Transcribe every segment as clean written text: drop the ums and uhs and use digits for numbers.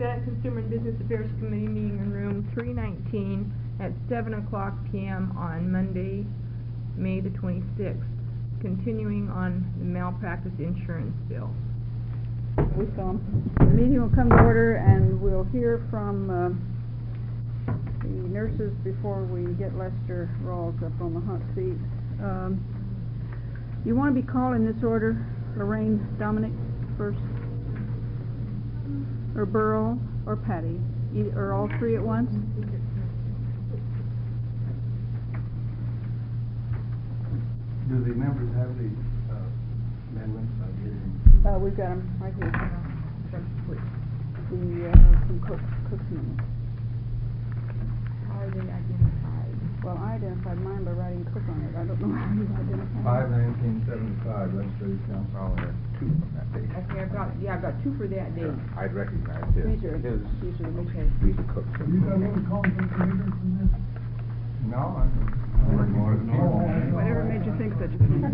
Senate Consumer and Business Affairs Committee meeting in room 319 at 7:00 p.m. on Monday, May the 26th, continuing on the malpractice insurance bill. We saw him. The meeting will come to order, and we'll hear from the nurses before we get Lester Rawls up on the hot seat. You want to be called in this order? Lorraine, Dominic first, or Burl, or Patty, or all three at once? Do the members have the amendments? We've got them right here. From Cook's amendment. How are they identified? Well, I identified mine by writing Cook on it. I don't know how you identified 5/1975, Legislative Council. I only have two from that date. Okay, I've got two for that date. I'd recognize his. These are His. Okay. These are Cook's. Have you got any conflict of interest in this? No, I more than normal. Whatever made you think such a thing.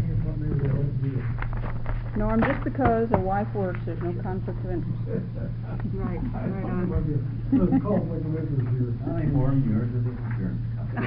Norm, just because a wife works, there's no conflict of interest. Right on. Conflict of interest here. I think Norm, yours is the insurance company.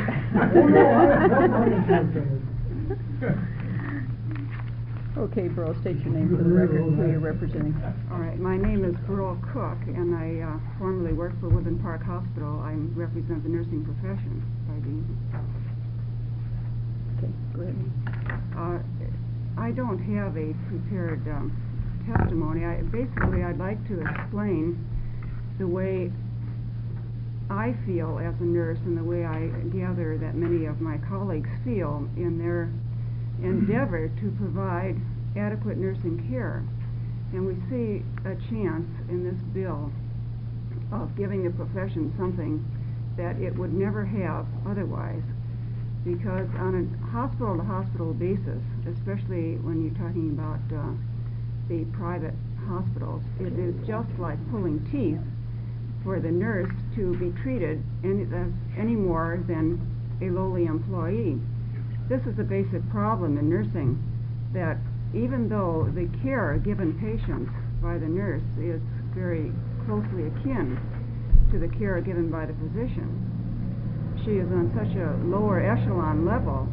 Okay, Burl, state your name for the record, who you're representing. All right, my name is Burl Cook, and I formerly worked for Woodland Park Hospital. I represent the nursing profession by being. Okay, go ahead. I don't have a prepared testimony. Basically, I'd like to explain the way I feel as a nurse and the way I gather that many of my colleagues feel in their endeavor to provide adequate nursing care. And we see a chance in this bill of giving the profession something that it would never have otherwise. Because on a hospital-to-hospital basis, especially when you're talking about the private hospitals, it is just like pulling teeth for the nurse to be treated any more than a lowly employee. This is a basic problem in nursing, that even though the care given patients by the nurse is very closely akin to the care given by the physician, she is on such a lower echelon level,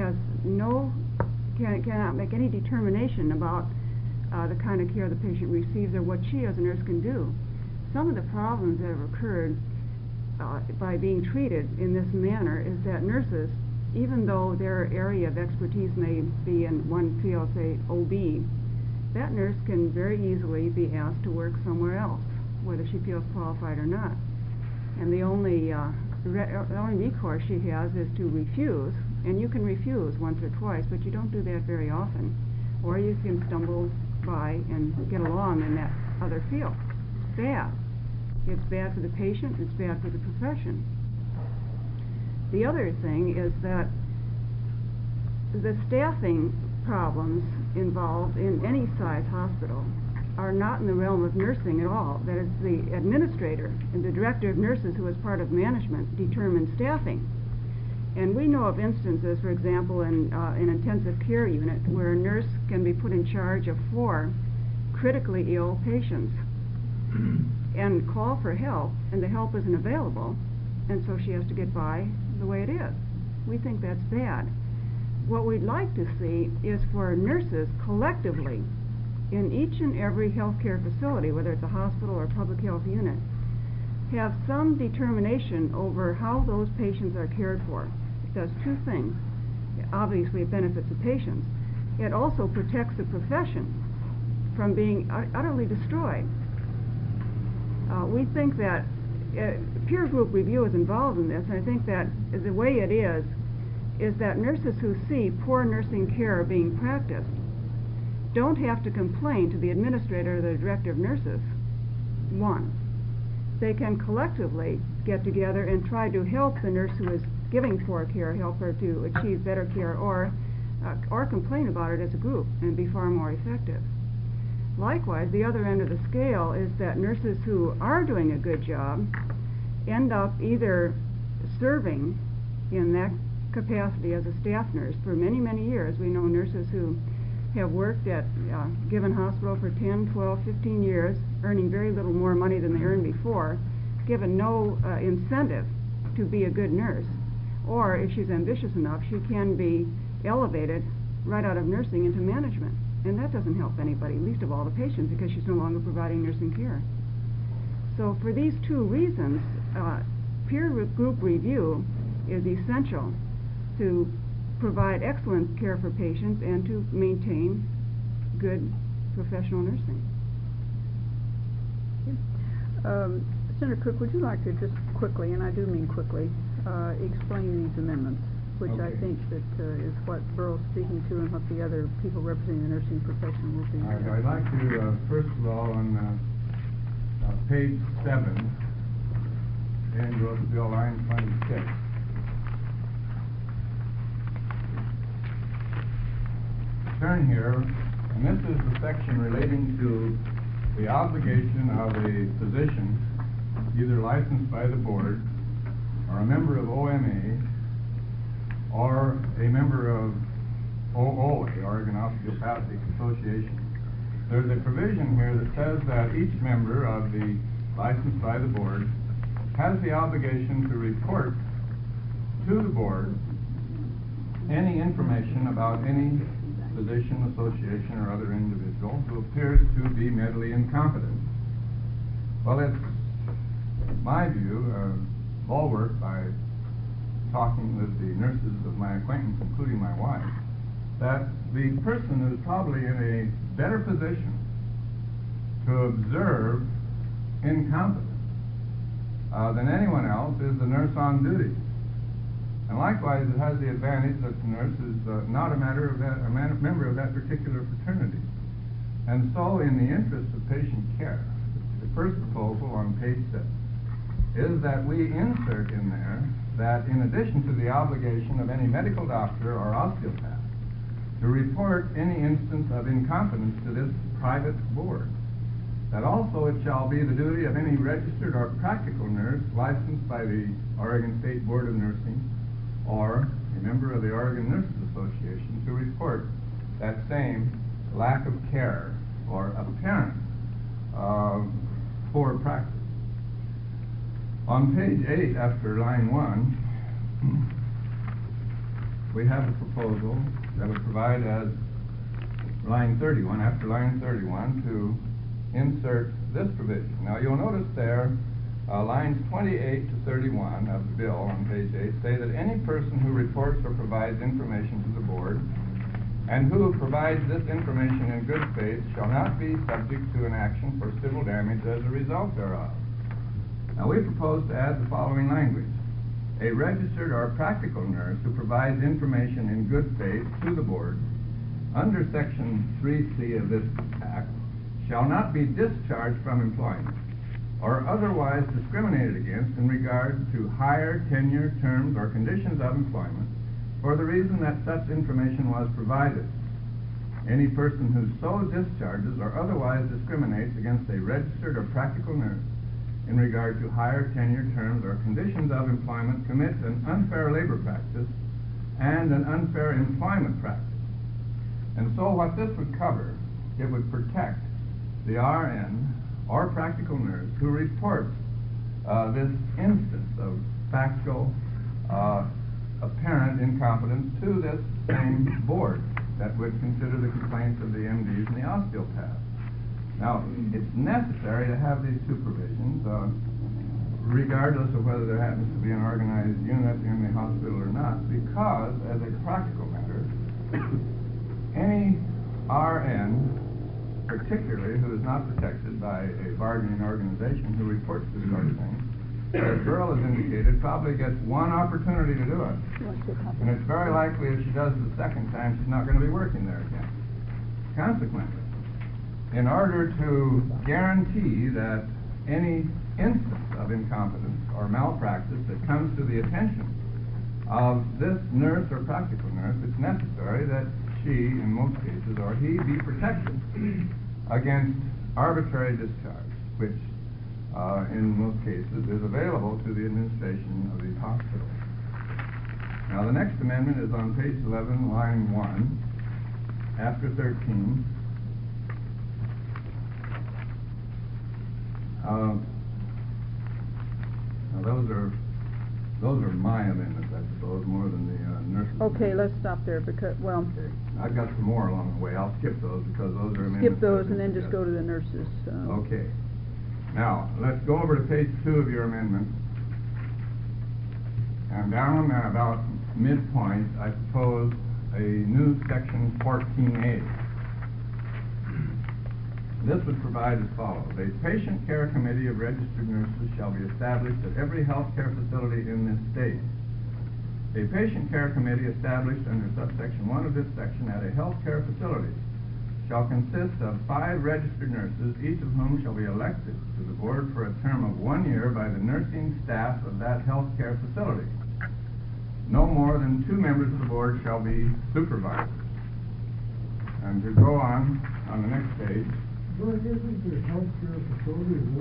cannot make any determination about the kind of care the patient receives or what she as a nurse can do. Some of the problems that have occurred by being treated in this manner is that nurses, even though their area of expertise may be in one field, say OB, that nurse can very easily be asked to work somewhere else, whether she feels qualified or not. And the only recourse she has is to refuse, and you can refuse once or twice, but you don't do that very often. Or you can stumble by and get along in that other field. It's bad. It's bad for the patient, it's bad for the profession. The other thing is that the staffing problems involved in any size hospital are not in the realm of nursing at all. That is, the administrator and the director of nurses, who is part of management, determine staffing. And we know of instances, for example, in an intensive care unit where a nurse can be put in charge of 4 critically ill patients and call for help, and the help isn't available, and so she has to get by the way it is. We think that's bad. What we'd like to see is for nurses collectively in each and every healthcare facility, whether it's a hospital or a public health unit, have some determination over how those patients are cared for. It does 2 things. Obviously, it benefits the patients. It also protects the profession from being utterly destroyed. We think that peer group review is involved in this, and I think that the way it is that nurses who see poor nursing care being practiced don't have to complain to the administrator or the director of nurses. 1. They can collectively get together and try to help the nurse who is giving poor care, help her to achieve better care, or complain about it as a group and be far more effective. Likewise, the other end of the scale is that nurses who are doing a good job end up either serving in that capacity as a staff nurse for many, many years. We know nurses who have worked at a given hospital for 10, 12, 15 years, earning very little more money than they earned before, given no incentive to be a good nurse. Or if she's ambitious enough, she can be elevated right out of nursing into management. And that doesn't help anybody, least of all the patient, because she's no longer providing nursing care. So for these two reasons, peer group review is essential to provide excellent care for patients and to maintain good professional nursing. Senator Cook, would you like to just quickly, and I do mean quickly, explain these amendments, which I Okay. think that is what Burl's speaking to and what the other people representing the nursing profession will be. I'd like to, first of all, on page 7, and go to Bill line 26. Turn here, and this is the section relating to the obligation of a physician, either licensed by the board, or a member of OMA, or a member of OOA, Oregon Osteopathic Association. There's a provision here that says that each member of the licensed by the board has the obligation to report to the board any information about any physician, association, or other individual who appears to be mentally incompetent. Well, it's my view, bulwarked by talking with the nurses of my acquaintance, including my wife, that the person is probably in a better position to observe incompetence than anyone else is the nurse on duty. And likewise, it has the advantage that the nurse is not a member of that particular fraternity. And so, in the interest of patient care, the first proposal on page 7 is that we insert in there that in addition to the obligation of any medical doctor or osteopath to report any instance of incompetence to this private board, that also it shall be the duty of any registered or practical nurse licensed by the Oregon State Board of Nursing or a member of the Oregon Nurses Association to report that same lack of care or apparent poor practice. On page 8, after line 1, we have a proposal that would provide as line 31, after line 31, to insert this provision. Now you'll notice there lines 28 to 31 of the bill on page 8 say that any person who reports or provides information to the board and who provides this information in good faith shall not be subject to an action for civil damage as a result thereof. Now we propose to add the following language. A registered or practical nurse who provides information in good faith to the board under section 3C of this act shall not be discharged from employment or otherwise discriminated against in regard to hire, tenure, terms, or conditions of employment for the reason that such information was provided. Any person who so discharges or otherwise discriminates against a registered or practical nurse in regard to hire, tenure, terms, or conditions of employment commits an unfair labor practice and an unfair employment practice. And so what this would cover, it would protect the RN or practical nurse who reports this instance of factual apparent incompetence to this same board that would consider the complaints of the MDs and the osteopaths. Now, it's necessary to have these two provisions, regardless of whether there happens to be an organized unit in the hospital or not, because, as a practical matter, any RN, particularly who is not protected by a bargaining organization who reports to the organization, as Burl has indicated, probably gets one opportunity to do it. And it's very likely if she does it the second time, she's not going to be working there again. Consequently, in order to guarantee that any instance of incompetence or malpractice that comes to the attention of this nurse or practical nurse, it's necessary that she, in most cases, or he, be protected against arbitrary discharge, which in most cases is available to the administration of the hospital. Now the next amendment is on page 11, line 1, after 13. Now those are my amendments, I suppose, more than the nurses. Okay, let's stop there because, well, Okay. I've got some more along the way. I'll skip those because those are amendments. skip those I and then think just go to the nurses. Okay. Now, let's go over to page 2 of your amendment. And down about midpoint, I propose a new section 14A. This would provide as follows. A patient care committee of registered nurses shall be established at every health care facility in this state. A patient care committee established under subsection 1 of this section at a health care facility shall consist of 5 registered nurses, each of whom shall be elected to the board for a term of 1 year by the nursing staff of that health care facility. No more than 2 members of the board shall be supervisors. And to go on the next page. Well, I guess it's a healthcare facility, isn't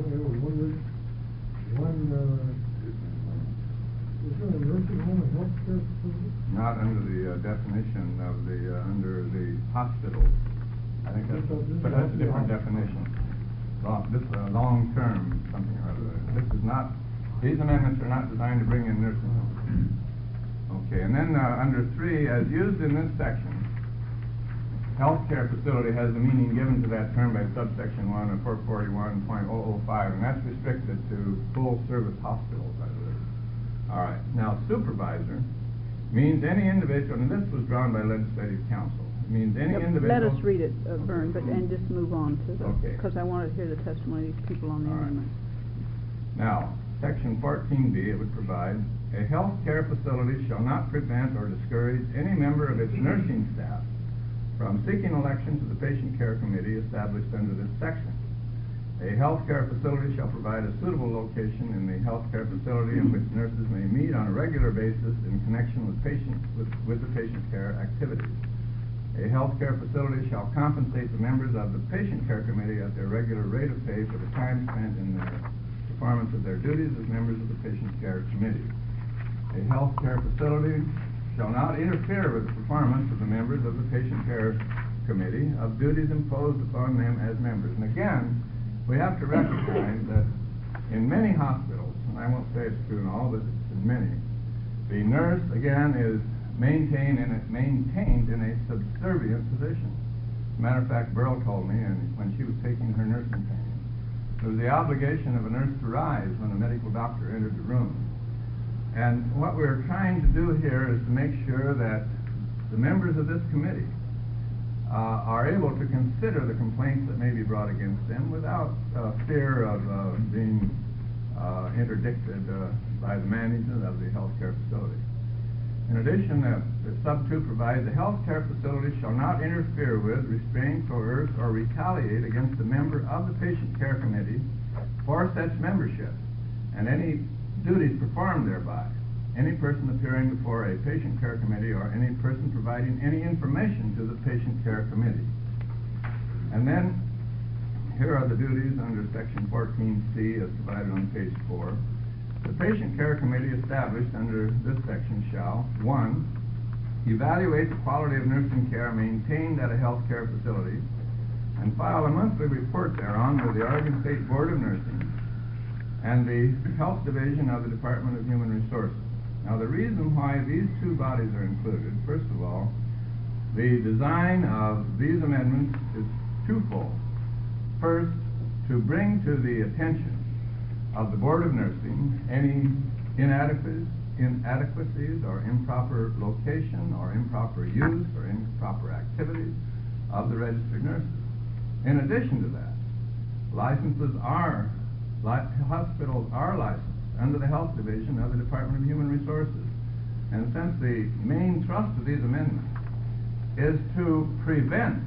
a nursing home a healthcare facility? Not under the definition of under the hospital. I think that's a different definition. This is a long-term something or other. These amendments are not designed to bring in nursing homes. Okay, and then under 3, as used in this section, healthcare facility has the meaning given to that term by subsection 1 of 441.005, and that's restricted to full-service hospitals, I believe. All right, now supervisor means any individual, and this was drawn by legislative council. It means any individual. Let us read it, Vern, and just move on to the, Okay. because I wanted to hear the testimony of these people on the All right. amendment. Now, section 14B, it would provide, a health care facility shall not prevent or discourage any member of its nursing staff from seeking election to the patient care committee established under this section. A health care facility shall provide a suitable location in the health care facility in which nurses may meet on a regular basis in connection with the patient care activities. A health care facility shall compensate the members of the patient care committee at their regular rate of pay for the time spent in the performance of their duties as members of the patient care committee. A health care facility shall not interfere with the performance of the members of the patient care committee of duties imposed upon them as members. And again, we have to recognize that in many hospitals, and I won't say it's true in all, but it's in many, the nurse, again, is maintained in a subservient position. As a matter of fact, Burl told me, and when she was taking her nursing training, it was the obligation of a nurse to rise when a medical doctor entered the room. And what we're trying to do here is to make sure that the members of this committee are able to consider the complaints that may be brought against them without fear of being interdicted by the management of the healthcare facility. In addition, the sub 2 provides the healthcare facility shall not interfere with, restrain, coerce, or retaliate against a member of the patient care committee for such membership and any duties performed thereby. Any person appearing before a patient care committee or any person providing any information to the patient care committee. And then, here are the duties under section 14C as provided on page 4. The patient care committee established under this section shall, 1, evaluate the quality of nursing care maintained at a health care facility and file a monthly report thereon with the Oregon State Board of Nursing and the Health Division of the Department of Human Resources. Now, the reason why these 2 bodies are included, first of all, the design of these amendments is twofold. First, to bring to the attention of the Board of Nursing any inadequacies or improper location or improper use or improper activities of the registered nurses. In addition to that, hospitals are licensed under the Health Division of the Department of Human Resources. And since the main thrust of these amendments is to prevent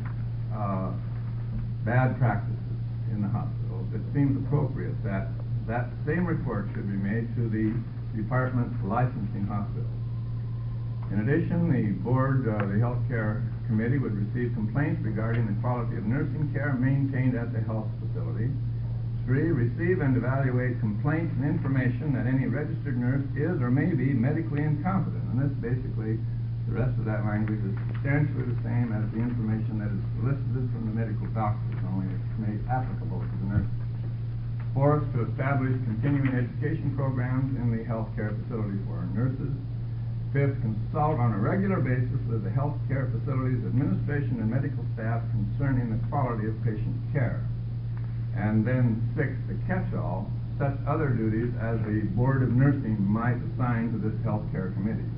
bad practices in the hospitals, it seems appropriate that that same report should be made to the department licensing hospitals. In addition, the board, the health care committee would receive complaints regarding the quality of nursing care maintained at the health facility. 3, receive and evaluate complaints and information that any registered nurse is or may be medically incompetent. And this basically, the rest of that language is substantially the same as the information that is solicited from the medical doctors, only it's made applicable to the nurses. Fourth, to establish continuing education programs in the healthcare facility for our nurses. Fifth, consult on a regular basis with the healthcare facilities administration and medical staff concerning the quality of patient care. And then sixth, the catch-all, such other duties as the Board of Nursing might assign to this healthcare committee.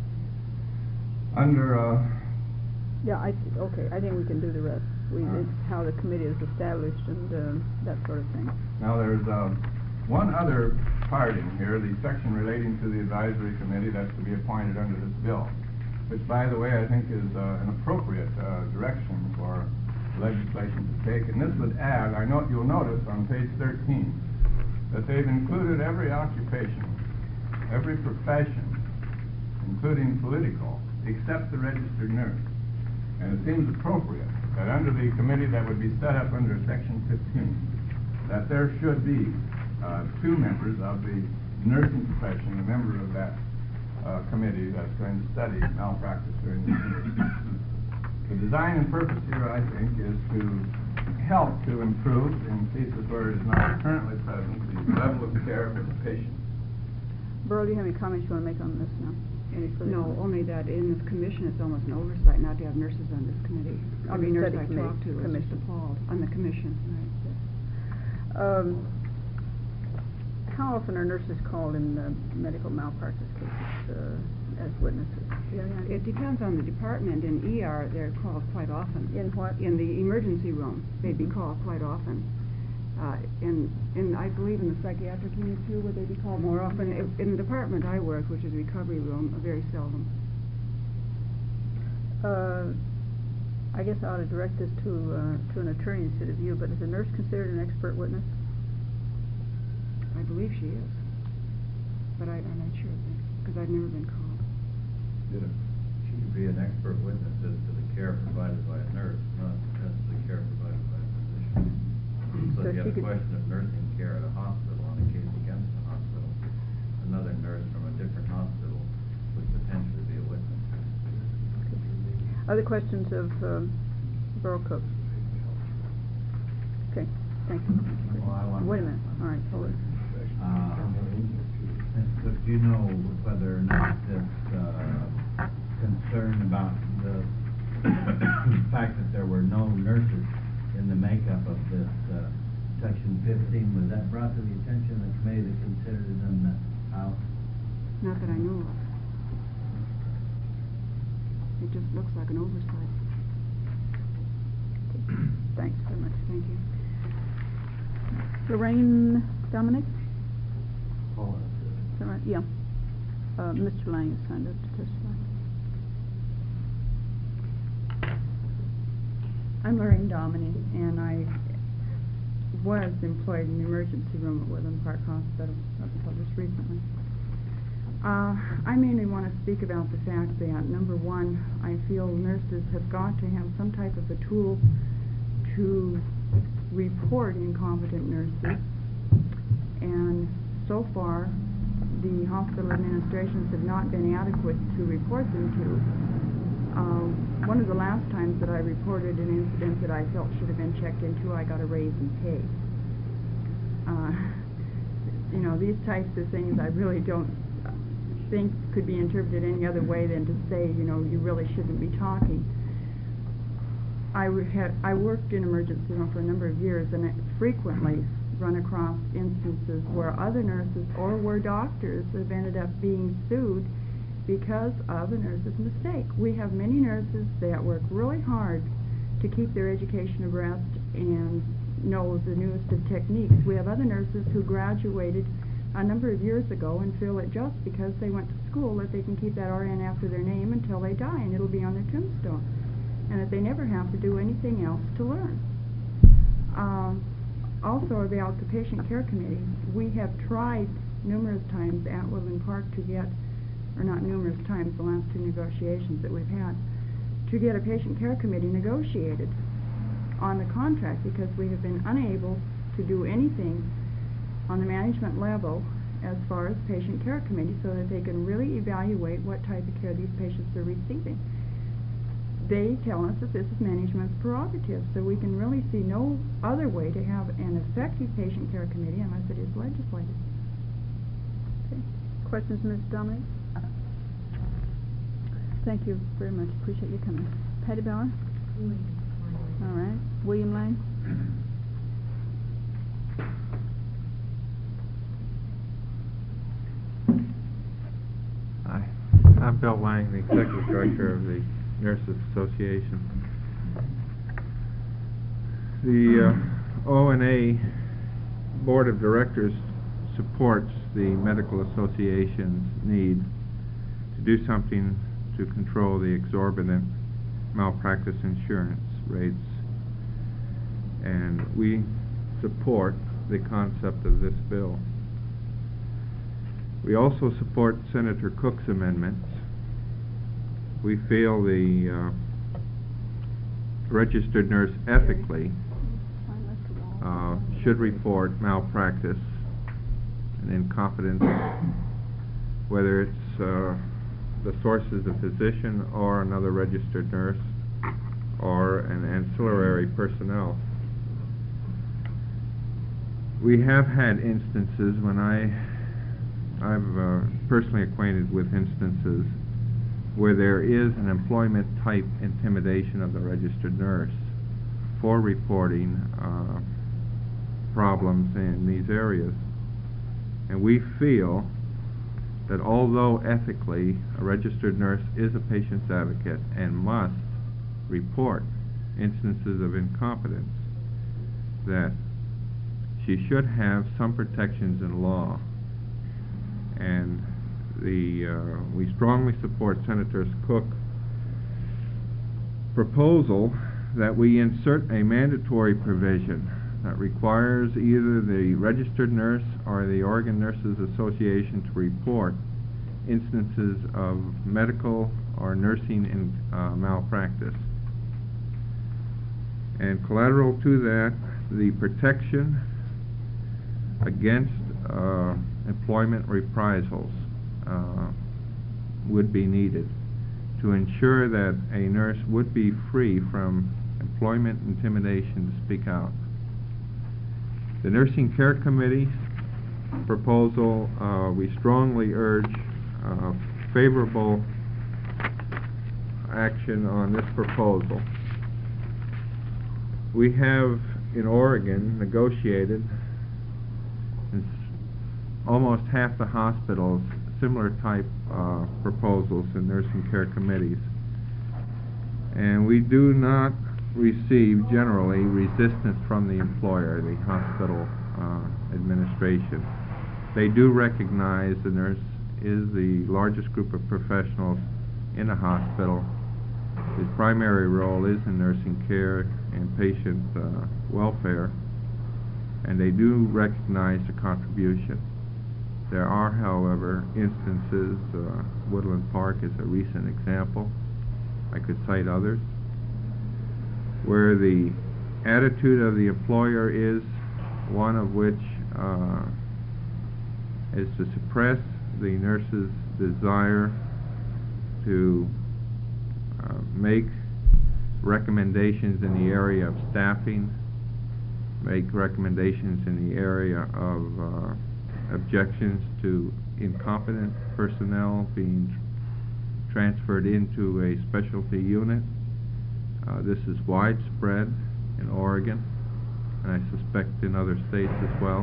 Under, Yeah, okay, I think we can do the rest. It's how the committee is established and, that sort of thing. now there's, one other part in here, the section relating to the advisory committee that's to be appointed under this bill, which, by the way, I think is an appropriate direction for legislation to take. And this would add, you'll notice on page 13, that they've included every occupation, every profession, including political, except the registered nurse. And it seems appropriate that under the committee that would be set up under section 15, that there should be two members of the nursing profession, a member of that committee that's going to study malpractice during the year. The design and purpose here, I think, is to help to improve, in cases where it is not currently present, the level of care for the patient. Burl, do you have any comments you want to make on this now? Any further No, comments? only that in this commission, it's almost an oversight not to have nurses on this committee. On Every the nurse study I talk to is just commission. appalled, on the commission, right. How often are nurses called in medical malpractice cases as witnesses? Do you have any idea? It depends on the department. In ER, they're called quite often. In what? In the emergency room, they'd be called quite often. In I believe in the psychiatric unit too, would they be called more often? In the department I work, which is recovery room, very seldom. I guess I ought to direct this to an attorney instead of you, but is a nurse considered an expert witness? I believe she is, but I'm not sure because I've never been called. She could be an expert witness as to the care provided by a nurse, not as to the care provided by a physician. So So if you she have a could- question of nursing care at a hospital on a case against the hospital, another nurse from a different hospital would potentially be a witness. Other questions of Burl Cook? Okay, thank you. Well, I want- Wait a minute, all right, hold it. Mr. Cook, do you know whether or not this concern about the fact that there were no nurses in the makeup of this section 15, was that brought to the attention of the committee that considered it in the House? Not that I know of. It just looks like an oversight. Thanks very much. Thank you. Lorraine Dominic? Paul, Is that right? Yeah. Mr. Lang is signed up to testify. I'm Lorraine Dominic, and I was employed in the emergency room at Woodland Park Hospital up until just recently. I mainly want to speak about the fact that, number one, I feel nurses have got to have some type of a tool to report incompetent nurses, and so far the hospital administrations have not been adequate to report them to. One of the last times that I reported an incident that I felt should have been checked into, I got a raise in pay. You know, these types of things I really don't think could be interpreted any other way than to say, you know, you really shouldn't be talking. I worked in emergency room for a number of years, and I frequently run across instances where other nurses or where doctors have ended up being sued because of a nurse's mistake. We have many nurses that work really hard to keep their education abreast and know the newest of techniques. We have other nurses who graduated a number of years ago and feel that just because they went to school that they can keep that RN after their name until they die, and it'll be on their tombstone, and that they never have to do anything else to learn. Also about the patient care committee, we have tried numerous times at Woodland Park to get, or not numerous times, the last two negotiations that we've had, to get a patient care committee negotiated on the contract, because we have been unable to do anything on the management level as far as patient care committee so that they can really evaluate what type of care these patients are receiving. they tell us that this is management's prerogative, so we can really see no other way to have an effective patient care committee unless it is legislated. Okay. Questions, Ms. Dominic? Thank you very much. Appreciate you coming. Patty Bauer? All right. William Lane? Hi, I'm Bill Lang, the Executive Director of the Nurses Association. The ONA Board of Directors supports the Medical Association's need to do something to control the exorbitant malpractice insurance rates, and we support the concept of this bill. We also support Senator Cook's amendments. We feel the registered nurse ethically should report malpractice and incompetence, whether it's the source is a physician or another registered nurse or an ancillary personnel. We have had instances when I've personally acquainted with instances where there is an employment type intimidation of the registered nurse for reporting problems in these areas. And we feel that although ethically a registered nurse is a patient's advocate and must report instances of incompetence, that she should have some protections in law. And we strongly support Senator Cook's proposal that we insert a mandatory provision that requires either the registered nurse or the Oregon Nurses Association to report instances of medical or nursing malpractice. And collateral to that, the protection against employment reprisals would be needed to ensure that a nurse would be free from employment intimidation to speak out. The Nursing Care Committee proposal, we strongly urge favorable action on this proposal. We have in Oregon negotiated in almost half the hospitals similar type proposals in nursing care committees, and we do not receive generally resistance from the employer, the hospital administration. They do recognize the nurse is the largest group of professionals in a hospital. His primary role is in nursing care and patient welfare, and they do recognize the contribution. There are, however, instances, Woodland Park is a recent example, I could cite others, where the attitude of the employer is one of which is to suppress the nurse's desire to make recommendations in the area of staffing, make recommendations in the area of objections to incompetent personnel being transferred into a specialty unit. This is widespread in Oregon, and I suspect in other states as well.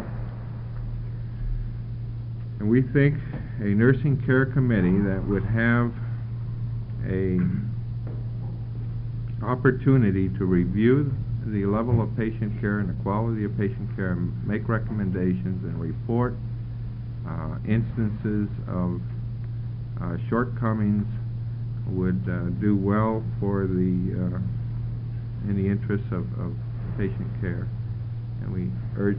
And we think a nursing care committee that would have a opportunity to review the level of patient care and the quality of patient care and make recommendations and report instances of shortcomings would do well for the in the interests of patient care, and we urge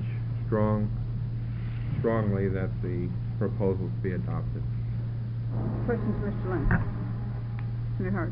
strongly that the proposals be adopted. Questions, Mr. Lang? Senator Hart?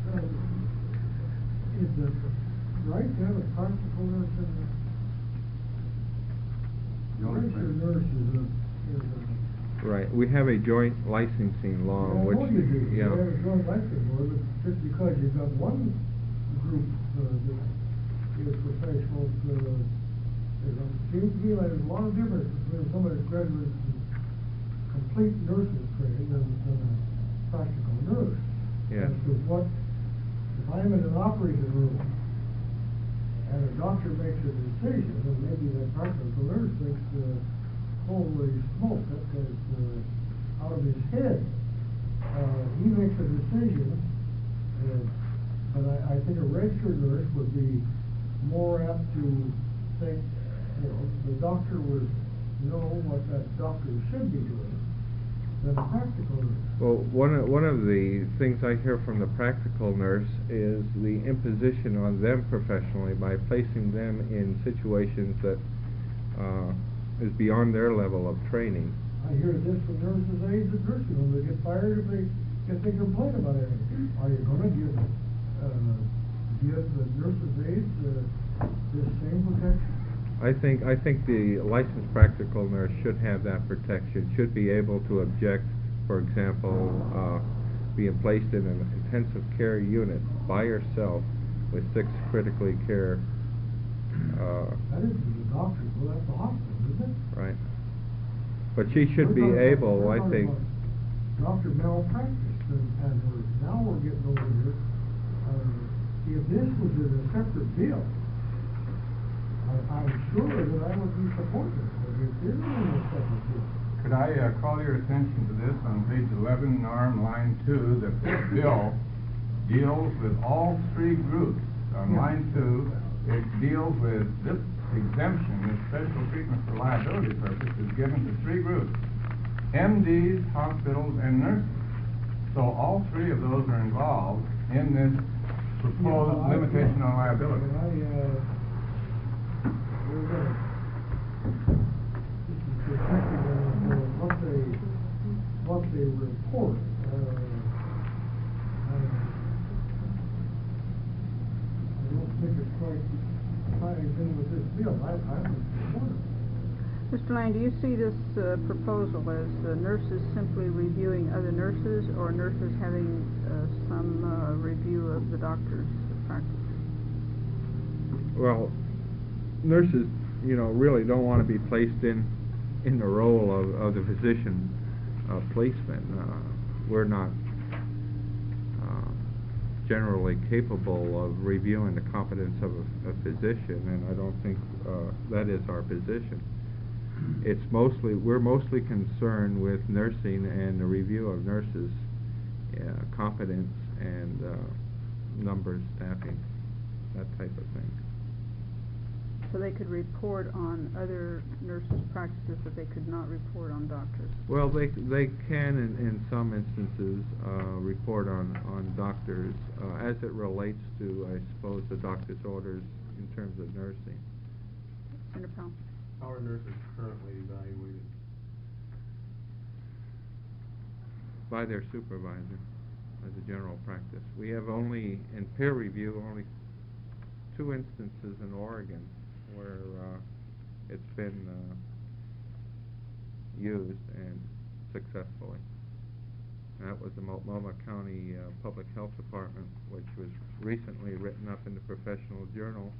Is it right to have a practical nurse in there? No, Registered nurse is a Right, we have a joint licensing law, I which, know you do, you yeah, have a joint license board, but just because you've got one group, that is professionals, it seems to me like there's a lot of difference between somebody that's graduated from complete nursing training and a practical nurse. Yeah. As to what, if I'm in an operating room, and a doctor makes a decision, and maybe that practical nurse thinks, holy smoke, that guy's, out of his head. He makes a decision, but I think a registered nurse would be more apt to think, the doctor would know what that doctor should be doing than a practical nurse. well, one of the things I hear from the practical nurse is the imposition on them professionally by placing them in situations that, is beyond their level of training. I hear this from nurses' aides at nursing homes, they get fired if they complain about anything. Are you gonna give the nurses' aides, this same protection? I think the licensed practical nurse should have that protection, should be able to object, for example, being placed in an intensive care unit by herself with 6 critically care, That isn't the doctor, well, that's the hospital, isn't it? right. But she should be able, I think, Doctor malpractice, and now we're getting over here, if this was in a separate bill, I'm sure that I would be supportive, but it isn't in a separate bill. Could I call your attention to this on page 11, arm line 2, that this bill deals with all 3 groups. On line 2, it deals with this exemption, this special treatment for liability purpose is given to 3 groups: MDs, hospitals, and nurses. So all 3 of those are involved in this proposed limitation on liability. We're gonna, this is protecting them for what they report. I don't think it's quite ties in with this bill. I'm supportive. Mr. Lang, do you see this proposal as nurses simply reviewing other nurses, or nurses having some review of the doctor's practice? well, nurses, really don't want to be placed in the role of the physician policeman. We're not generally capable of reviewing the competence of a physician, and I don't think that is our position. We're mostly concerned with nursing and the review of nurses' competence and numbers, staffing, that type of thing. So they could report on other nurses' practices, but they could not report on doctors? Well, they can in some instances report on doctors as it relates to, I suppose, the doctor's orders in terms of nursing. Senator Powell? How are nurses currently evaluated? By their supervisor as a general practice. We have only, in peer review, only 2 instances in Oregon where it's been used and successfully. And that was the Multnomah County Public Health Department, which was recently written up in the Professional Journal,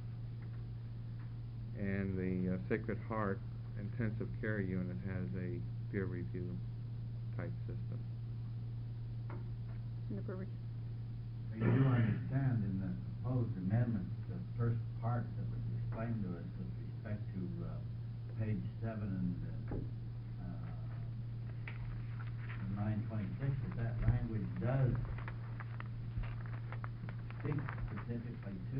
and the Sacred Heart Intensive Care Unit has a peer review type system. Senator Purvis? I do understand in the proposed amendment, the first part that was explained to us with respect to page 7 and 926, that language does speak specifically to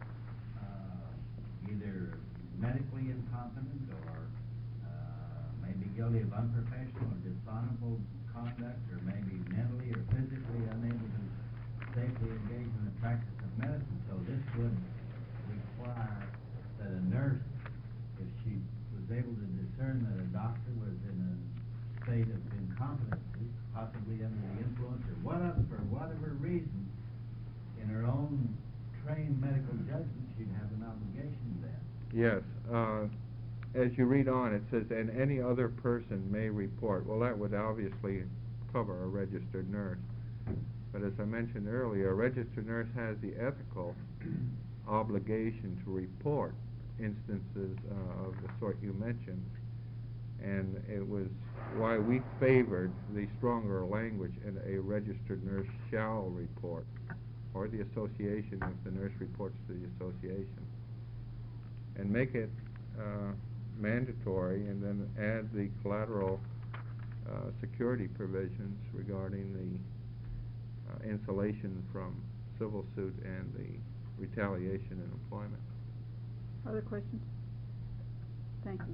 either medically incompetent or maybe guilty of unprofessional or dishonorable conduct, or maybe mentally or physically unable to safely engage in the practice of medicine. So this would require that a nurse, if she was able to discern that a doctor was in a state of incompetency, possibly under the influence or for whatever reason, in her own trained medical judgment, she'd have an obligation to that. Yes. as you read on, it says, and any other person may report. Well, that would obviously cover a registered nurse. But as I mentioned earlier, a registered nurse has the ethical obligation to report instances of the sort you mentioned. And it was why we favored the stronger language in a registered nurse shall report, or the association if the nurse reports to the association. And make it mandatory, and then add the collateral security provisions regarding the insulation from civil suit and the retaliation in employment. Other questions? Thank you,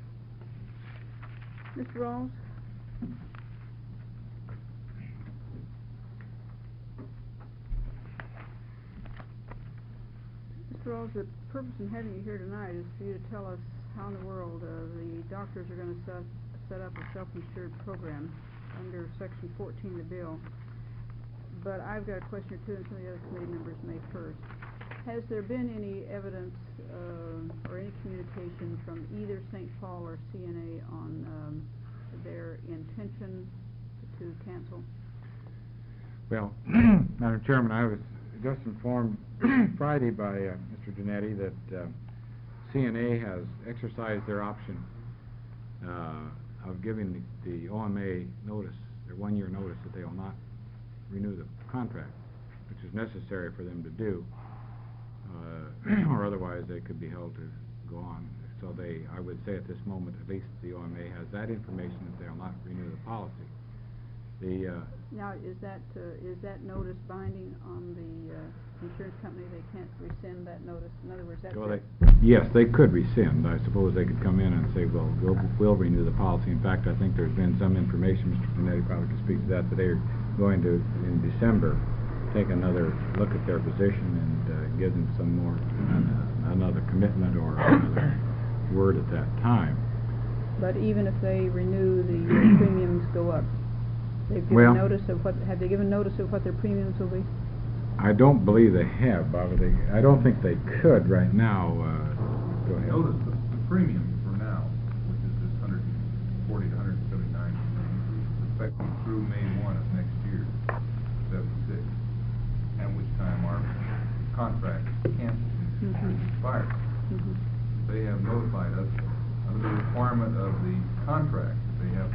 Mr. Mr. Rawls? Mr. Rawls, the purpose in having you here tonight is for you to tell us how in the world the doctors are going to set up a self-insured program under Section 14 of the bill. But I've got a question or two, and some of the other committee members may first. Has there been any evidence or any communication from either St. Paul or CNA on their intention to cancel? Well, Madam Chairman, I was just informed Friday by Mr. Genetti that CNA has exercised their option of giving the OMA notice, their 1-year notice, that they will not renew the contract, which is necessary for them to do, or otherwise they could be held to go on. So I would say at this moment, at least the OMA has that information that they will not renew the policy. Now, is that notice binding on the insurance company? They can't rescind that notice. In other words, that's yes, they could rescind. I suppose they could come in and say, well, we'll renew the policy. In fact, I think there's been some information, Mr. Panetti probably can speak to that they're going to, in December, take another look at their position and give them some more, another commitment or another word at that time. But even if they renew, the premiums go up. They've given notice of what? Have they given notice of what their premiums will be? I don't believe they have, Bob. I don't think they could right now. Go ahead. Notice the premium for now, which is this 140 to 179, is effective through May 1 of next year, 76, at which time our contract is canceled and expired. They have notified us under the requirement of the contract. They have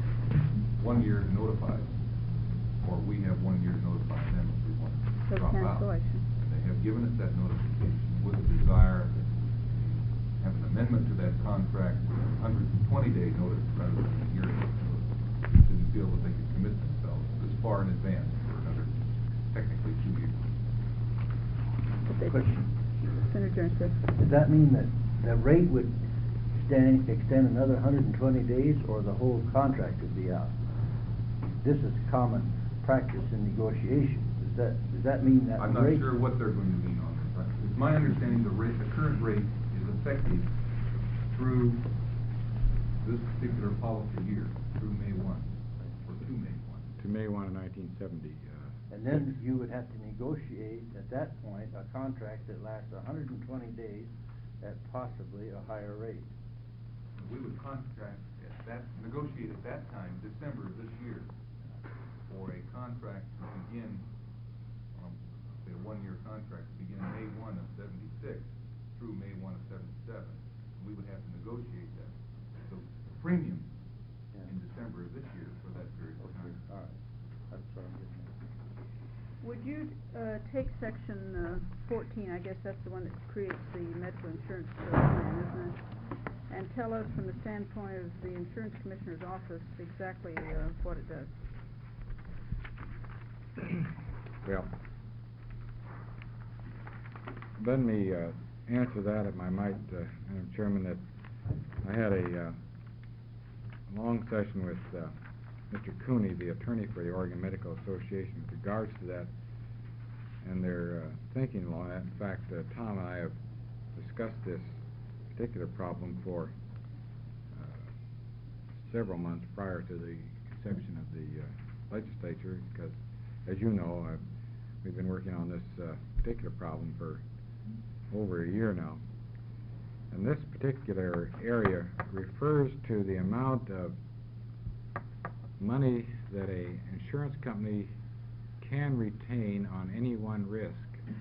1 year to notify, or we have 1 year to notify them if we want to drop out. And they have given us that notification with a desire to have an amendment to that contract with 120-day notice rather than a year notice. They didn't feel that they could commit themselves this far in advance for another, technically, 2 years. Question. Senator Jones. Does that mean that the rate would extend another 120 days, or the whole contract would be out? This is common practice in negotiation. Does that mean that I'm not sure what they're going to mean on this. It's my understanding the current rate is effective through this particular policy year, through May 1, or to May 1. To May 1 of 1970. And then you would have to negotiate at that point a contract that lasts 120 days at possibly a higher rate. We would negotiate at that time, December of this year, for a contract to begin, say a 1-year contract to begin May 1 of 76 through May 1 of 77. We would have to negotiate that. So the premium in December of this year for that period of time. All right. That's what I'm getting at. Would you take Section 14, I guess that's the one that creates the medical insurance plan, isn't it? And tell us from the standpoint of the Insurance Commissioner's Office exactly what it does. Well, let me answer that if I might, Madam Chairman, that I had a long session with Mr. Cooney, the attorney for the Oregon Medical Association, with regards to that and their thinking along that. In fact, Tom and I have discussed this particular problem for several months prior to the conception of the legislature, because, as you know, we've been working on this particular problem for over a year now. And this particular area refers to the amount of money that a insurance company can retain on any one risk.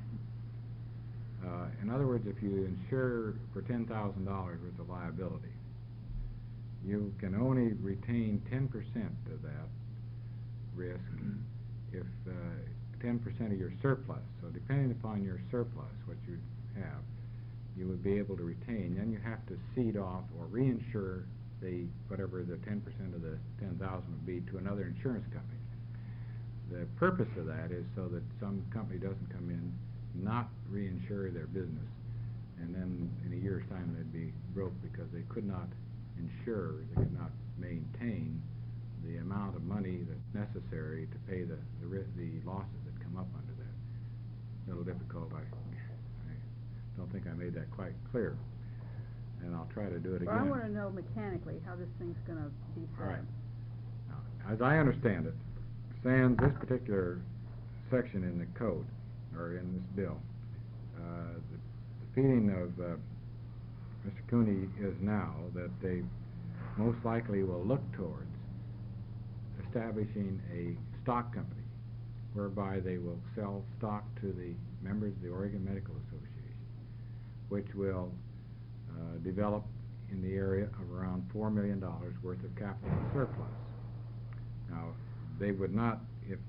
In other words, if you insure for $10,000 worth of liability, you can only retain 10% of that risk if 10% of your surplus. So depending upon your surplus, what you have, you would be able to retain. Then you have to cede off or reinsure whatever the 10% of the 10,000 would be to another insurance company. The purpose of that is so that some company doesn't come in, not reinsure their business, and then in a year's time they'd be broke because they could not insure, they could not maintain the amount of money that's necessary to pay the losses that come up under that. A little difficult. I don't think I made that quite clear, and I'll try to do it again. Well, I want to know mechanically how this thing's going to be set. All right. Now, as I understand it, sans this particular section in the code, or in this bill, the feeling of Mr. Cooney is now that they most likely will look towards establishing a stock company whereby they will sell stock to the members of the Oregon Medical Association, which will develop in the area of around $4 million worth of capital surplus. Now, they would not, if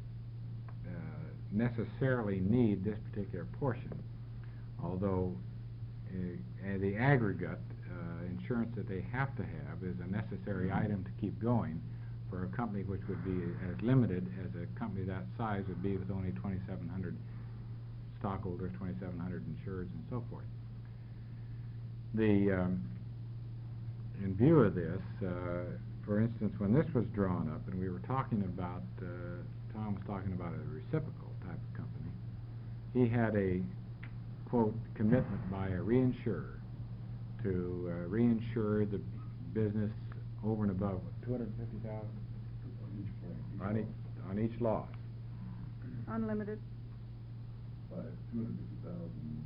necessarily need this particular portion, although the aggregate insurance that they have to have is a necessary item to keep going for a company which would be as limited as a company that size would be with only 2,700 stockholders, 2,700 insureds, and so forth. In view of this, for instance, when this was drawn up and we were talking about, Tom was talking about a reciprocal type of company, he had a, quote, commitment by a reinsurer to reinsure the business over and above $250,000 on each loss. Unlimited? By $250,000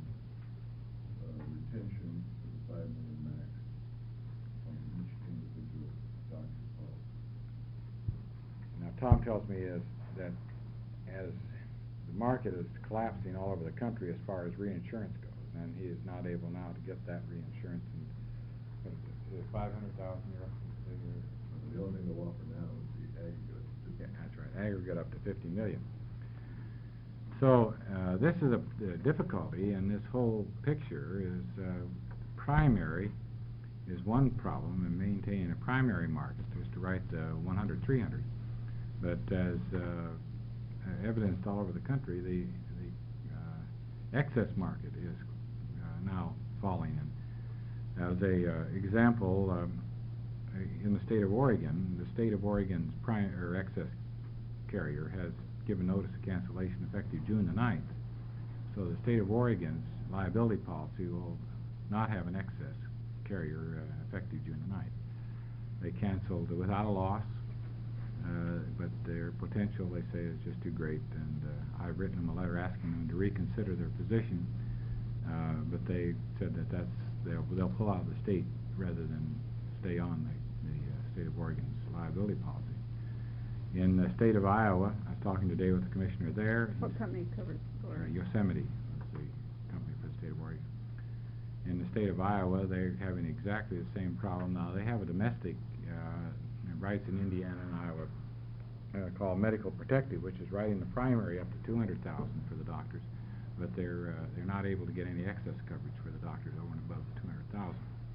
retention for the $5 million max on each individual doctor's policy. Now, Tom tells me is that as the market is collapsing all over the country as far as reinsurance goes, and he is not able now to get that reinsurance. And what is it, 500,000 euros? The only thing they'll offer now is the aggregate. Yeah, that's right. Aggregate up to 50 million. So this is a difficulty, and this whole picture is primary is one problem in maintaining a primary market, just to write the 100, 300. But as evidenced all over the country, the excess market is now falling. And as a example, in the state of Oregon, the state of Oregon's excess carrier has given notice of cancellation effective June the 9th. So the state of Oregon's liability policy will not have an excess carrier effective June the 9th. They canceled without a loss, but their potential, they say, is just too great. And I've written them a letter asking them to reconsider their position, but they said that they'll pull out of the state rather than stay on the state of Oregon's liability policy. In the state of Iowa, I was talking today with the commissioner there. What company covers Oregon? Yosemite is the company for the state of Oregon. In the state of Iowa, they're having exactly the same problem now. They have a domestic rights in Indiana and Iowa called Medical Protective, which is writing the primary up to $200,000 for the doctors, but they're not able to get any excess coverage for the doctors over and above the $200,000.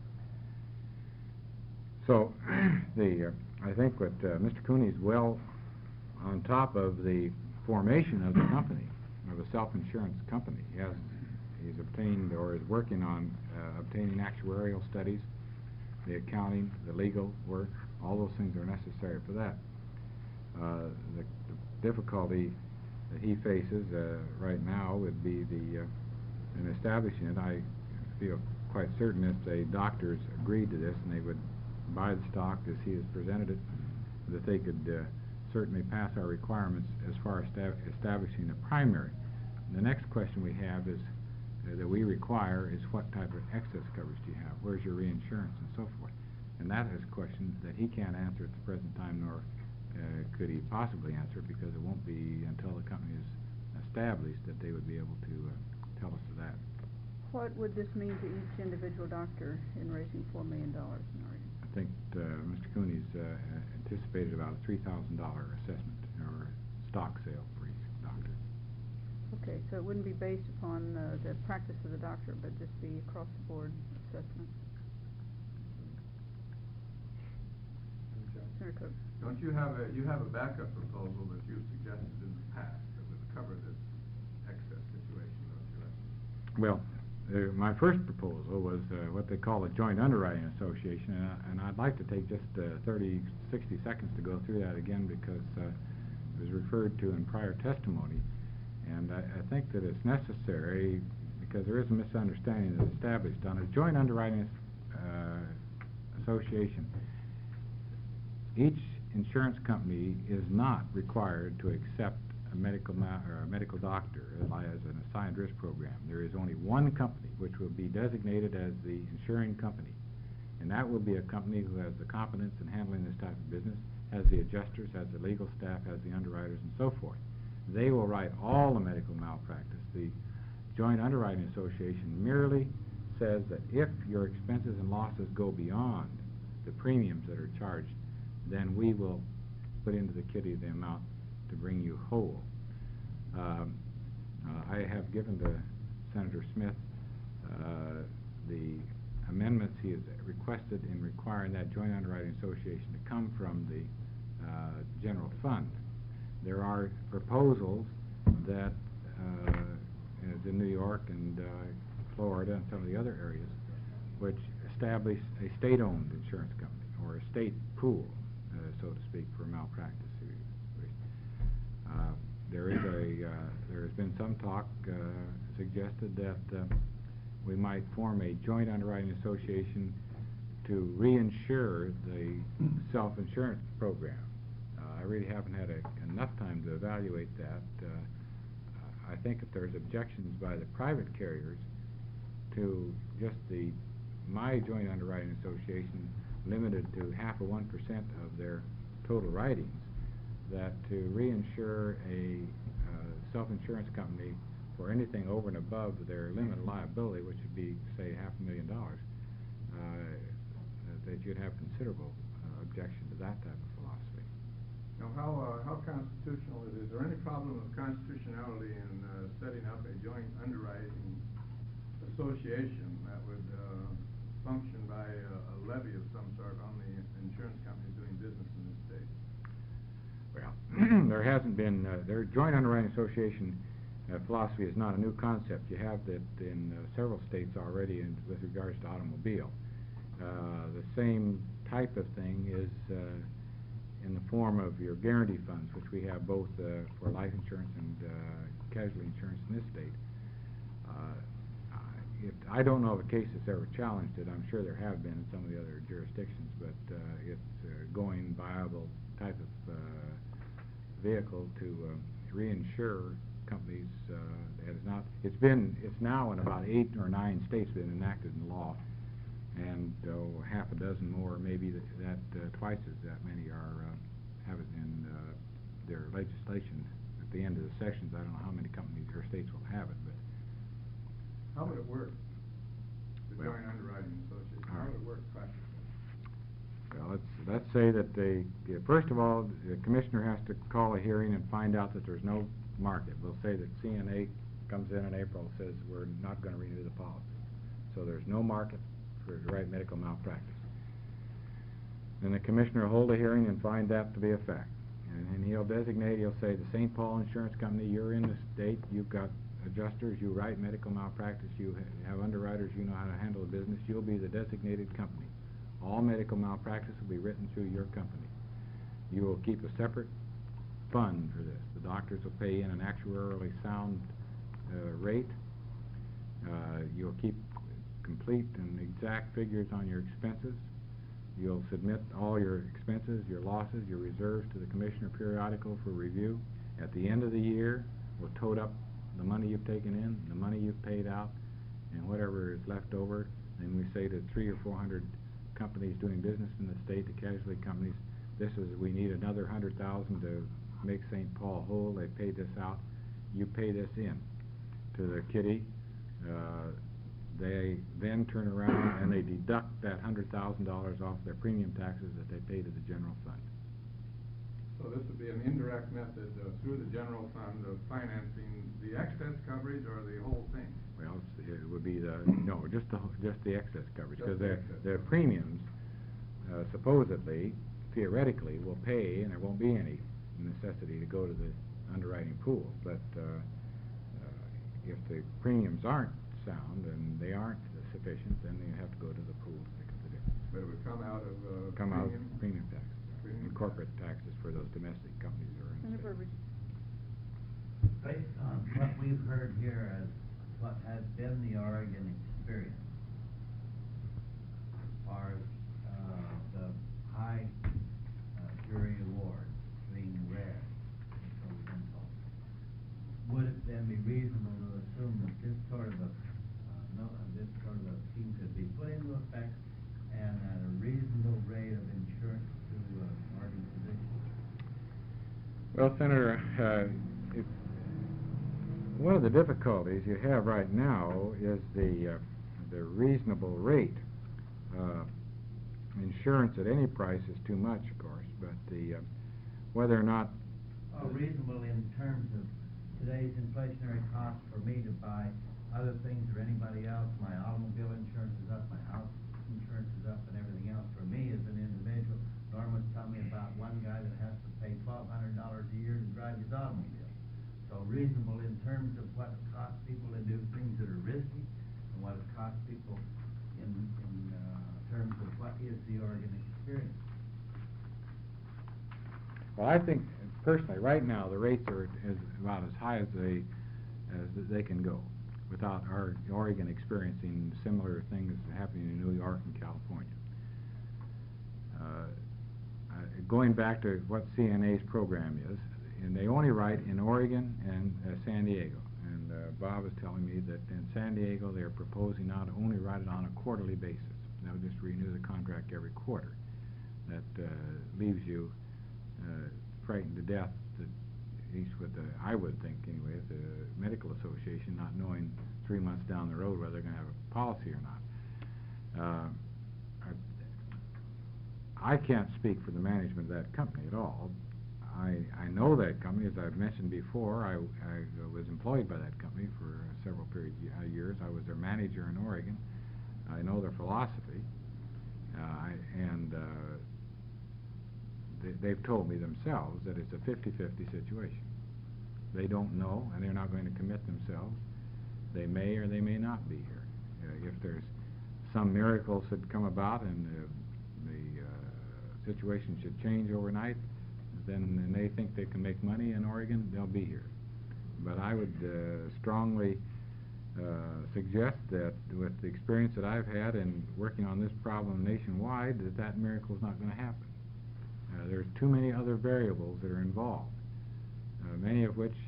So I think what Mr. Cooney is well on top of the formation of the company, of a self-insurance company. He's obtained or is working on obtaining actuarial studies, the accounting, the legal work. All those things are necessary for that. The difficulty that he faces right now would be in establishing it. I feel quite certain if the doctors agreed to this and they would buy the stock as he has presented it, that they could certainly pass our requirements as far as establishing a primary. And the next question we have is that we require is what type of excess coverage do you have? Where's your reinsurance and so forth? And that is questions that he can't answer at the present time, nor could he possibly answer, because it won't be until the company is established that they would be able to tell us that. What would this mean to each individual doctor in raising $4 million in Oregon? I think Mr. Cooney's anticipated about a $3,000 assessment or stock sale for each doctor. Okay, so it wouldn't be based upon the practice of the doctor, but just be across the board assessment. Senator Cook. Don't you have a backup proposal that you've suggested in the past that would cover this excess situation, don't you? Well, my first proposal was what they call a joint underwriting association, and I'd like to take just 60 seconds to go through that again, because it was referred to in prior testimony, and I think that it's necessary because there is a misunderstanding that's established on a joint underwriting association. Each insurance company is not required to accept a medical doctor as an assigned risk program. There is only one company which will be designated as the insuring company, and that will be a company who has the competence in handling this type of business, has the adjusters, has the legal staff, has the underwriters, and so forth. They will write all the medical malpractice. The Joint Underwriting Association merely says that if your expenses and losses go beyond the premiums that are charged, then we will put into the kitty the amount to bring you whole. I have given to Senator Smith the amendments he has requested in requiring that Joint Underwriting Association to come from the general fund. There are proposals that, as in New York and Florida and some of the other areas, which establish a state-owned insurance company or a state pool, so to speak, for malpractice. There has been some talk suggested that we might form a joint underwriting association to reinsure the self-insurance program. I really haven't had enough time to evaluate that. I think if there's objections by the private carriers to just my joint underwriting association limited to 0.5% of their total writings, that to reinsure a self-insurance company for anything over and above their limit of liability, which would be, say, $500,000, that you'd have considerable objection to that type of philosophy. Now, how constitutional is it? Is there any problem of constitutionality in setting up a joint underwriting association that would function by a levy of some sort on the insurance companies doing business in this state? Well, there hasn't been, their joint underwriting association philosophy is not a new concept. You have that in several states already with regards to automobile. The same type of thing is in the form of your guarantee funds, which we have both for life insurance and casualty insurance in this state. I don't know of a case that's ever challenged it. I'm sure there have been in some of the other jurisdictions, but it's a going viable type of vehicle to reinsure companies. It's now in about 8 or 9 states been enacted in law, and half a dozen more, maybe twice as that many have it in their legislation. At the end of the sessions, I don't know how many companies or states will have it, but how would it work? The Joint Underwriting Association. How would it work practically? Well, let's say that first of all, the commissioner has to call a hearing and find out that there's no market. We'll say that CNA comes in April and says we're not going to renew the policy. So there's no market for the right medical malpractice. Then the commissioner will hold a hearing and find that to be a fact. And he'll say the St. Paul Insurance Company, you're in the state, you've got adjusters, you write medical malpractice, you have underwriters, you know how to handle the business, you'll be the designated company. All medical malpractice will be written through your company. You will keep a separate fund for this. The doctors will pay in an actuarially sound rate. You'll keep complete and exact figures on your expenses. You'll submit all your expenses, your losses, your reserves to the commissioner periodical for review. At the end of the year, we'll total up the money you've taken in, the money you've paid out, and whatever is left over, then we say to 300 or 400 companies doing business in the state, the casualty companies, we need another $100,000 to make St. Paul whole. They paid this out. You pay this in to the kitty. They then turn around and they deduct that $100,000 off their premium taxes that they pay to the general fund. So this would be an indirect method through the general fund of financing the excess coverage or the whole thing? Well, it would be just the excess coverage, Just because the excess their coverage. premiums supposedly, theoretically, will pay, and there won't be any necessity to go to the underwriting pool. But if the premiums aren't sound and they aren't sufficient, then you have to go to the pool to pick up the difference. But it would come out of Out premium? of premium taxes Premium and corporate taxes for those domestic companies that are in the Senator state. Burbidge. Based on what we've heard here as what has been the Oregon experience, as far as the high jury award being rare, so we've been told, would it then be reasonable to assume that this sort of a scheme could be put into effect and at a reasonable rate of insurance to Oregon physicians? Well, Senator, one of the difficulties you have right now is the reasonable rate. Insurance at any price is too much, of course, but whether or not Reasonable in terms of today's inflationary cost for me to buy other things or anybody else. My automobile insurance is up, my house insurance is up, and everything else. For me as an individual, Norm was telling me about one guy that has to pay $1,200 a year to drive his automobile. So reasonable in terms of what it costs people to do things that are risky, and what it costs people in terms of what is the Oregon experience. Well, I think personally, right now, the rates are about as high as they can go, without our Oregon experiencing similar things happening in New York and California. Going back to what CNA's program is, and they only write in Oregon and San Diego. And Bob was telling me that in San Diego they're proposing now to only write it on a quarterly basis. They'll just renew the contract every quarter. That leaves you frightened to death, at least with I would think anyway, with the medical association not knowing 3 months down the road whether they're going to have a policy or not. I can't speak for the management of that company at all. I know that company, as I've mentioned before. I was employed by that company for several years. I was their manager in Oregon. I know their philosophy, they've told me themselves that it's a 50-50 situation. They don't know, and they're not going to commit themselves. They may or they may not be here. If there's some miracles that come about and the situation should change overnight, then they think they can make money in Oregon, they'll be here. But I would strongly suggest that with the experience that I've had in working on this problem nationwide, that miracle is not going to happen. There's too many other variables that are involved, many of which,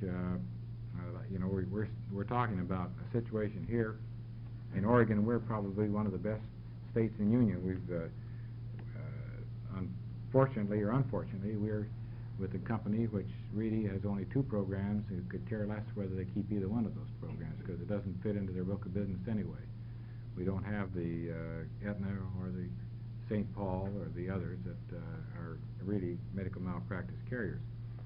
we're talking about a situation here in Oregon. We're probably one of the best states in the union. We've, unfortunately or unfortunately, we're with a company which really has only 2 programs and could care less whether they keep either one of those programs because it doesn't fit into their book of business anyway. We don't have the Aetna or the St. Paul or the others that are really medical malpractice carriers.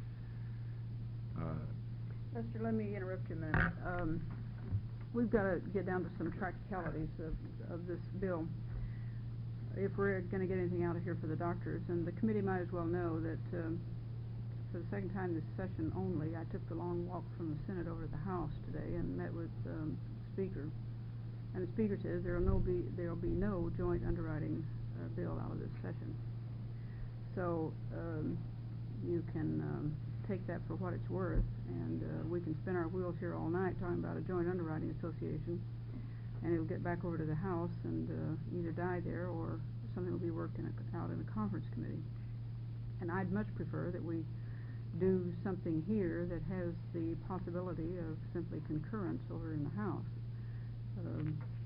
Lester, let me interrupt you a minute. We've got to get down to some practicalities of this bill if we're going to get anything out of here for the doctors. And the committee might as well know that for the second time this session only, I took the long walk from the Senate over to the House today and met with the Speaker. And the Speaker says there will be no joint underwriting bill out of this session. So you can take that for what it's worth, and we can spin our wheels here all night talking about a joint underwriting association, and it'll get back over to the House and either die there or something will be worked out in a conference committee. And I'd much prefer that we do something here that has the possibility of simply concurrence over in the House.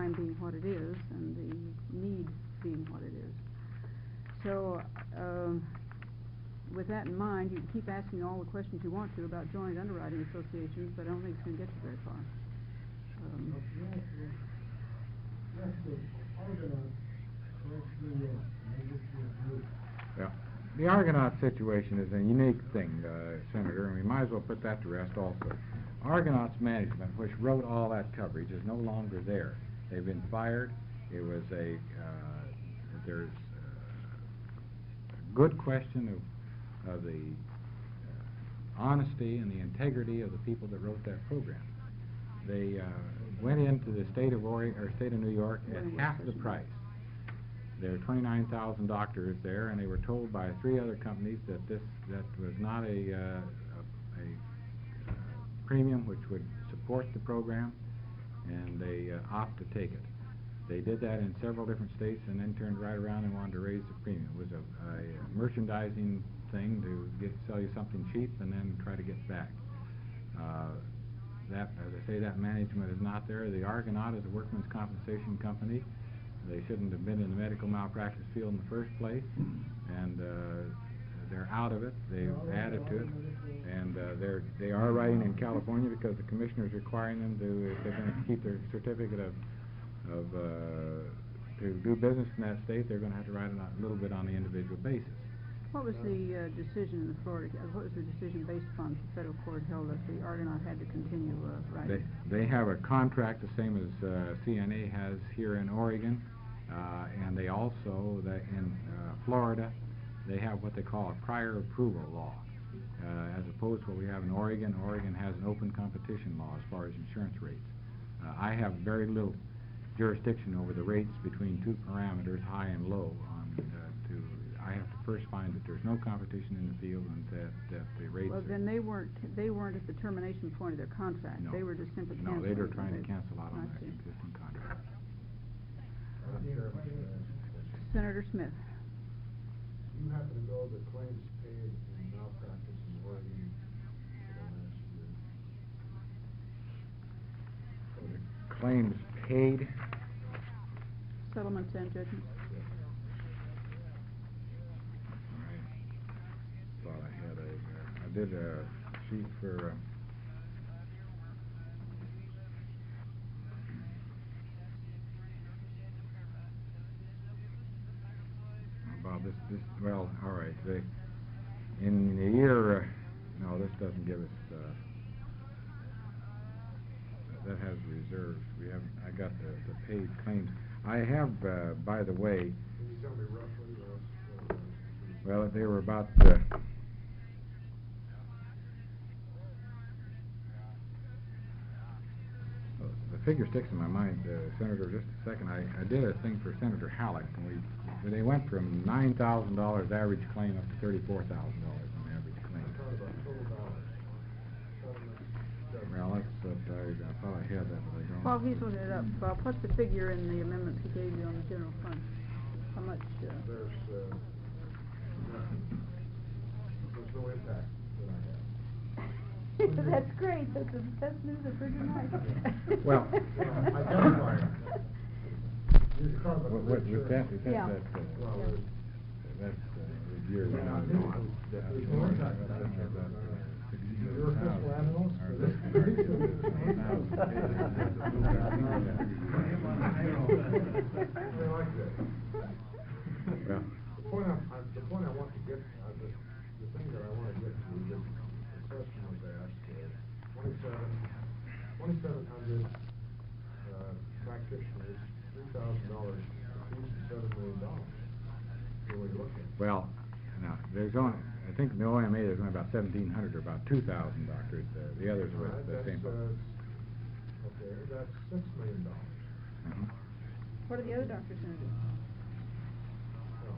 time being what it is and the need being what it is. So, with that in mind, you can keep asking all the questions you want to about joint underwriting associations, but I don't think it's going to get you very far. Well, the Argonaut situation is a unique thing, Senator, and we might as well put that to rest also. Argonaut's management, which wrote all that coverage, is no longer there. They've been fired. It was there's a good question of the honesty and the integrity of the people that wrote that program. They went into the state of New York at half the price. There are 29,000 doctors there, and they were told by 3 other companies that that was not a premium which would support the program, and they opted to take it. They did that in several different states, and then turned right around and wanted to raise the premium. It was a merchandising thing to sell you something cheap and then try to get back. As I say, that management is not there. The Argonaut is a workman's compensation company. They shouldn't have been in the medical malpractice field in the first place, and they're out of it. They've added to it, and they are writing in California because the commissioner is requiring them to, if they're going to keep their certificate to do business in that state, they're going to have to write a little bit on the individual basis. What was the decision in the Florida? What was the decision based upon the federal court held that the Argonaut had to continue writing? They have a contract the same as CNA has here in Oregon, and they also in Florida they have what they call a prior approval law, as opposed to what we have in Oregon. Oregon has an open competition law as far as insurance rates. I have very little jurisdiction over the rates between 2 parameters, high and low. I have to first find that there's no competition in the field and that the rates. Well, then they weren't at the termination point of their contract. No. They were just simply canceling. No, they were trying to cancel out on their existing contract. Senator Smith. You happen to know the claims paid in malpractice in Oregon for the last year? Claims paid. Settlements and judgments. Thought I did a sheet for about this. Well, all right. In the year, no, this doesn't give us. That has reserves. We haven't. I got the paid claims. I have, by the way. Can you tell me roughly? Well, they were about. The figure sticks in my mind, Senator. Just a second. I did a thing for Senator Halleck, and they went from $9,000 average claim up to $34,000 on average claim. Well, that's I thought I had that, but I don't. Well, he's looking it up. Bob, what's the figure in the amendments he gave you on the general fund? How much? There's no impact that I have. That's great. That's the best news I've heard tonight. Well, identifier. With that, Yeah. That's the year went on. There's no impact. You're a fiscal analyst for this. I like that. Well, the point I want to get, the thing that I want to get to is this question was asked, 2,700 practitioners, $3,000 fees and $7 million. What are we looking at? well, now there's only. I think in the OMA there's only about 1,700 or about 2,000 doctors. The others were the same. Okay, that's $6 million. What are the other doctors going to do? Well,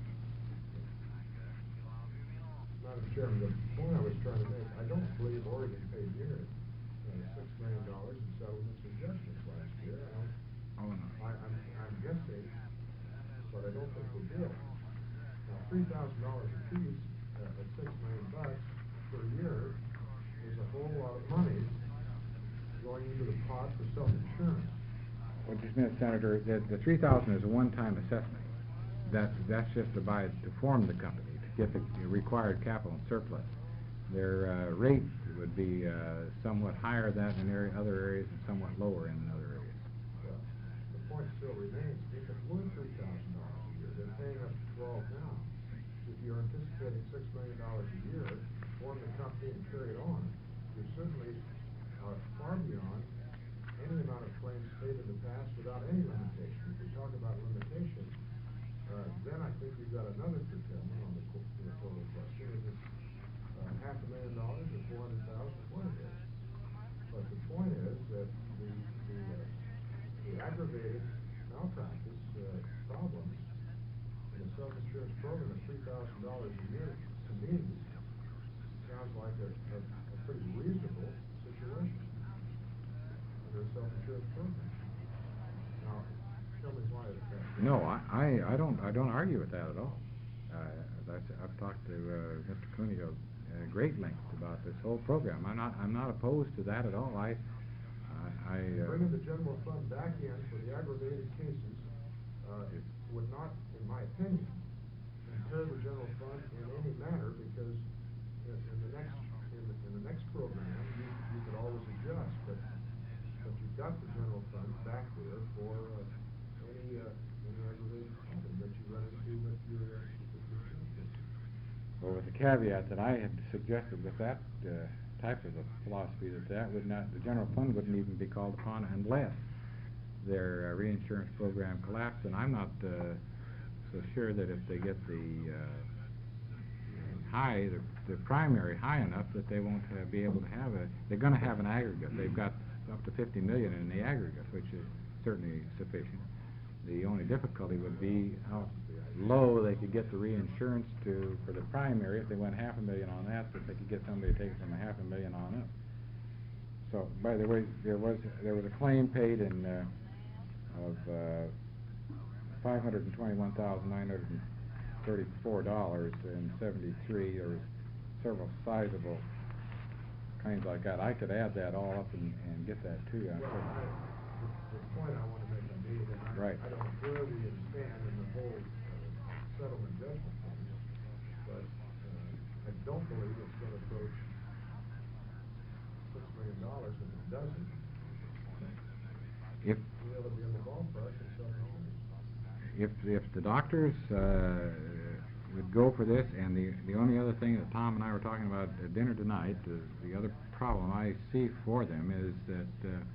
Madam Chairman, the point I was trying to make, I don't believe Oregon paid near $6 million in settlements and judgments last year. I'm guessing, but I don't think they did. Now, $3,000 a piece at $6 million per year is a whole lot of money going into the pot for self-insurance. well, just a minute, Senator, the 3,000 is a one-time assessment. That's just to form the company, to get the required capital and surplus. Their rate would be somewhat higher than in other areas and somewhat lower in other areas. Well, the point still remains, if it were $3,000 a year, they're paying up to 12 now. If you're anticipating $6 million a year, form the company and carry it on, you're certainly far beyond any amount of claims paid in the past without any limitation. If we talk about limitation, then I think you've got another curtailment on the total question. Is it $500,000 or $400,000? What it is. But the point is that the aggravated malpractice problems in a self-insurance program of $3,000 a year, to me, sounds like a pretty reasonable situation under a self-insurance program. Now, tell me why it's that. No, I don't argue with that at all. I've talked to Mr. Cuneo at great length about this whole program. I'm not opposed to that at all. Bringing the general fund back in for the aggravated cases would not, in my opinion, impair the general fund in any manner, because in the next program you could always adjust, but you've got the general fund back there for any aggravated problem that you run into with your Well, with the caveat that I had suggested with that type of a philosophy, that would not, the general fund wouldn't even be called upon unless their reinsurance program collapsed, and I'm not so sure that if they get the primary high enough that they won't be able to have they're going to have an aggregate. They've got up to $50 million in the aggregate, which is certainly sufficient. The only difficulty would be how low they could get the reinsurance for the primary. If they went $500,000 on that, if they could get somebody to take it from $500,000 on up. So, by the way, there was a claim paid of $521,934.73. There was several sizable claims like that. I could add that all up and get that to you. The point I want to make on me, and I don't know where we stand in the whole settlement judgment thing, but I don't believe it's going to approach $6 million. If it doesn't, we ought to be in the ballpark in 7 years. If the doctors would go for this, and the only other thing that Tom and I were talking about at dinner tonight, the other problem I see for them is that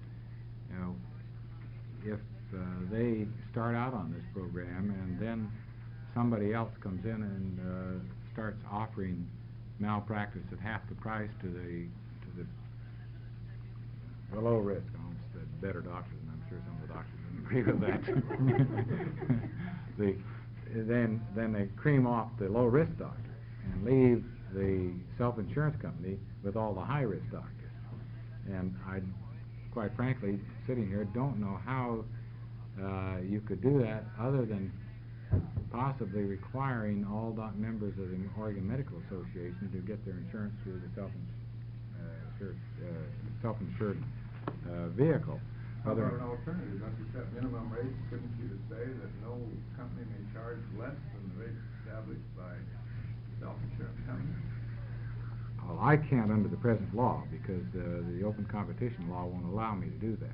if they start out on this program and then somebody else comes in and starts offering malpractice at half the price to the low risk, almost the better doctors, and I'm sure some of the doctors would agree with that. Then they cream off the low risk doctor and leave the self-insurance company with all the high risk doctors. And I, quite frankly, sitting here, don't know how you could do that other than possibly requiring all members of the Oregon Medical Association to get their insurance through the self-insured vehicle. How about an alternative? Don't you set minimum rates? Couldn't you say that no company may charge less than the rates established by self-insurance companies? Well, I can't under the present law, because the open competition law won't allow me to do that.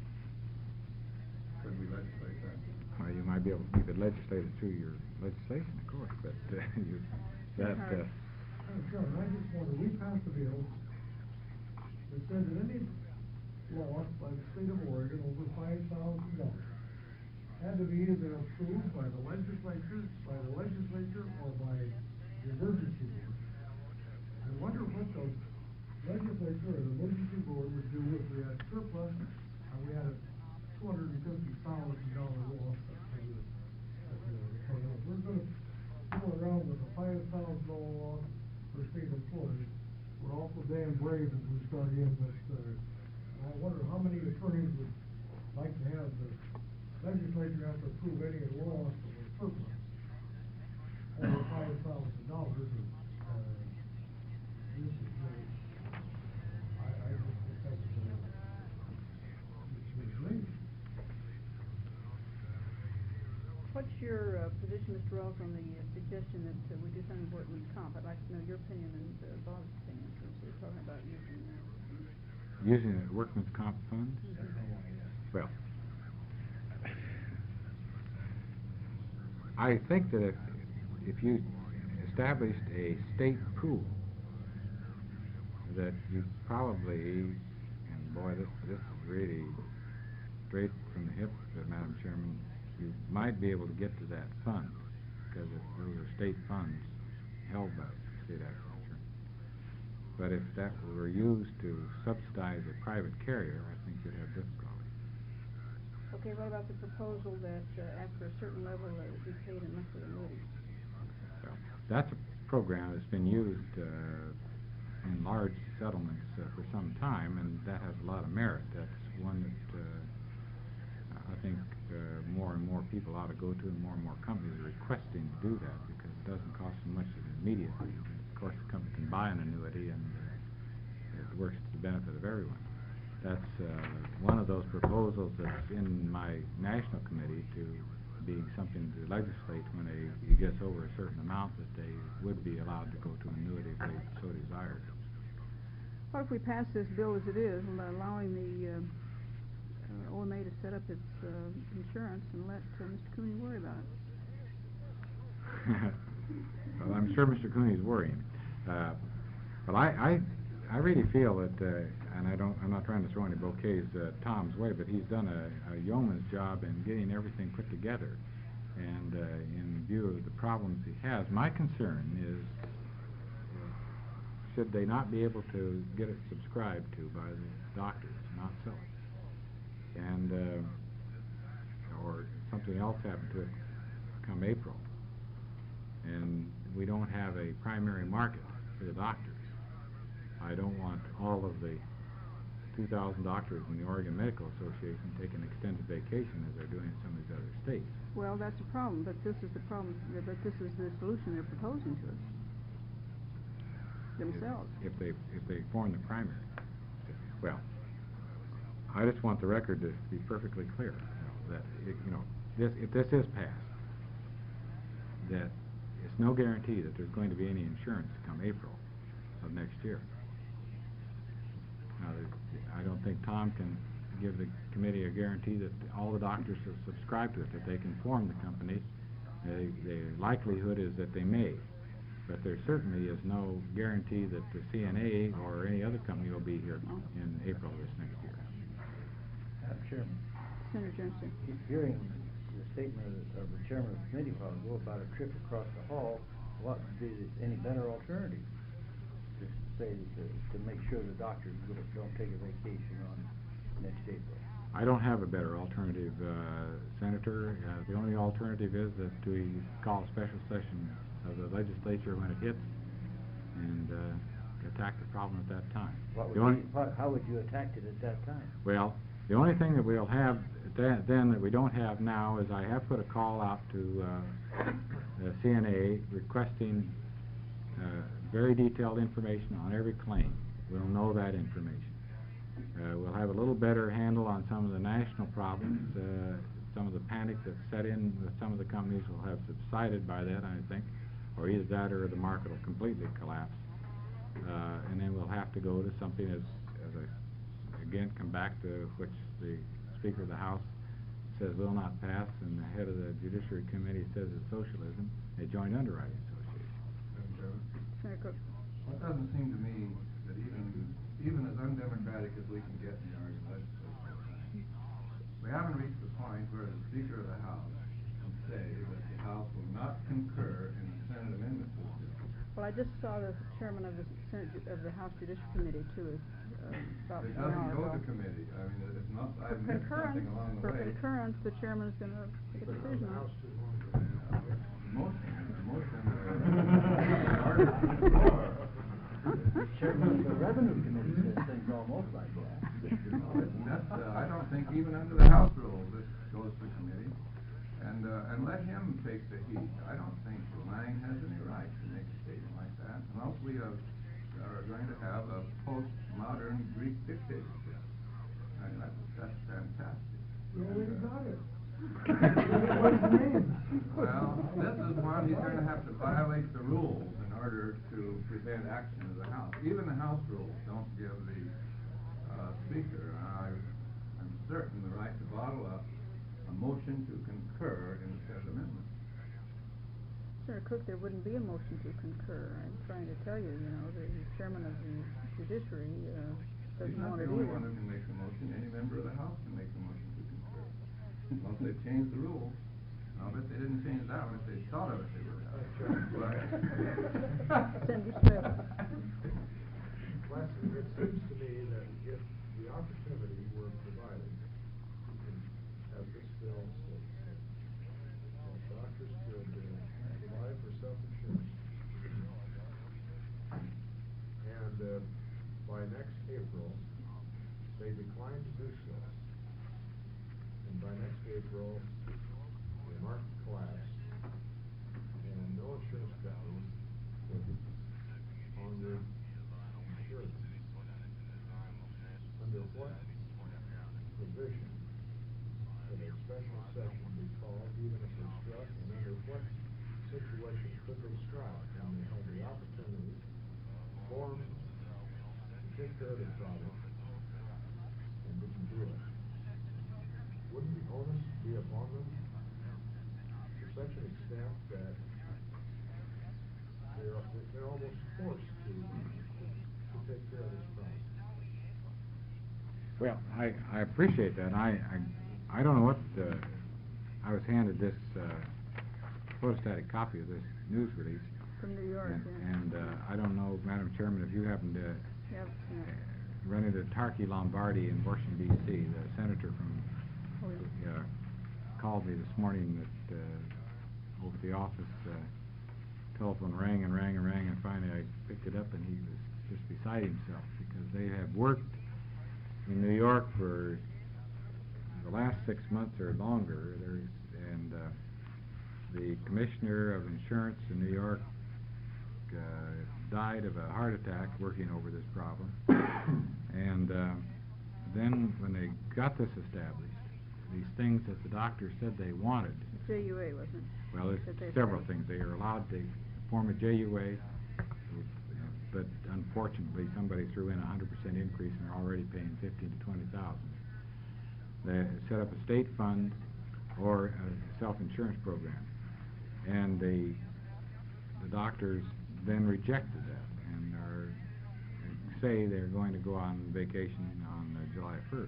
Could we legislate that? You might be able, you could legislate it through your legislation, of course, but Chairman, I just wonder, we passed a bill that said that any loss by the state of Oregon over $5,000 had to be either approved by the legislature, or by the emergency board. I wonder what the legislature or the emergency board would do if we had surplus and we had a $250,000 loss. We're going to go around with a $5,000 loss for state employees. We're awful damn brave as we start in, but I wonder how many attorneys would like to have the legislature have to approve any loss of a surplus over $5,000. This is I just think that's misleading. what's your position, Mr. Rawls, on the suggestion that we do something with workman's comp? I'd like to know your opinion and Bob's opinion, since we're talking about using Using the workman's comp funds? Well, I think that if you established a state pool, that you probably, and boy, this is really straight from the hip, Madam Chairman, you might be able to get to that fund, because those are state funds held by state accident insurance. But if that were used to subsidize a private carrier, I think you'd have difficulty. Okay, what about the proposal that after a certain level that it would be paid in monthly annuities? Well, that's a program that's been used in large settlements for some time, and that has a lot of merit. That's one that I think more and more people ought to go to, and more companies are requesting to do that because it doesn't cost so much immediately. Of course, the company can buy an annuity, and it works to the benefit of everyone. That's one of those proposals that's in my national committee to be something to legislate when it gets over a certain amount, that they would be allowed to go to an annuity if they so desired. What if we pass this bill as it is, allowing the OMA to set up its insurance and let Mr. Cooney worry about it? Well, I'm sure Mr. Cooney's worrying. But I really feel that, and I'm not trying to throw any bouquets Tom's way, but he's done a yeoman's job in getting everything put together. And in view of the problems he has, my concern is, should they not be able to get it subscribed to by the doctors, not sell it, and or something else happen to it come April, and we don't have a primary market for the doctors. I don't want all of the 2,000 doctors in the Oregon Medical Association taking extended vacation as they're doing in some of these other states. Well, that's a problem, but this is the problem, but this is the solution they're proposing to us themselves. If they form the primary. Well, I just want the record to be perfectly clear, that if this is passed, that it's no guarantee that there's going to be any insurance come April of next year. Now, I don't think Tom can give the committee a guarantee that all the doctors will subscribe to it, that they can form the company. The likelihood is that they may, but there certainly is no guarantee that the CNA or any other company will be here in April of this next year. Madam Chairman, Senator Johnson. hearing the statement of the chairman of the committee a while ago about a trip across the hall, what would be any better alternative? Just say to make sure the doctors don't take a vacation on next April. I don't have a better alternative, Senator. The only alternative is that we call a special session of the legislature when it hits and attack the problem at that time. How would you attack it at that time? Well, the only thing that we'll have then that we don't have now is I have put a call out to the CNA requesting very detailed information on every claim. We'll know that information. We'll have a little better handle on some of the national problems. Some of the panic that's set in with some of the companies will have subsided by that, I think, or either that or the market will completely collapse. And then we'll have to go to something as I again come back to which the Speaker of the House says will not pass, and the head of the Judiciary Committee says it's socialism, a joint underwriting association. Senator Cook. Well, it doesn't seem to me that even as undemocratic as we can get in our legislature, we haven't reached the point where the Speaker of the House can say that the House will not concur in the Senate amendment to the bill. Well, I just saw the chairman of the House Judicial Committee too, about It an hour doesn't go ago. to committee. I mean, it's not. For I've missed something along the way. concurrence, the chairman is going to make a decision on it. The chairman of the Revenue Committee says things almost like that. I don't think even under the House rules this goes to committee, and let him take the heat. I don't think Lang has any right to make a statement like that, unless we are going to have a postmodern Greek dictatorship. And that's fantastic. You already got it. What's the name? Well, he's gonna have to violate the rules in order to prevent action of the House. Even the House rules don't give the, Speaker, I'm certain, the right to bottle up a motion to concur in said amendment. Senator Cook, there wouldn't be a motion to concur. I'm trying to tell you, the chairman of the judiciary, He's doesn't not want the it only either. one who can make a motion. Any member of the House can make a motion to concur. Once they change the rules. I'll bet they didn't change that one. If they thought of it, they would have. Senator Smith. Lastly, it seems to me that if the opportunity were provided, as this bill states, that doctors could apply for self-insurance, and by next April, they decline to do so, and by next April, the market collapsed, and no insurance company would longer insure them. Under what provision could a special session be called, even if they're struck, and under what situation could they strike when they have the opportunity formed to take care of the problem and didn't do it? Wouldn't the onus be upon them to such an extent that they're almost forced to take care of this problem? Well, I appreciate that. I don't know what, I was handed this photostatic copy of this news release. From New York, And I don't know, Madam Chairman, if you happen to Yep, run into Tarky Lombardi in Washington, D.C., the senator from, called me this morning that over at the office, telephone rang and rang and rang, and finally I picked it up, and he was just beside himself because they have worked in New York for the last 6 months or longer. And the commissioner of insurance in New York died of a heart attack working over this problem. And then when they got this established, these things that the doctor said they wanted. JUA, wasn't it? Well, there's That they several said. things. They are allowed to form a JUA, but unfortunately somebody threw in a 100% increase and they're already paying $15,000 to $20,000. They set up a state fund or a self-insurance program, and the doctors then rejected that and say they're going to go on vacation on July 1st.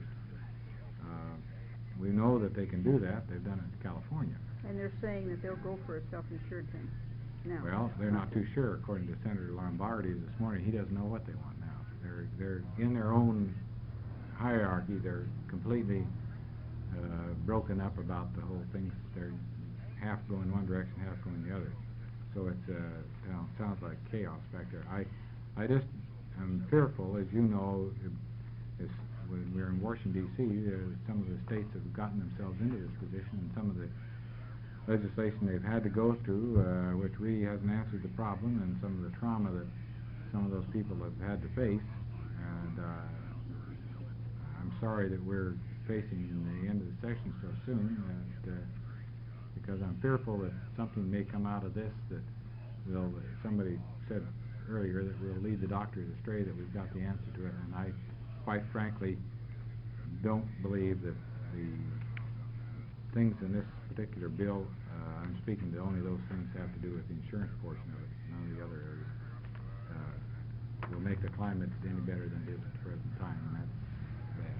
We know that they can do that. They've done it in California. And they're saying that they'll go for a self-insured thing now. Well, they're not too sure. According to Senator Lombardi this morning, he doesn't know what they want now. They're in their own hierarchy. They're completely broken up about the whole thing. They're half going one direction, half going the other. So it's sounds like chaos back there. I'm fearful, as you know, when we're in Washington, D.C., some of the states have gotten themselves into this position, and some of the legislation they've had to go through, which really hasn't answered the problem, and some of the trauma that some of those people have had to face. And I'm sorry that we're facing the end of the session so soon, because I'm fearful that something may come out of this that will, somebody said earlier, that will lead the doctors astray, that we've got the answer to it, and I quite frankly don't believe that the things in this particular bill, I'm speaking to only those things that have to do with the insurance portion of it, none of the other areas, will make the climate any better than it is at the present time, and that's bad.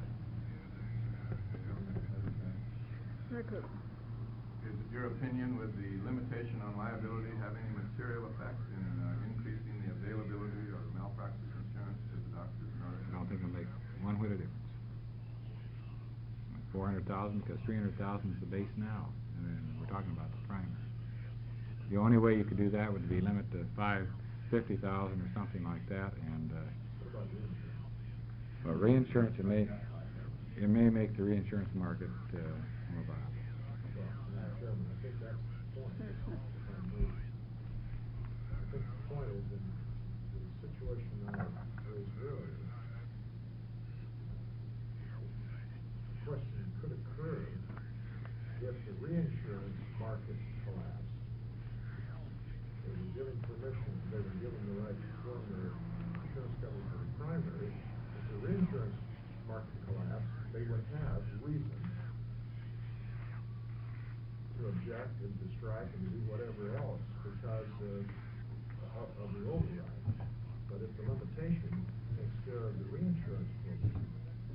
Senator Cook. Is it your opinion, would the limitation on liability have any material effect in increasing the availability of malpractice insurance to the doctors in our area? I don't think it'll make one whit of difference. 400,000, because 300,000 is the base now, and then we're talking about the primary. The only way you could do that would be limit to 50,000 or something like that, and but reinsurance, it may make the reinsurance market more viable. Chairman, I think that's the point. I think the point is in the situation I raised earlier, the question could occur if the reinsurance market collapsed giving permission, they were given the right to form their insurance company for the primary. If the reinsurance market collapsed, they would have reason to object and to strike and to do whatever else because of the override. But if the limitation takes care of the reinsurance program.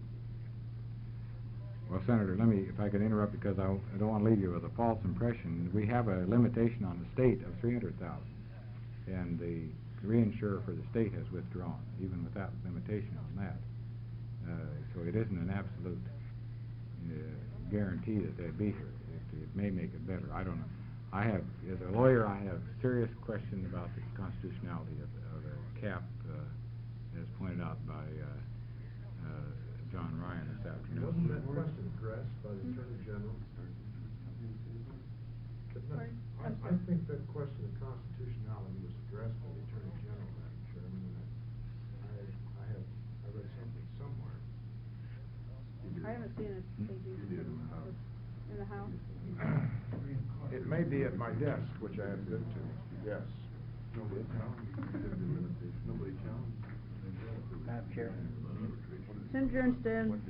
Well, Senator, let me, if I could interrupt, because I don't want to leave you with a false impression. We have a limitation on the state of 300,000, and the reinsurer for the state has withdrawn, even with that limitation on that. So it isn't an absolute guarantee that they'd be here. It may make it better. I don't know. I have, as a lawyer, I have serious question about the constitutionality of a cap, as pointed out by John Ryan this afternoon. Wasn't that question addressed by the Attorney General? I think that question of constitutionality was addressed by the Attorney General, Madam Chairman, and I read something somewhere. I haven't seen it, in the House. It may be at my desk, which I have been to, yes. Nobody challenged. Madam Chair. Senator Ernst,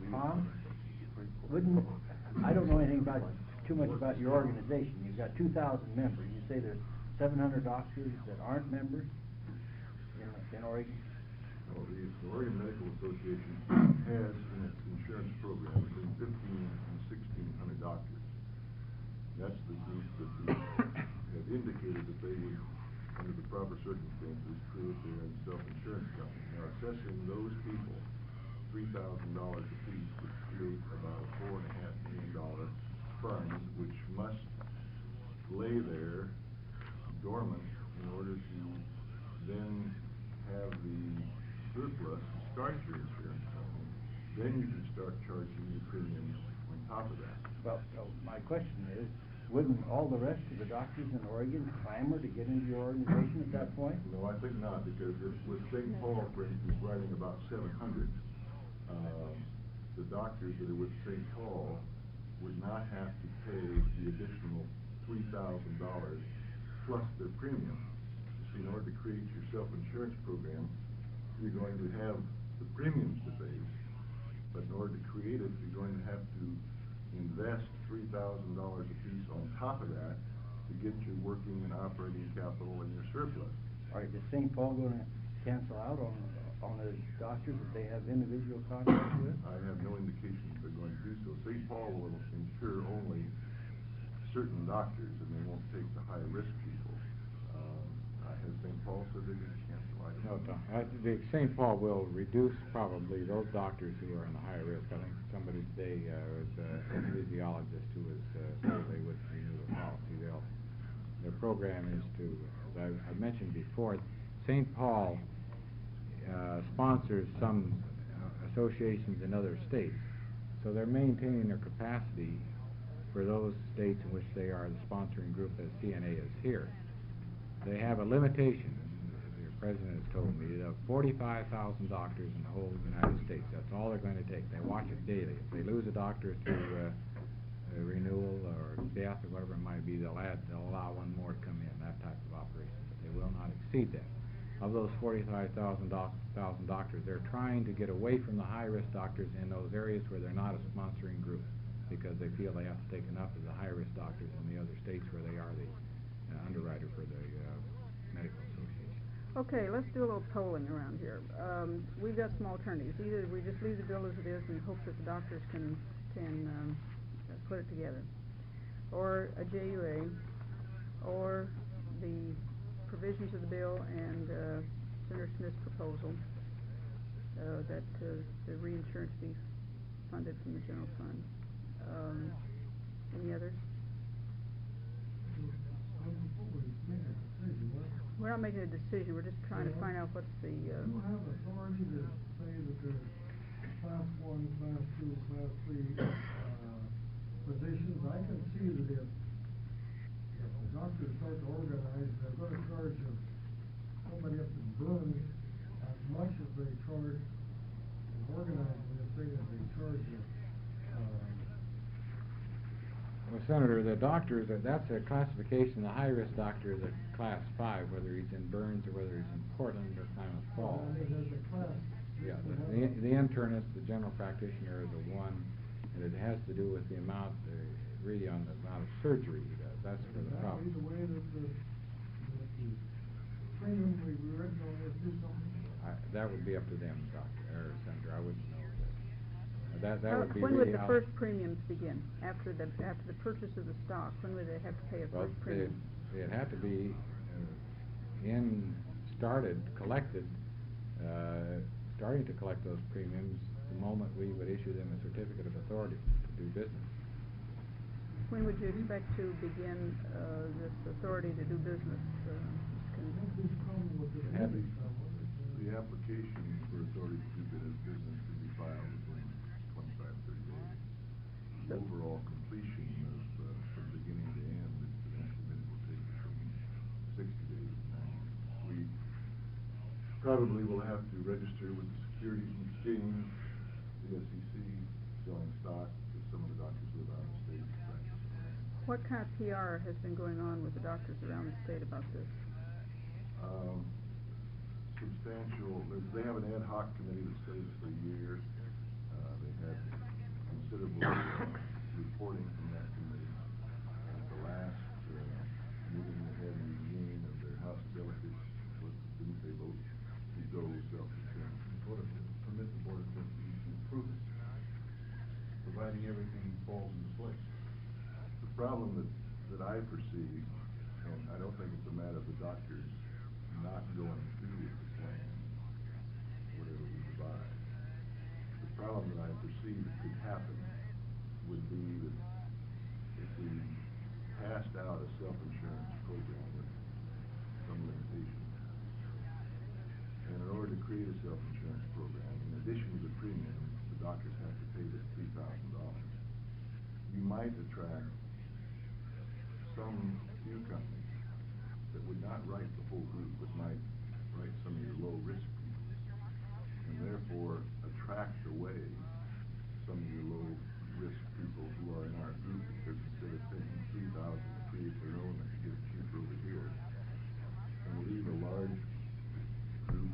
I don't know anything about too much about your organization. You've got 2,000 members. You say there's 700 doctors that aren't members in Oregon? Well, the Oregon Medical Association has in its insurance program between 1,500 and 1,600 doctors. That's the group that have indicated that they would, under the proper circumstances, create their own self-insurance company. Now, assessing those people $3,000 apiece would create about a $4.5 million fund, which must lay there dormant in order to then have the surplus to start your insurance company. Then you can start charging your premiums on top of that. Well, so my question is, wouldn't all the rest of the doctors in Oregon clamor to get into your organization at that point? No, I think not, because with St. Paul, for instance, writing about 700, the doctors that are with St. Paul would not have to pay the additional $3,000 plus their premium. So in order to create your self-insurance program, you're going to have the premiums to pay, but in order to create it, you're going to have to invest $3,000 a piece on top of that to get your working and operating capital and your surplus. All right, is St. Paul going to cancel out on the doctors that they have individual contracts with? I have no indication that they're going to do so. St. Paul will insure only certain doctors, and they won't take the high-risk people. Has St. Paul said they're going to cancel? I don't know. The St. Paul will reduce probably those doctors who are in the high risk. I think somebody today was an anesthesiologist who was told they would renew the policy. Their program is to, as I mentioned before, St. Paul sponsors some associations in other states, so they're maintaining their capacity for those states in which they are the sponsoring group as CNA is here. They have a limitation, the president has told me, of 45,000 doctors in the whole United States. That's all they're going to take. They watch it daily. If they lose a doctor through renewal or death or whatever it might be, they'll allow one more to come in, that type of operation. But they will not exceed that. Of those 45,000 doctors, they're trying to get away from the high-risk doctors in those areas where they're not a sponsoring group, because they feel they have to take enough of the high-risk doctors in the other states where they are the underwriter for the medical association. Okay, let's do a little polling around here. We've got some alternatives. Either we just leave the bill as it is and hope that the doctors can put it together, or a JUA, or the provisions of the bill and Senator Smith's proposal that the reinsurance be funded from the general fund. Any others? We're not making a decision. We're just trying to find out what's the. Do you have authority to say that there's class 1, class 2, class 3 positions? I can see that if the doctors start to organize, they're going to charge somebody up in Boone as much as they charge organizing this thing as they charge Well, Senator, the doctors, that's a classification, the high-risk doctor is a class 5, whether he's in Burns or whether he's in Portland or Klamath Falls. I mean, there's a class. Yeah, the internist, the general practitioner is a 1, and it has to do with the amount, really on the amount of surgery he does. That's where the That problem. be the way that the premium we originally is do something? That would be up to them, Doctor, or Senator, I wouldn't know that. That would be When really would the how- first premiums begin? After the purchase of the stock, when would they have to pay a Well, first premium? it had to be collected, starting to collect those premiums the moment we would issue them a certificate of authority to do business. When would you expect to begin this authority to do business? The application for authority to do business can be filed within 25, 30 days. The overall completion of from beginning to end, the estimate will take between 60 days and 90. We probably will have to register with the Securities and Exchange, the SEC, selling stock to some of the doctors who are out of state practice. What kind of PR has been going on with the doctors around the state about this? Substantial. They have an ad hoc committee that studies for a year. They had considerable reporting from that committee. At the last meeting they had in Eugene of their House delegates, didn't they vote to go self-insurance? Voted to permit the Board of Trustees to approve it, providing everything falls into place. The problem that I perceive, and I don't think it's a matter of the doctors not going through with the plan, whatever we provide. The problem that I perceive that could happen would be that if we passed out a self-insurance program with some limitations, and in order to create a self-insurance program, in addition to the premium, the doctors have to pay this $3,000. You might attract some few companies that would not write the whole group, but might write some of your low-risk people, and therefore attract away some of your low-risk people who are in our group, because instead of paying $3,000 to create their own and to get it cheaper over here, and leave a large group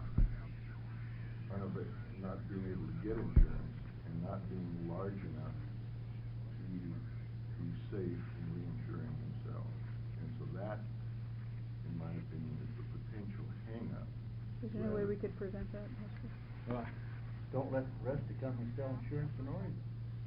not being able to get insurance and not being large enough to be safe in reinsuring themselves. And so that, in my opinion, is the potential hang-up. Is there any way we could prevent that, Lester? Well, Don't let the rest of the companies sell insurance in Oregon.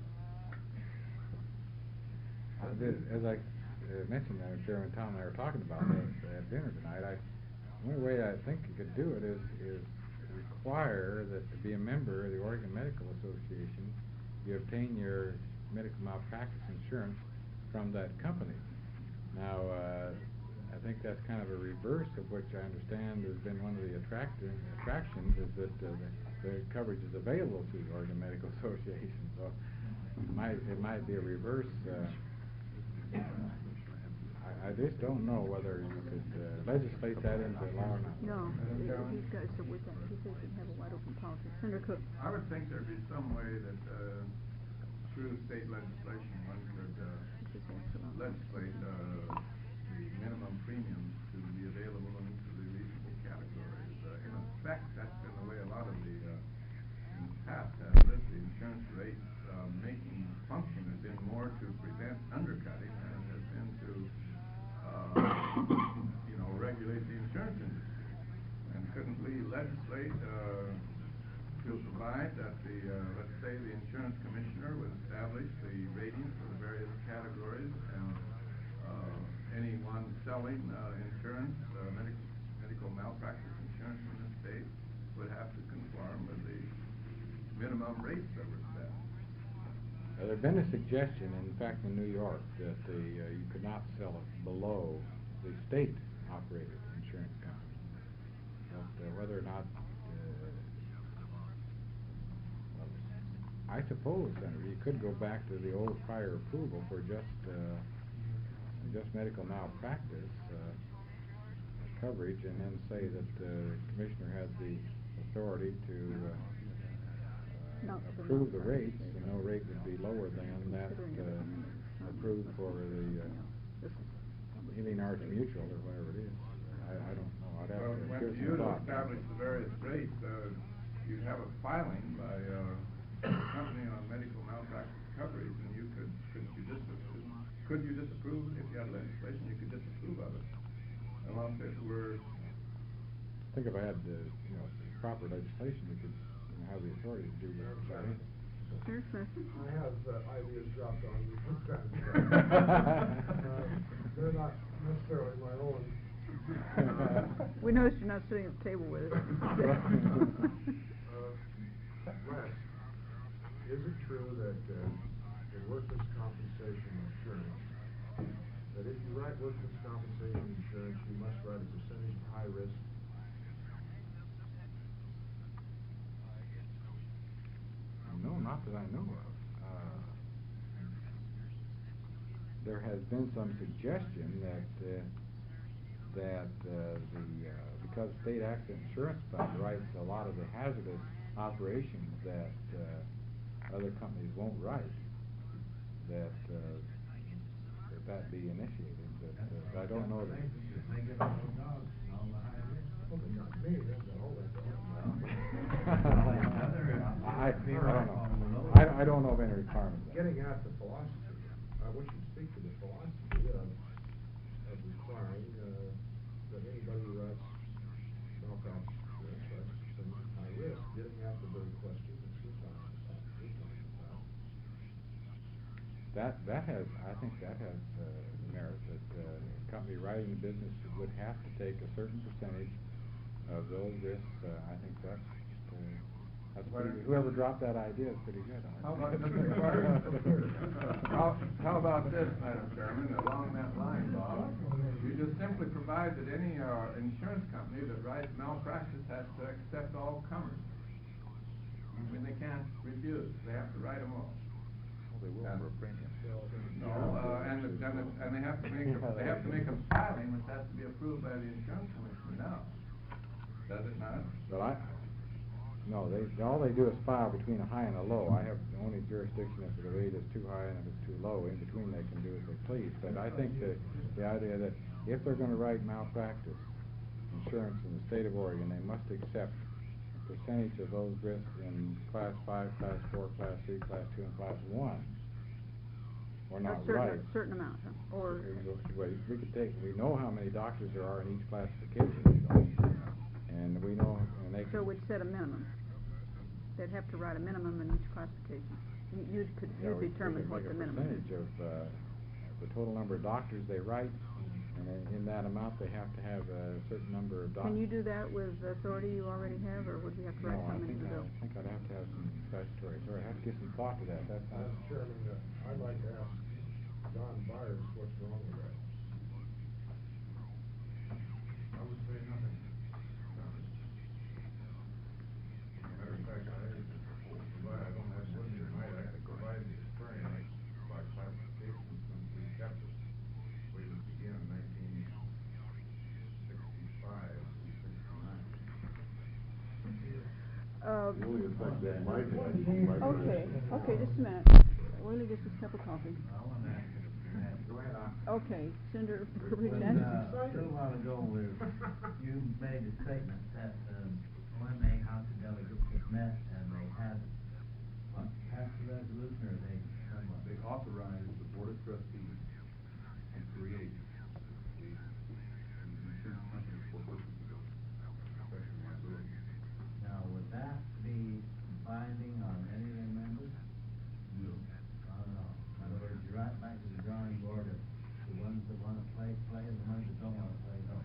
as I mentioned, Chairman Tom and I were talking about this at dinner tonight. The only way I think you could do it is require that to be a member of the Oregon Medical Association, you obtain your medical malpractice insurance from that company. Now, I think that's kind of a reverse of which I understand has been one of the attractions is that the coverage is available to the Oregon Medical Association. So it might be a reverse. I just don't know whether you could legislate that into law or not. No, he's got to with that. He says he'd have a wide open politics. Senator Cook. I would think there'd be some way that through state legislation one could legislate the minimum premiums to be available in each of the reasonable categories. In effect, that's been the way a lot of the in the past has lived. The insurance rate making function has been more to prevent undercutting than it has been to regulate the insurance industry. And couldn't we legislate to provide that let's say the insurance commissioner would establish the ratings for the various categories, and anyone selling insurance, medical malpractice insurance in the state would have to conform with the minimum rates that were set. There had been a suggestion, in fact, in New York, that you could not sell it below the state-operated insurance company. But whether or not, I suppose, Senator, you could go back to the old prior approval for just medical malpractice coverage, and then say that the commissioner has the authority to approve the rates, and no rate would be lower than that approved for the Healing Arts Mutual or whatever it is. I don't know. I'd have Well, to when give you some thought. establish the various rates, you'd have a filing by a company on medical malpractice coverage, and you could you disapprove, if you had legislation, you could disapprove of it. Unless it were... I think if I had proper legislation, we could have the authority to do that. Here's Smith. I have ideas dropped on me from time to time. They're not necessarily my own. We noticed you're not sitting at the table with us. Les, is it true that in workers' compensation insurance, that if you write workers' compensation insurance, you must write a percentage of high risk? No, not that I know of. There has been some suggestion that because State Accident Insurance Fund writes a lot of the hazardous operations that other companies won't write, that be initiated. But I don't know that. I don't know of any requirements. Getting at the philosophy, I wish you'd speak to the philosophy of requiring that anybody who writes malpractice insurance writes some high risk, getting at the very question that we're talking about. I think that has merit, that a company writing the business would have to take a certain percentage of those risks. I think that's pretty good. Whoever dropped that idea is pretty good. How about this, Madam Chairman, along that line, Bob? You just simply provide that any insurance company that writes malpractice has to accept all comers. I mean, they can't refuse. They have to write them all. Well, they will for a premium. No, and they have to make a filing which has to be approved by the insurance commissioner now. Does it not? Well, no, all they do is file between a high and a low. I have the only jurisdiction if the rate is too high and if it's too low. In between, they can do as they please. But I think the idea that if they're going to write malpractice insurance in the state of Oregon, they must accept a percentage of those risks in Class 5, Class 4, Class 3, Class 2, and Class 1. Or not right. A certain amount, or... We know how many doctors there are in each classification, and we know... So we'd set a minimum. They'd have to write a minimum in each classification. You'd determine what the minimum is. Percentage of the total number of doctors they write, and in that amount they have to have a certain number of doctors. Can you do that with the authority you already have, or would we have to write something in the bill? I think I'd have to have some statutory authority. I'd have to give some thought to that. Madam Chairman, I'd like to ask Don Byers what's wrong with that. I would say nothing. Matter of fact, I don't have one here tonight. I could provide the experience by classification since we kept it. We began in 1965 through 69. The only effect that might have. Okay, just a minute. Willie gets his cup of coffee. Go ahead, Okay, Senator Burbidge. A little while ago, you made a statement that OMA House of Delegates has met and they had passed a resolution, or they done what? They authorized the Board of Trustees to create the insurance company for purposes of professional liability. Now, would that be binding on any of their members? No. Not at all. In other words, you're right back to the drawing board of the ones that want to play, and the ones that don't want to play, don't.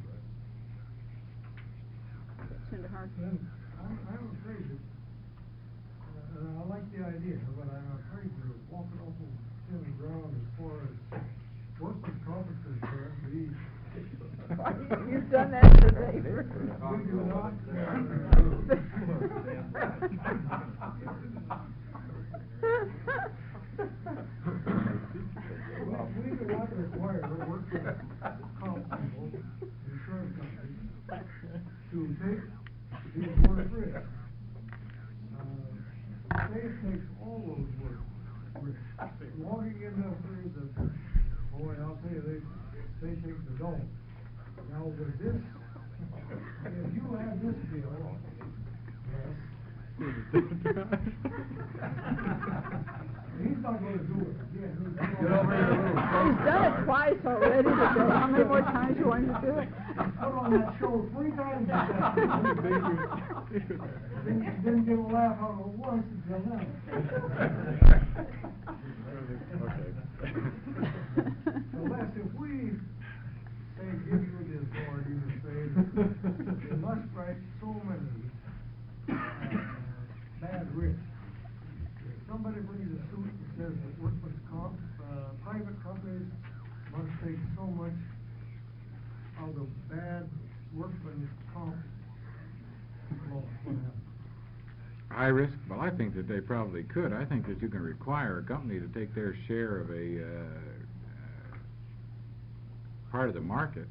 Senator Hart. I'm afraid that, I like the idea, but I'm afraid we're walking off of thin ground as far as workers' compensation insurance. You've done that today. We do not. We do not require workers' comp people, insurance companies, to take these work risks. The state takes all those work risks. Logging bring in the, boy, I'll tell you, they take the dome. Now with this, if you have this bill, yes. He's not gonna do it again. Get over here, little He's done it twice already today. How many more times you want him to do it? Put on that show 3 times. Didn't get a laugh out of it once until now. So Les, if we say give you the authority to say that you must write so many bad writs. If somebody brings a suit and says that workman's comp, private companies must take so much of the bad workman's comp law, what happens? High risk? Well, I think that they probably could. I think that you can require a company to take their share of a part of the market.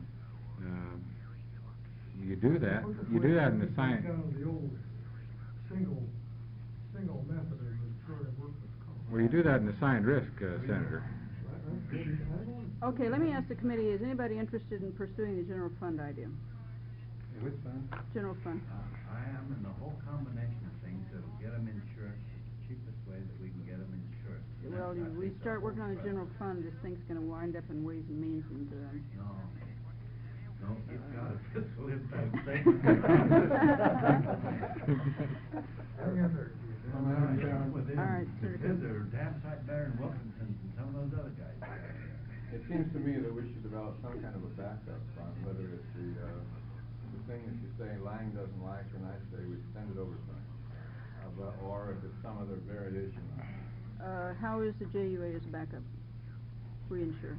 You do that. You do that in the science. Kind of the old single method of insuring workman's comp. Well, you do that in the signed risk, Senator. Okay, let me ask the committee, is anybody interested in pursuing the general fund idea? Which fund? General fund. I am in the whole combination of things that'll get them insurance, the cheapest way that we can get them insurance. Well, we start working on the general fund, this thing's gonna wind up in Ways and Means and, No, you've got a fiscal impact statement. All right, They're damn sight better than Wilkinson's and some of those other guys. It seems to me that we should develop some kind of a backup fund, whether it's the thing that you say Lang doesn't like, and I say we send it over to him. Or if it's some other variation on it. how is the JUA as a backup? Reinsure.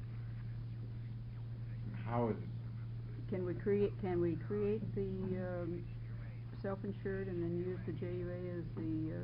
How is it? Can we create the, self-insured and then use the JUA as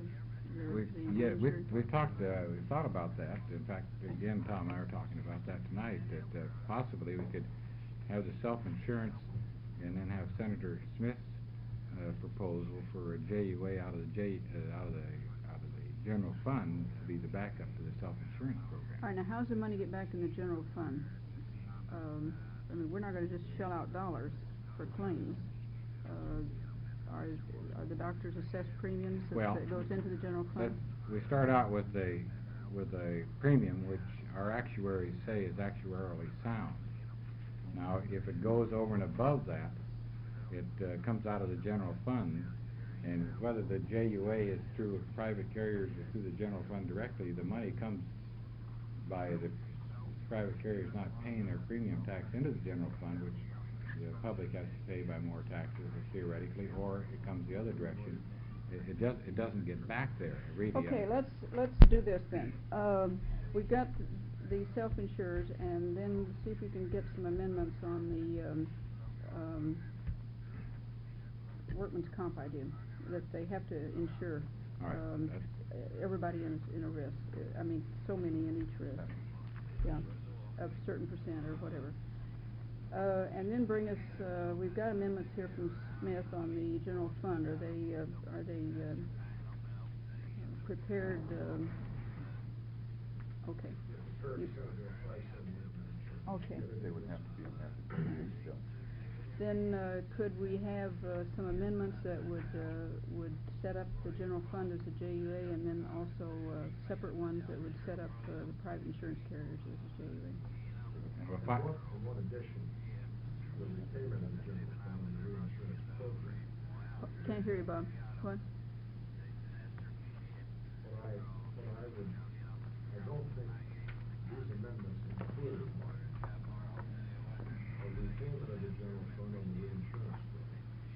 We've thought about that. In fact, again, Tom and I were talking about that tonight, that possibly we could have the self-insurance and then have Senator Smith's proposal for a JUA out of the general fund to be the backup to the self-insurance program. All right, now how's the money get back in the general fund? I mean, we're not gonna just shell out dollars for claims. Are the doctors assessed premiums that goes into the general fund? We start out with a premium which our actuaries say is actuarially sound. Now, if it goes over and above that, it comes out of the general fund, and whether the JUA is through private carriers or through the general fund directly, the money comes by the private carriers not paying their premium tax into the general fund, which the public has to pay by more taxes, theoretically, or it comes the other direction. It doesn't get back there. Really. Okay, let's do this then. We've got the self-insurers, and then see if we can get some amendments on the workman's comp idea, that they have to insure everybody in a risk. I mean, so many in each risk. Yeah, a certain percent or whatever. And then bring us, we've got amendments here from Smith on the general fund. Are they prepared, okay. Okay. They would have to be amended. Then, could we have, some amendments that would set up the general fund as a JUA, and then also, separate ones that would set up, the private insurance carriers as a JUA? One addition, the repayment of the general fund and the reinsurance program. Can't hear you, Bob. What? I don't think these amendments include a repayment of the general fund and the reinsurance program.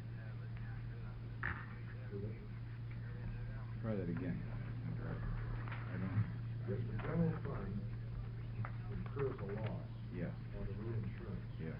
Try that again. I don't. If the general fund incurs a loss. Yes. On the reinsurance. Yes.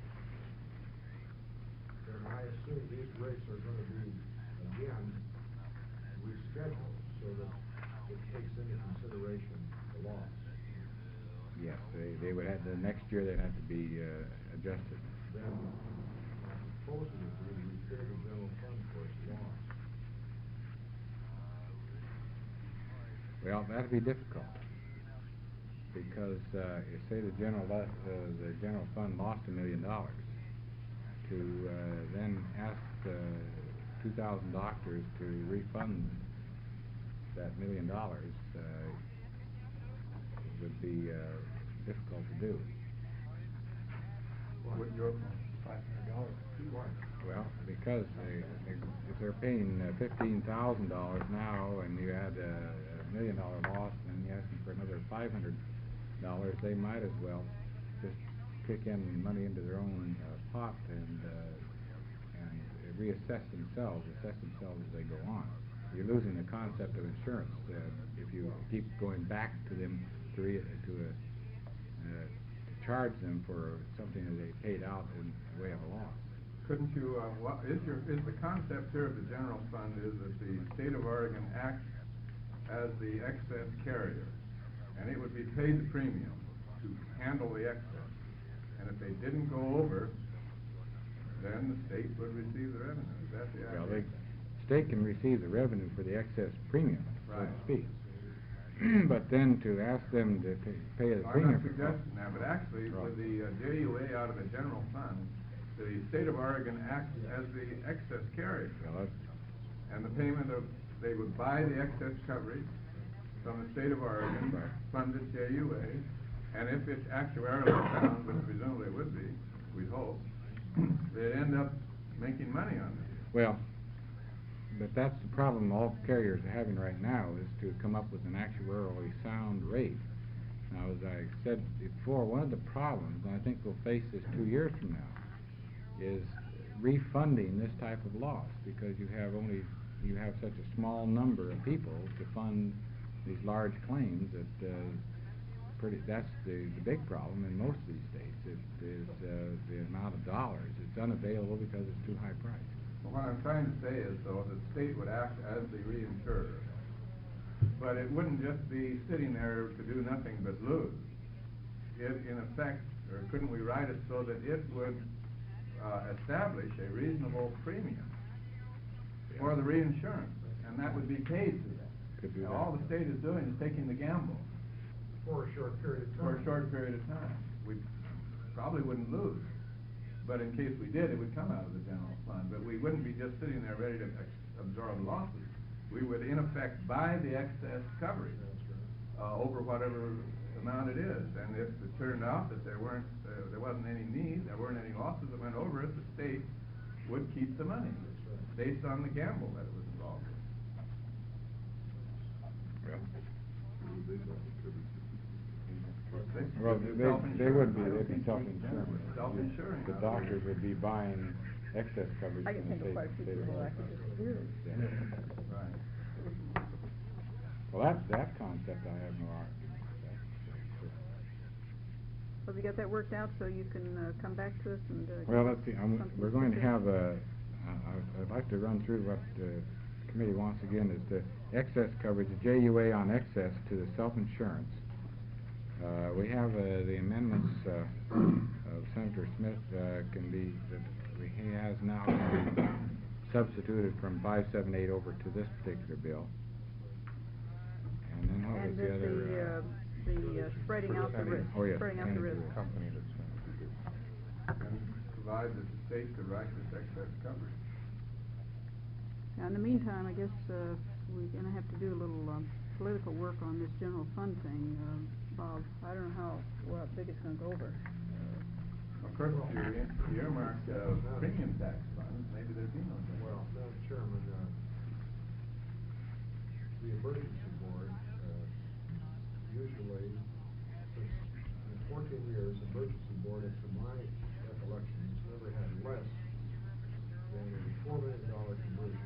Then I assume these rates are gonna be, again, rescheduled so that it takes into consideration the loss. Yes, they would have, the next year they'd have to be adjusted. Then, my proposal would be to repay the general fund for its loss. Well, that'd be difficult. because, say the general fund lost $1 million, to then ask 2,000 doctors to refund that $1 million would be difficult to do. What your $500. Well, because if they're paying $15,000 now, and you had a $1 million loss, and you ask them for another $500, they might as well just kick in money into their own pot and assess themselves as they go on. You're losing the concept of insurance if you keep going back to them to charge them for something that they paid out in the way of a loss. Couldn't you, is the concept here of the general fund is that the state of Oregon acts as the excess carrier, and it would be paid the premium to handle the excess. And if they didn't go over, then the state would receive the revenue. Is that the idea? Well, the state can receive the revenue for the excess premium, so to speak. But then to ask them to pay the I'm premium... not suggesting that, but actually, with the JUA out of the general fund, the state of Oregon acts as the excess carrier. Well, and the payment of, they would buy the excess coverage from the state of Oregon, funded JUA, and if it's actuarially sound, which presumably it would be, we'd hope, they'd end up making money on it. well, but that's the problem all carriers are having right now, is to come up with an actuarially sound rate. Now, as I said before, one of the problems, and I think we'll face this 2 years from now, is refunding this type of loss, because you have such a small number of people to fund these large claims that that's the big problem in most of these states. It is the amount of dollars. It's unavailable because it's too high priced. Well, what I'm trying to say is, though, the state would act as the reinsurer, but it wouldn't just be sitting there to do nothing but lose. It, in effect, or couldn't we write it so that it would establish a reasonable premium for the reinsurance, and that would be paid to them? Could do Now, that. all the state is doing is taking the gamble. For a short period of time. For a short period of time. We probably wouldn't lose, but in case we did, it would come out of the general fund. But we wouldn't be just sitting there ready to absorb losses. We would, in effect, buy the excess coverage over whatever amount it is. And if it turned out that there wasn't any need, there weren't any losses that went over it, the state would keep the money based on the gamble that it was involved in. Well, they would be. They'd be self-insuring. Self-insuring. The doctors would be buying excess coverage I can from the think of state. quite a few people who actually just do. Right. Well, that concept I have no argument with. Have you got that worked out so you can come back to us and... Well, let's see. something We're going to specific? have I'd like to run through what the committee wants again is the excess coverage, the JUA on excess to the self-insurance. We have the amendments of Senator Smith that he has now substituted from 578 over to this particular bill. And then what was the other? The spreading out the risk. Oh, yes. Spreading out the risk. Company that's going to do. And provide that the state could write this excess coverage. Now, in the meantime, I guess we're going to have to do a little political work on this general fund thing. Bob, I don't know how big it's going to go over. Of course, if you earmark premium tax funds, maybe there'd be no difference. Well, Madam Chairman, the emergency board usually, in 14 years, emergency board, to my recollection, has never had less than a $4 million conversion.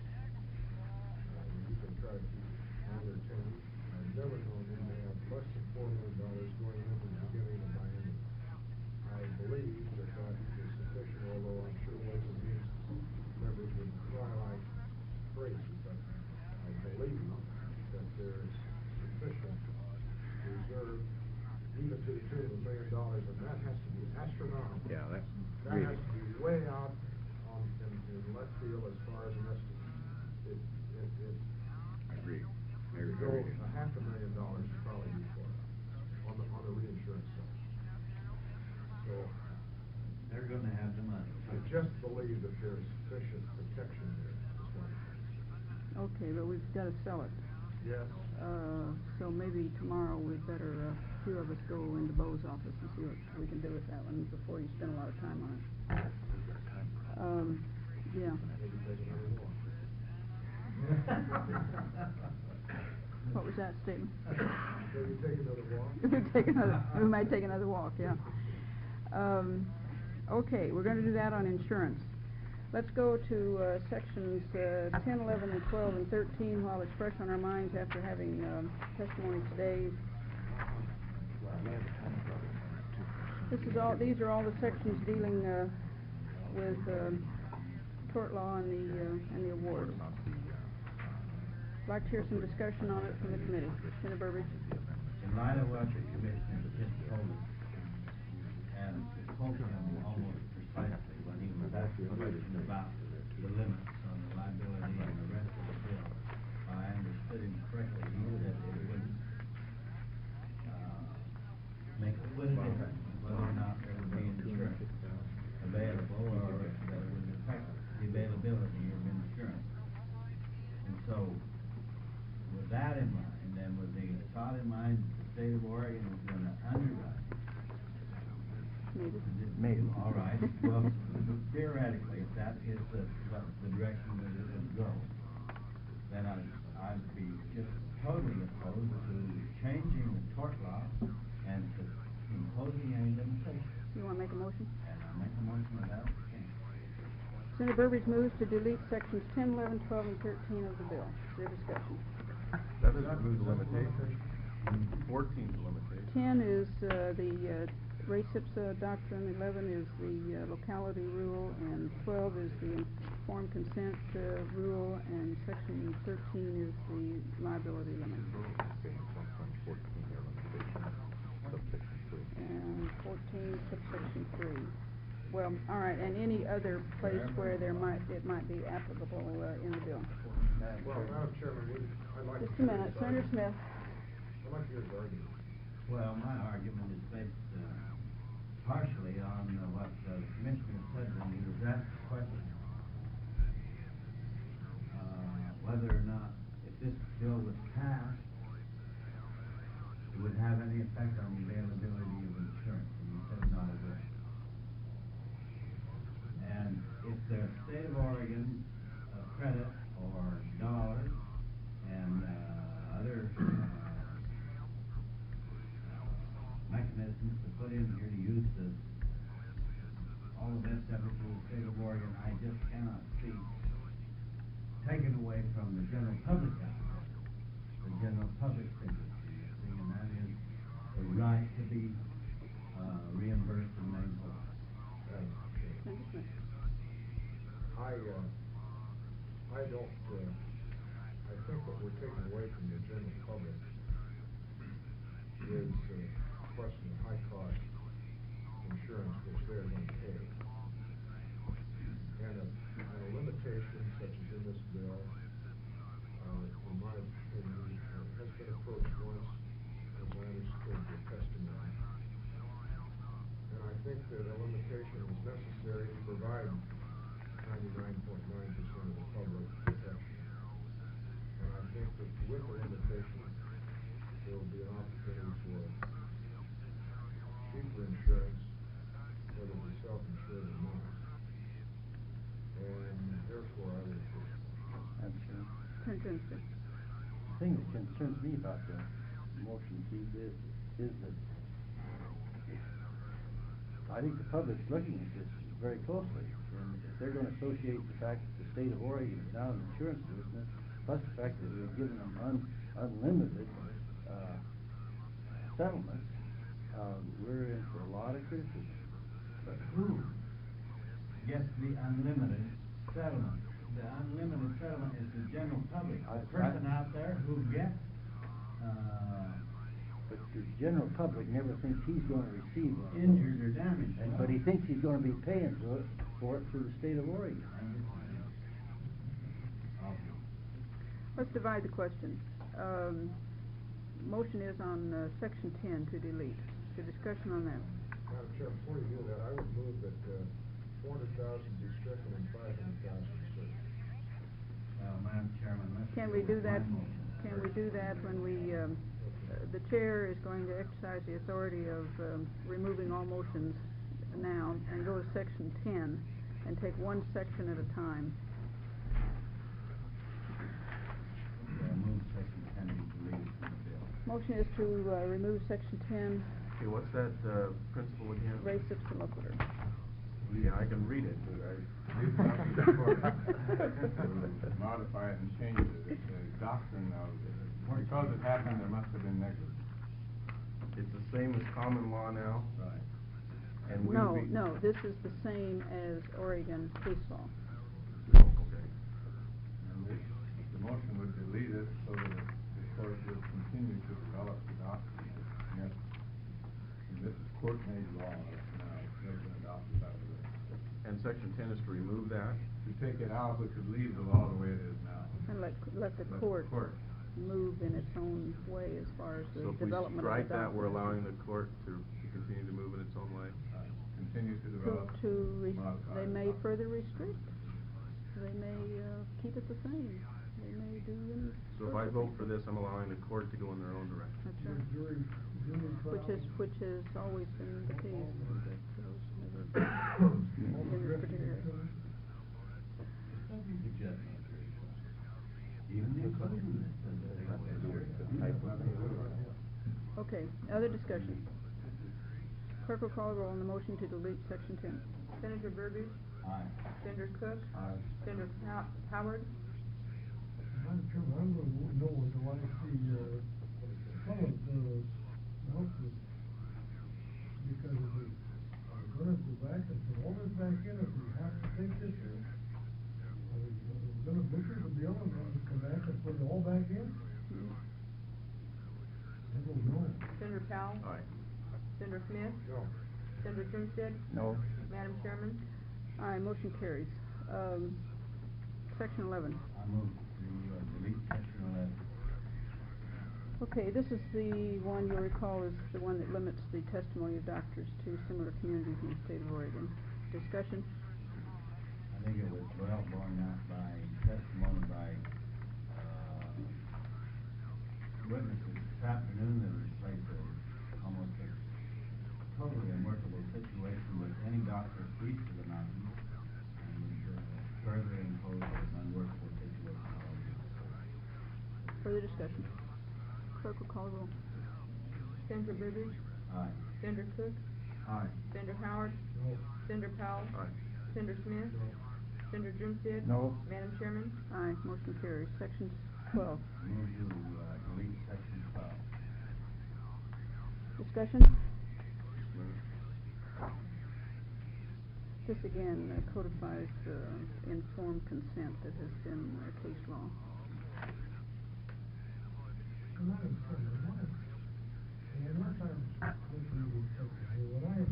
You can try to keep 9 or 10. I've never known them to have less than $4 million going in the beginning of biennium. I believe that is sufficient, although I'm sure Ways and Means members would cry like crazy, but I believe that there's sufficient reserve, even to the tune of $1 million, and that has to be astronomical. Yeah, that's That has to be way out in left field as far as an estimate. I agree. $500,000 would probably be for it. On the just believe that there's sufficient protection there, is what I'm saying. Okay, but we've gotta sell it. Yes. So maybe tomorrow we'd better, a few of us go into Bo's office and see what we can do with that one before you spend a lot of time on it. Yeah. Maybe take another walk. What was that statement? Maybe take another walk. We might take another walk, yeah. Okay, we're gonna do that on insurance. Let's go to, sections, 10, 11, and 12, and 13 while it's fresh on our minds after having, testimony today. These are all the sections dealing, with, tort law and the awards. I'd like to hear some discussion on it from the committee. Senator Burbidge. In light of what the commissioner just told us, and told him almost precisely when he was asked the question about the limits on the liability and the rest of the bill, if I understood him correctly, he said it wouldn't, make a split difference whether or not there would be insurance available or that it would affect the availability of insurance. And so, with that in mind, and with the thought in mind that the state of Oregon is going to underwrite. Maybe. All right. Well, theoretically, if that is the direction that it would go, then I'd be just totally opposed to changing the tort law and to imposing any limitations. You wanna make a motion? And I make a motion without change. Senator Burbidge moves to delete sections 10, 11, 12, and 13 of the bill. Is there discussion? That doesn't include the limitation. 14 is the limitation. 10 is, the, res ipsa doctrine, 11 is the, locality rule, and 12 is the informed consent, rule, and section 13 is the liability limit. And 14, subsection 3. Well, all right, and any other place where it might be applicable, in the bill. Well, Madam Chairman, I'd like to... Just a minute, Senator Smith. I'd like to hear his argument. Well, my argument is based partially on what the commissioner said when he was asked the question, whether or not if this bill was passed, it would have any effect on the availability of insurance, and he said not at all. And if the state of Oregon credit or dollars and other mechanisms to put in here to use all the best efforts of the state of Oregon, I just cannot see taken away from the general public out there, the general public interest, and that is the right to be reimbursed and made whole. I don't, I think what we're taking away from the general public is a question of high-cost insurance which they're going to pay. And a limitation such as in this bill, in my opinion, has been approached once, as I understood the testimony. And I think that a limitation is necessary to provide 99.9% of the public protection. And I think that with the limitation, there will be an opportunity for cheaper insurance, whether it be self-insured or not. And therefore, I would approve. That's Interesting. the thing that concerns me about the motion, Steve, is that I think the public's looking at this very closely, and if they're going to associate the fact that the state of Oregon is now in the insurance business, plus the fact that we've given them unlimited settlements, we're in for a lot of criticism. But who gets the unlimited settlement? The unlimited settlement is the general public, the person out there who gets but the general public never thinks he's going to receive one. Injured or damaged. But he thinks he's going to be paying for it through the state of Oregon. Let's divide the question. Motion is on section 10 to delete. Is there discussion on that? Madam Chair, before you do that, I would move that 400,000 be stricken and 500,000 saved. Madam Chairman, let's. Can we do that, one motion can we first. do that when we, the chair is going to exercise the authority of, removing all motions now and go to section 10 and take one section at a time. Move section 10 be deleted from the bill. Motion is to, remove section 10, Okay, what's that, principle again? res ipsa loquitur. Yeah, I can read it, but I. Leave it up to the court to modify it and change it. It's a doctrine of, because it happened, there must have been negligence. It's the same as common law now? Right. And we No, would be. no, this is the same as Oregon case law. Okay. And the motion would delete it so that the court would continue to develop the doctrine. Yes. And this is court-made law now, it's never been adopted out of it. And section 10 is to remove that? To take it out, which would leave the law the way it is now. And let the Let court court. move in its own way as far as So the if we development of the strike that, we're doctrine. allowing the court to continue to move in its own way? Continue to develop. modify They the may doctrine. further restrict, they may, keep it the same, they may do any. So if I vote for this, I'm allowing the court to go in their own direction? That's right. Jury Which has always been the case, that those never, trial. in this particular. Subject to judgment, jury trial. Even the inclusion says that they have to do it. Okay, other discussion. Clerk will call the roll on the motion to delete section 10. Senator Burbidge, Aye. Senator Cook, Aye. Senator Howard, Madam Chairman, I'm gonna know until I see, some of the houses, because if we are gonna go back and put all this back in, if we have to take this in, are we gonna butcher the bill and then come back and put it all back in? I don't know. Senator Powell, Aye. Senator Smith, No. Senator Drumstead, No. Madam Chairman. Aye, motion carries. Section 11. I move to delete section 11. Okay, this is the one you'll recall is the one that limits the testimony of doctors to similar communities in the state of Oregon. Discussion? I think it was well borne out by testimony by, witnesses this afternoon that was placed almost a totally unworkable situation with any doctor east of the mountains, and would further impose an unworkable situation all over the state. Further discussion? Clerk will call the roll. Senator Burbidge, Aye. Senator Cook, Aye. Senator Howard, No. Senator Powell, Aye. Senator Smith, Senator Drumstead. No. Madam Chairman. Aye, motion carries. Section 12. Move to delete section 12. Discussion? This again codifies informed consent that has been case law. Madam Chairman, unless I'm listening to something here,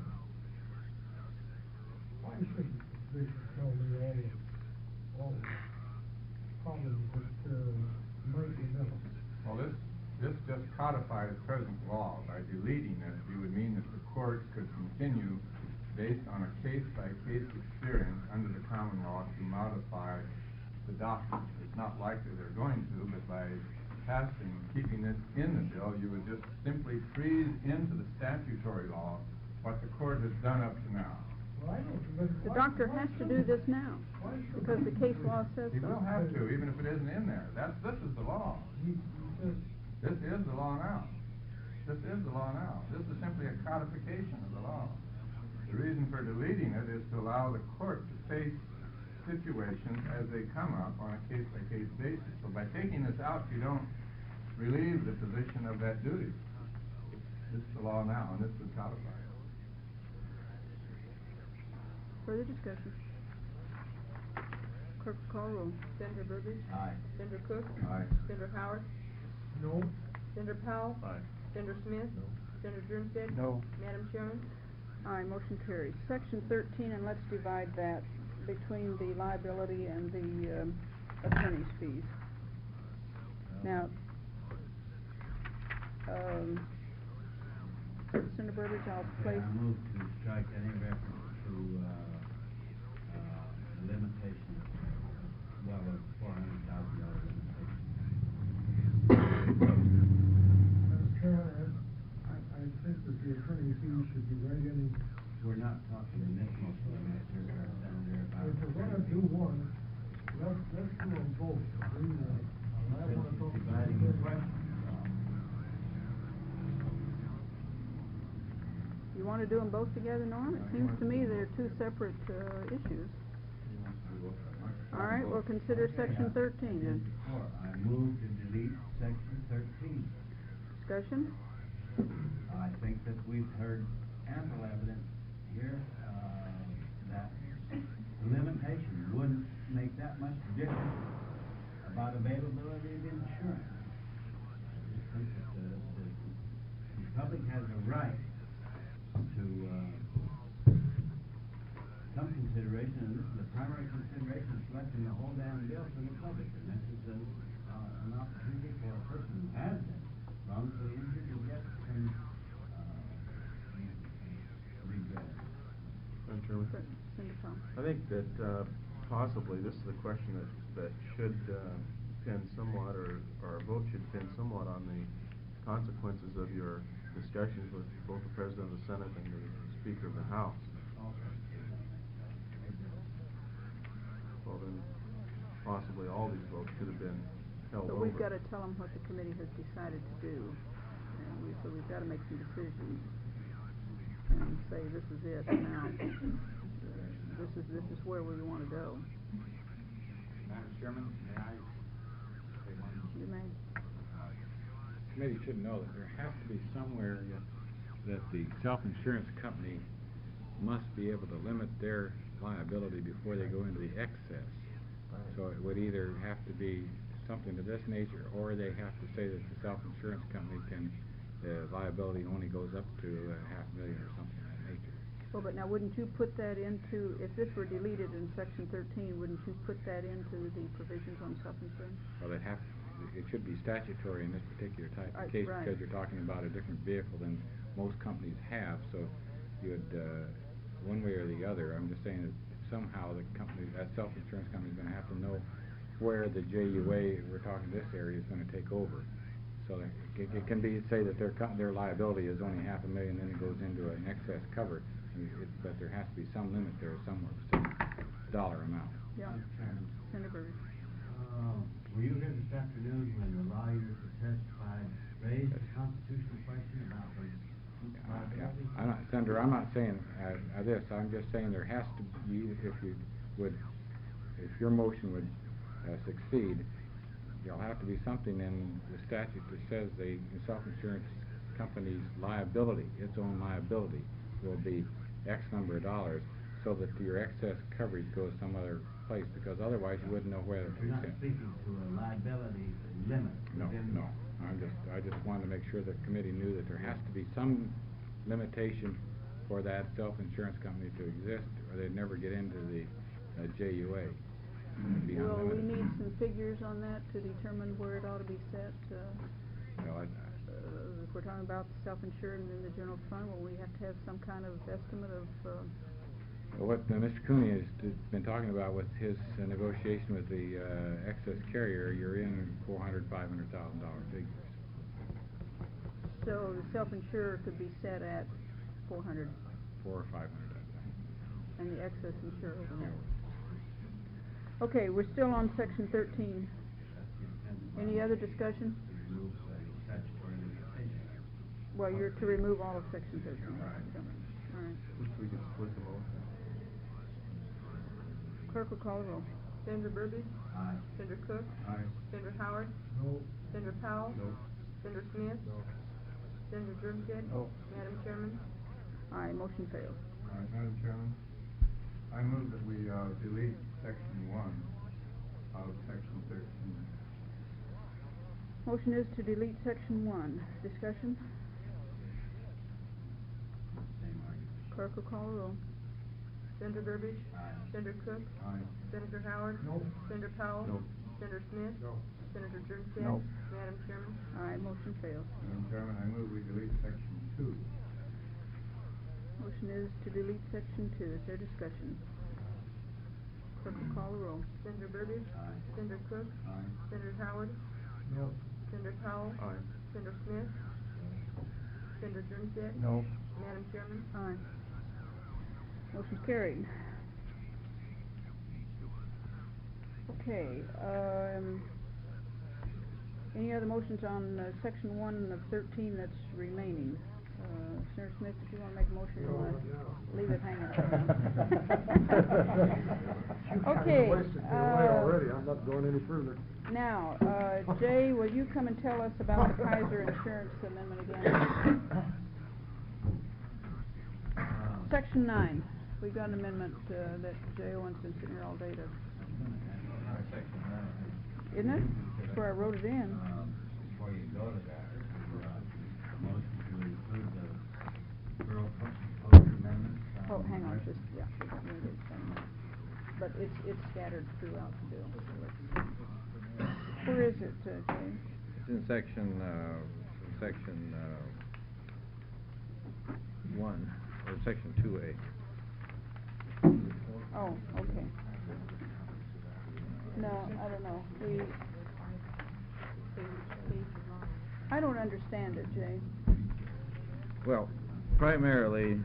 why should the physician tell me all the problems that might develop? Well, this just codifies present law. By deleting it, you would mean that the court could continue, based on a case-by-case experience under the common law, to modify the doctrine. It's not likely they're going to, but by keeping this in the bill, you would just simply freeze into the statutory law what the court has done up to now. Well, I don't, but The why- doctor has to do this now, why should because the case law says He so. will have to, even if it isn't in there. This is the law. He says, This is the law now. This is the law now. This is simply a codification of the law. The reason for deleting it is to allow the court to face situations as they come up on a case-by-case basis. So by taking this out, you don't relieve the physician of that duty. This is the law now, and this would codify it. Further discussion? Clerk will call roll. Senator Burbidge, Aye. Senator Cook, Aye. Senator Howard, no, Senator Powell, Aye. Senator Smith, Senator Drumstead. No. Madam Chairman. Aye, motion carries. Section 13, and let's divide that between the liability and the attorney's fees. Now, Senator Burbidge, I'll Okay, place, I move to strike any reference to, limitation, well, a $400,000 limitation. Madam Chairman, I think that the attorney fees should be right in. We're not talking in this motion, Mr. Senator, about. If we're gonna do one, let's do them both. I wanna talk. Dividing the question. You wanna do them both together, Norm? It seems to me they're two separate, issues. All right, we'll consider section 13 then. I move to delete section 13. Discussion? I think that we've heard ample evidence here, that limitation wouldn't make that much difference about availability of insurance. I just think that the public has a right to, some consideration, and this is the primary consideration, selecting the whole damn bill for the public, and this is an opportunity for a person who has been wrongfully injured to get some, redress. Madam Chairman? Senator Powell. I think that, possibly this is a question that should, pin somewhat, or a vote should pin somewhat on the consequences of your discussions with both the President of the Senate and the Speaker of the House. Well, then, possibly all these votes could have been held over. But we've gotta tell them what the committee has decided to do, and so we've gotta make some decisions, and say, this is it, now, this is where we wanna go. Madam Chairman, may I say one? You may. Committee should know that there has to be somewhere that the self-insurance company must be able to limit their liability before they go into the excess. So it would either have to be something of this nature, or they have to say that the self-insurance company the liability only goes up to $500,000 or something of that nature. Well, but now wouldn't you put that into, if this were deleted in section 13, wouldn't you put that into the provisions on self-insurance? Well, it should be statutory in this particular type of case, right. because you're talking about a different vehicle than most companies have, so you'd, one way or the other, I'm just saying that somehow the company, that self-insurance company is gonna have to know where the JUA, we're talking this area, is gonna take over. So it can be, say that their liability is only $500,000, then it goes into an excess cover, but there has to be some limit there somewhere, some dollar amount. Yeah. Senator Burgess. Were you here this afternoon when the lawyers who testified raised the constitutional question about the liability? I'm not, Senator, I'm not saying this, I'm just saying there has to be, if your motion would succeed, there'll have to be something in the statute that says the self-insurance company's liability, its own liability, will be X number of dollars, so that your excess coverage goes some other place, because otherwise you wouldn't know where to You're not send. speaking to a liability limit. No. I just wanted to make sure the committee knew that there has to be some limitation for that self-insurance company to exist, or they'd never get into the JUA. Well, we need some figures on that to determine where it ought to be set. If we're talking about self-insured and in the general fund, well, we have to have some kind of estimate of, what Mr. Cooney has been talking about with his negotiation with the excess carrier, you're in $400,000, $500,000 figures. so the self-insured could be set at 400. 400 or 500, I think. And the excess insured over there. Okay, we're still on section 13. Any other discussion? Well, you're to remove all of section 13. So, all right. We could split them all. Clerk will call the roll. Senator Burbidge? Aye. Senator Cook? Aye. Senator Howard? No. Senator Powell? No. Senator Smith? No. Senator Drumstead? No. Madam Chairman? Aye, motion fails. All right, Madam Chairman, I move that we delete section 1 out of section 13. Motion is to delete section 1. Discussion? Same argument. Clerk will call the roll. Senator Burbidge? Aye. Senator Cook? Aye. Senator Howard? No. Senator Powell? No. Senator Smith? No. Senator Drumstead? No. Madam Chairman? Aye, motion fails. Madam Chairman, I move we delete section 2. Motion is to delete section 2. Is there discussion? Clerk will call the roll. Senator Burbidge. Aye. Senator Cook. Aye. Senator Howard. No. Senator Powell. Aye. Senator Smith. Senator Jernstedt. No. Madam Chairman. Aye. Motion's carried. Okay, any other motions on section 1 of 13 that's remaining? Senator Smith, if you want to make a motion, you want to leave it hanging. Okay, already, I'm not going any further. now, Jay, will you come and tell us about the Kaiser Insurance Amendment again? Section 9, we've got an amendment that Jay Owen's been sitting here all day to... Section 9. Isn't it? That's where I wrote it in. Before you go to that, the motion to include the Borough Code Amendment. Oh, hang on, just, yeah, we did some, but it's scattered throughout the bill. So where is it, Jay? It's in section 1, or section 2A. Oh, okay. No, I don't know. I don't understand it, Jay. Well, primarily,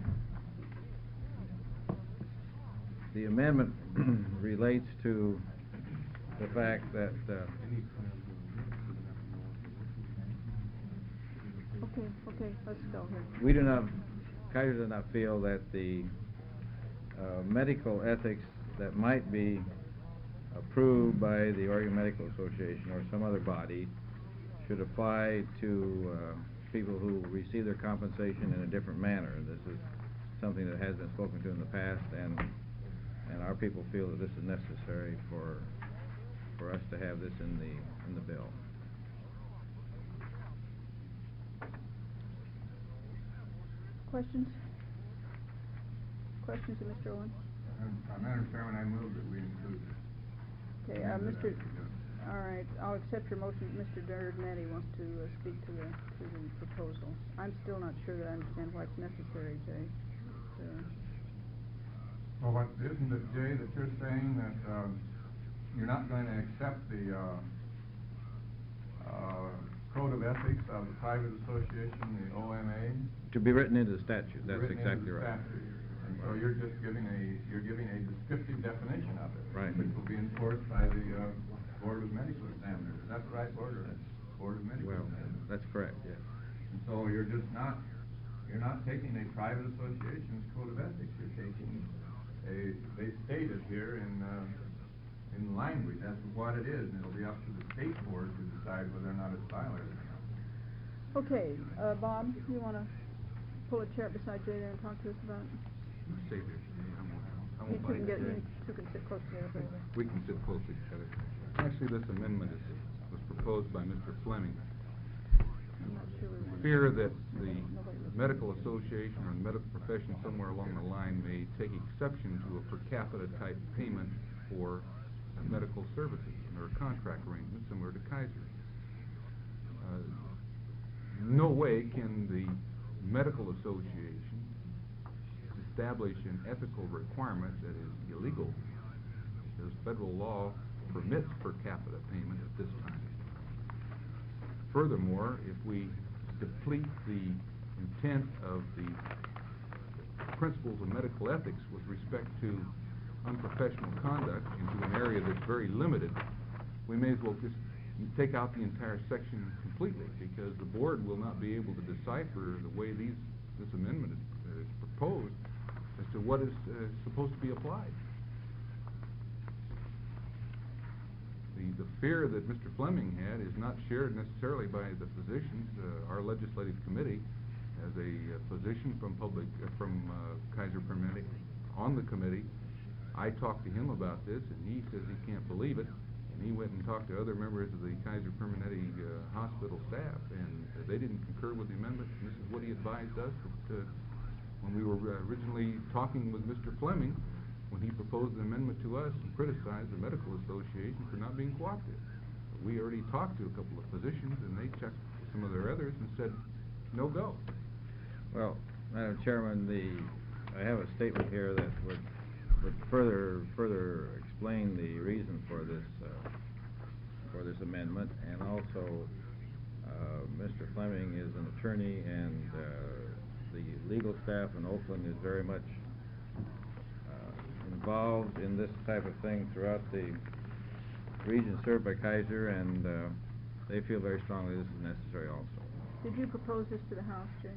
the amendment relates to the fact that Okay, let's go here. we do not, Kaiser does not feel that the medical ethics that might be approved by the Oregon Medical Association or some other body should apply to people who receive their compensation in a different manner. This is something that has been spoken to in the past, and our people feel that this is necessary for us to have this in the bill. Questions? Questions of Mr. Owen? Madam Chairman, I move that we include this. Okay, all right, I'll accept your motion. Mr. Dernetti wants to speak to the proposal. I'm still not sure that I understand why it's necessary, Jay. Well, isn't it, Jay, that you're saying that you're not going to accept the Code of Ethics of the private association, the OMA? To be written into the statute, that's Written into exactly the right. statute. And so you're just giving a descriptive definition of it. Right. Which will be enforced by the Board of Medical Examiners. Is that the right order? Board of Medical Well, Examiners. that's correct, yes. And so you're not taking a private association's Code of Ethics. You're taking they state it here in language. That's what it is, and it'll be up to the state board to decide whether or not it's violated or not. Okay, Bob, you want to pull a chair beside Jay there and talk to us about it? Stay there. I You won't two bite can Jay. you can sit close together. We can sit close to each other. Actually, this amendment was proposed by Mr. Fleming. I'm not sure we want Fear that the medical association or the medical profession somewhere along the line may take exception to a per capita type payment for medical services or a contract arrangement similar to Kaiser. No way can the medical association establish an ethical requirement that is illegal, because federal law permits per capita payment at this time. Furthermore, if we deplete the intent of the principles of medical ethics with respect to unprofessional conduct into an area that's very limited, we may as well just take out the entire section completely, because the board will not be able to decipher the way this amendment is proposed as to what is supposed to be applied. The fear that Mr. Fleming had is not shared necessarily by the physicians. Our legislative committee has a physician from Kaiser Permanente on the committee. I talked to him about this, and he says he can't believe it. And he went and talked to other members of the Kaiser Permanente hospital staff, and they didn't concur with the amendment. And this is what he advised us when we were originally talking with Mr. Fleming, when he proposed an amendment to us and criticized the medical association for not being cooperative. We already talked to a couple of physicians, and they checked some of their others and said, no go. Well, Madam Chairman, I have a statement here that would but further explain the reason for this amendment, and also, Mr. Fleming is an attorney, and the legal staff in Oakland is very much involved in this type of thing throughout the region served by Kaiser, and they feel very strongly this is necessary also. Did you propose this to the House, Jay?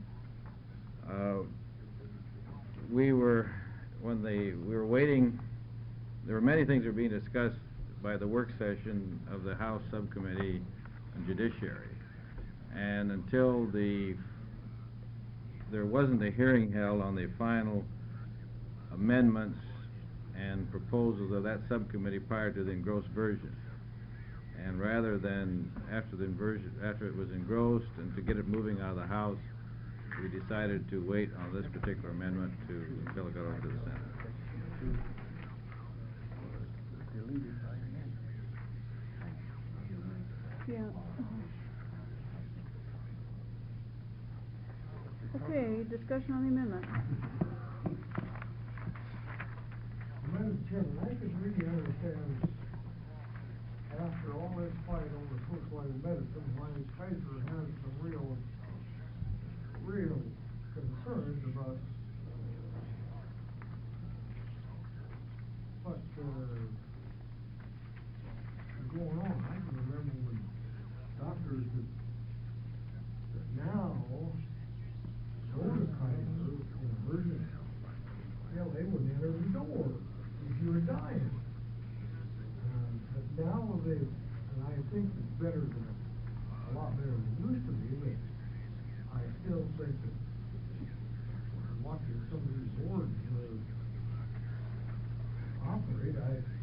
We were waiting. There were many things that were being discussed by the work session of the House Subcommittee on Judiciary, and until there wasn't a hearing held on the final amendments and proposals of that subcommittee prior to the engrossed version. And rather than after it was engrossed and to get it moving out of the House, we decided to wait on this particular amendment until it got over to the Senate. Yeah. Okay, discussion on the amendment. Madam Chairman, I can really understand, after all this fight over socialized medicine, why Kaiser has some real concerns about what is going on. I can remember when doctors that now go to Kaiser in emergency, they wouldn't enter the door if you were dying. But now and I think it's better than a lot better than it used to be, but I still think that watching some of these boards operate,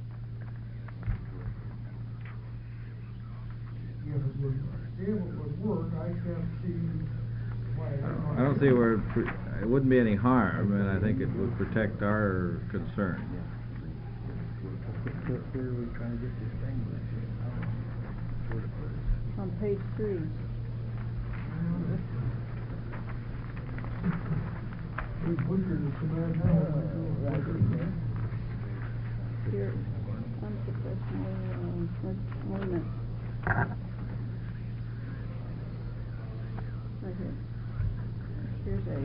if it would work, I can't see why. I don't see where it wouldn't be any harm, and I think it would protect our concern. Where are we trying to get this thing? On page 3. Here, unprofessional employment. Right here. Here's a.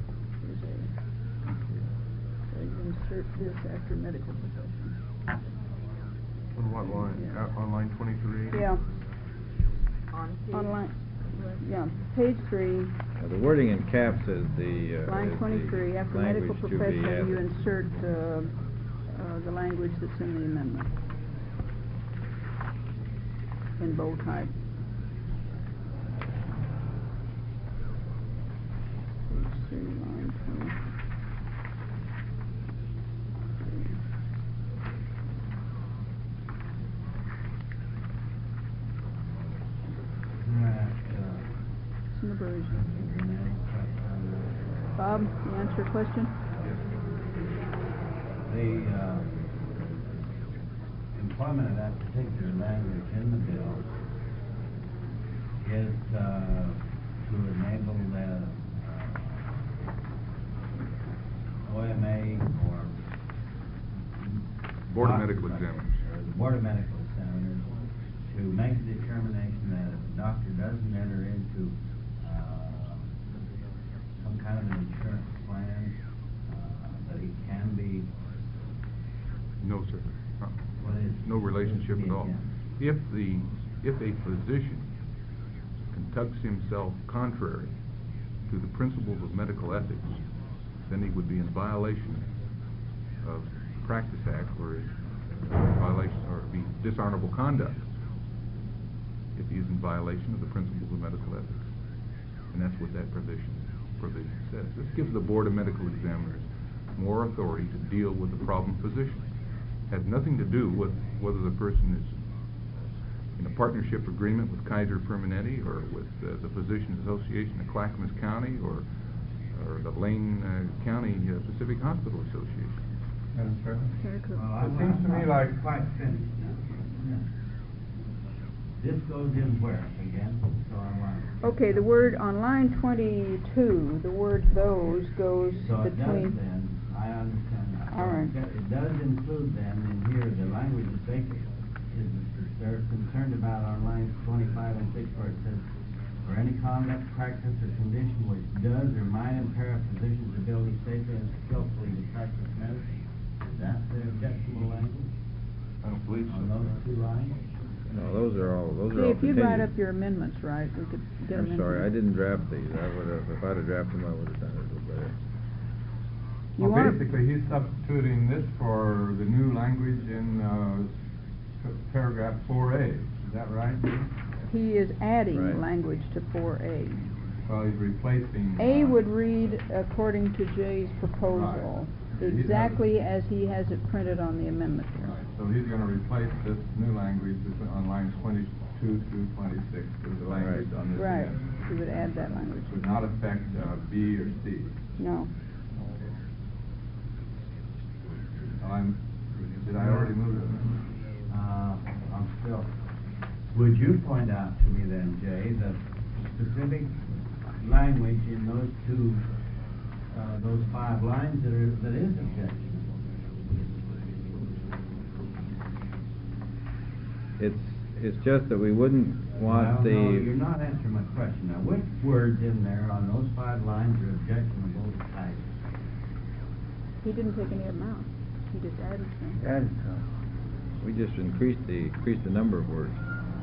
So you insert this after medical profession. On what line? Yeah. On line 23? Yeah. On line. Yeah, page 3. The wording in caps is the Line 23, after medical language to be profession, you added. insert the language that's in the amendment in bold type. Page 3, line 20. It's in the version. Bob, you answer your question? The employment of that particular language in the bill is to enable the OMA or Board of Medical Examiners. Or the Board of Medical Examiners to make the determination that if a doctor doesn't enter into some kind of an insurance plan, that he can be. No, sir. What is No relationship at all. Yeah. If a physician conducts himself contrary to the principles of medical ethics, then he would be in violation of the Practice Act, or violation, or be dishonorable conduct if he is in violation of the principles of medical ethics. And that's what that provision says. This gives the Board of Medical Examiners more authority to deal with the problem physician. Has nothing to do with whether the person is in a partnership agreement with Kaiser Permanente or with the Physicians Association of Clackamas County or the Lane County Pacific Hospital Association. Madam Chairman? Well, It seems to me like quite finished now. This goes in where, again? So I want. Okay, the word on line 22, the word those goes So it does between. then, I I understand that. All right. It does include then in here, the language that they, they're concerned about on lines 25 and 6 where it says, or any conduct, practice, or condition which does or might impair a physician's ability safely and skillfully to practice medicine. Is that the objectionable language? I don't believe so. On those two lines? No, those are all See, if you'd write continued. up your amendments right, we could get them in. I'm sorry, I here. didn't draft these. I would have, if I'd have drafted them, I would have done it a little better. You Well, are- basically, he's substituting this for the new language in, paragraph 4A. Is that right? He is adding Right. language to 4A. Well, he's replacing. A would read according to Jay's proposal, Right. He has- exactly as he has it printed on the amendment here. Right, so he's gonna replace this new language on lines 22 through 26 with the language on this Right, amendment. he would add that language. Would not affect, B or C. No. Did I already move it? I'm still, would you point out to me then, Jay, the specific language in those two, those 5 lines that is objectionable? It's just that we wouldn't want Well, no, you're the, not answering my question. Now, which words in there on those 5 lines are objectionable to Kaiser? He didn't take any of them out. He just added some. we just increased the number of words.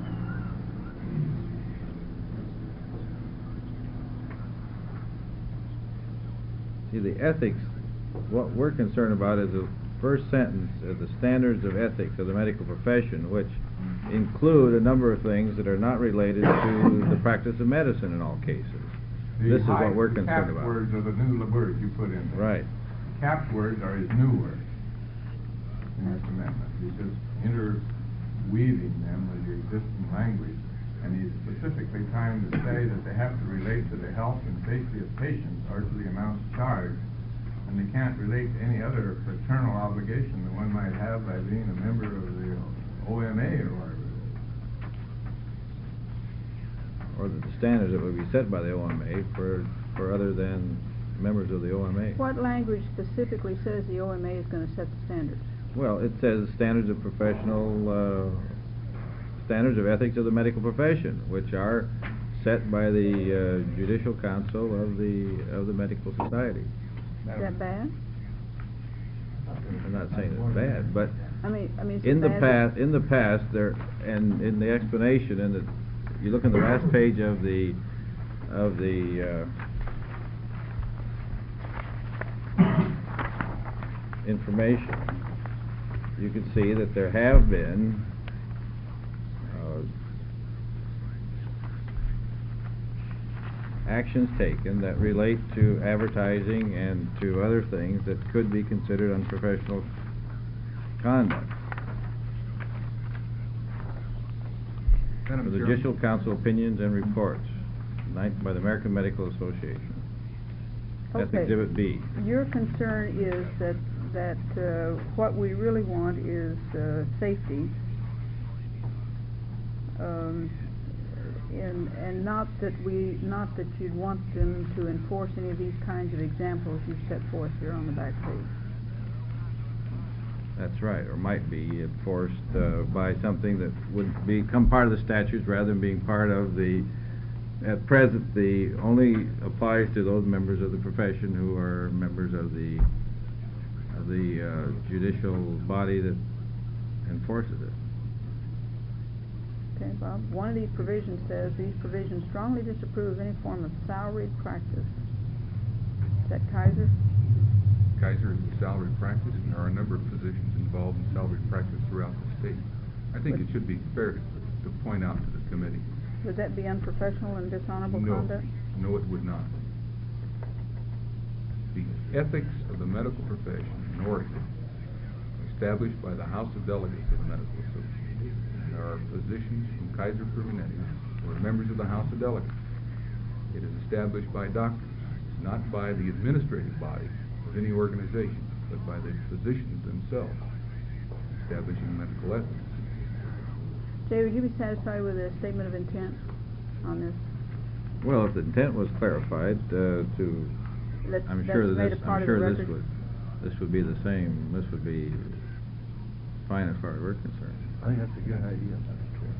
See, the ethics, what we're concerned about is the first sentence of the standards of ethics of the medical profession, which include a number of things that are not related to the practice of medicine in all cases. This is what we're concerned The about. capped words are the new words you put in there. Right. Capped words are his new words in this amendment. He's just interweaving them with the existing language, and he's specifically trying to say that they have to relate to the health and safety of patients or to the amounts charged, and they can't relate to any other fraternal obligation that one might have by being a member of the OMA or whatever. Or the standards that would be set by the OMA for other than members of the OMA. What language specifically says the OMA is going to set the standards? Well, it says standards of professional, standards of ethics of the medical profession, which are set by the Judicial Council of the Medical Society. Is that bad? I'm not saying it's bad, but I mean, is it in the bad? past, there, and in the explanation, and you look in the last page of the information, you can see that there have been actions taken that relate to advertising and to other things that could be considered unprofessional conduct. Madam The Chairman? Judicial Council opinions and reports, by the American Medical Association. That's Okay. Exhibit B. Your concern is that what we really want is safety, and not that you'd want them to enforce any of these kinds of examples you set forth here on the back page. That's right, or might be enforced by something that would become part of the statutes rather than being part of the, at present, the only applies to those members of the profession who are members of the judicial body that enforces it. Okay, Bob, one of these provisions says, these provisions strongly disapprove any form of salaried practice. Is that Kaiser? Kaiser is a salaried practice, and there are a number of physicians involved in salaried practice throughout the state. I think it should be fair to point out to the committee. Would that be unprofessional and dishonorable No. conduct? No, it would not. The ethics of the medical profession in Oregon, established by the House of Delegates of the Medical Association. There are physicians from Kaiser Permanente who are members of the House of Delegates. It is established by doctors, not by the administrative body of any organization, but by the physicians themselves, establishing medical ethics. Jay, would you be satisfied with a statement of intent on this? Well, if the intent was clarified I'm sure that's that made this, a part I'm of the sure this record. would, this would be the same, this would be fine as far as we're concerned. I think that's a good idea, Madam Chair.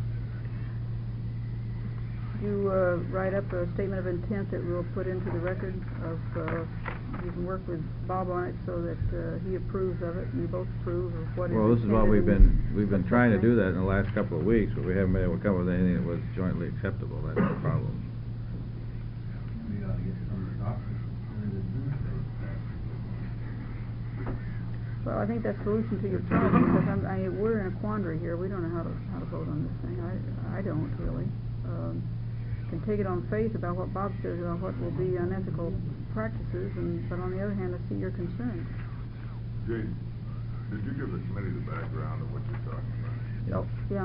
You, write up a statement of intent that we'll put into the record of, you can work with Bob on it so that, he approves of it, and you both approve of what is Well, this is what intended we've been trying to do that in the last couple of weeks, but we haven't been able to come up with anything that was jointly acceptable. That's the problem. We ought to get some of the doctors to administrate that. Well, I think that's the solution to your problem, because we're in a quandary here. We don't know how to vote on this thing. I don't really. Can take it on faith about what Bob says about what will be unethical practices, but on the other hand, I see your concerns. Jane, did you give the committee the background of what you're talking about? Yeah.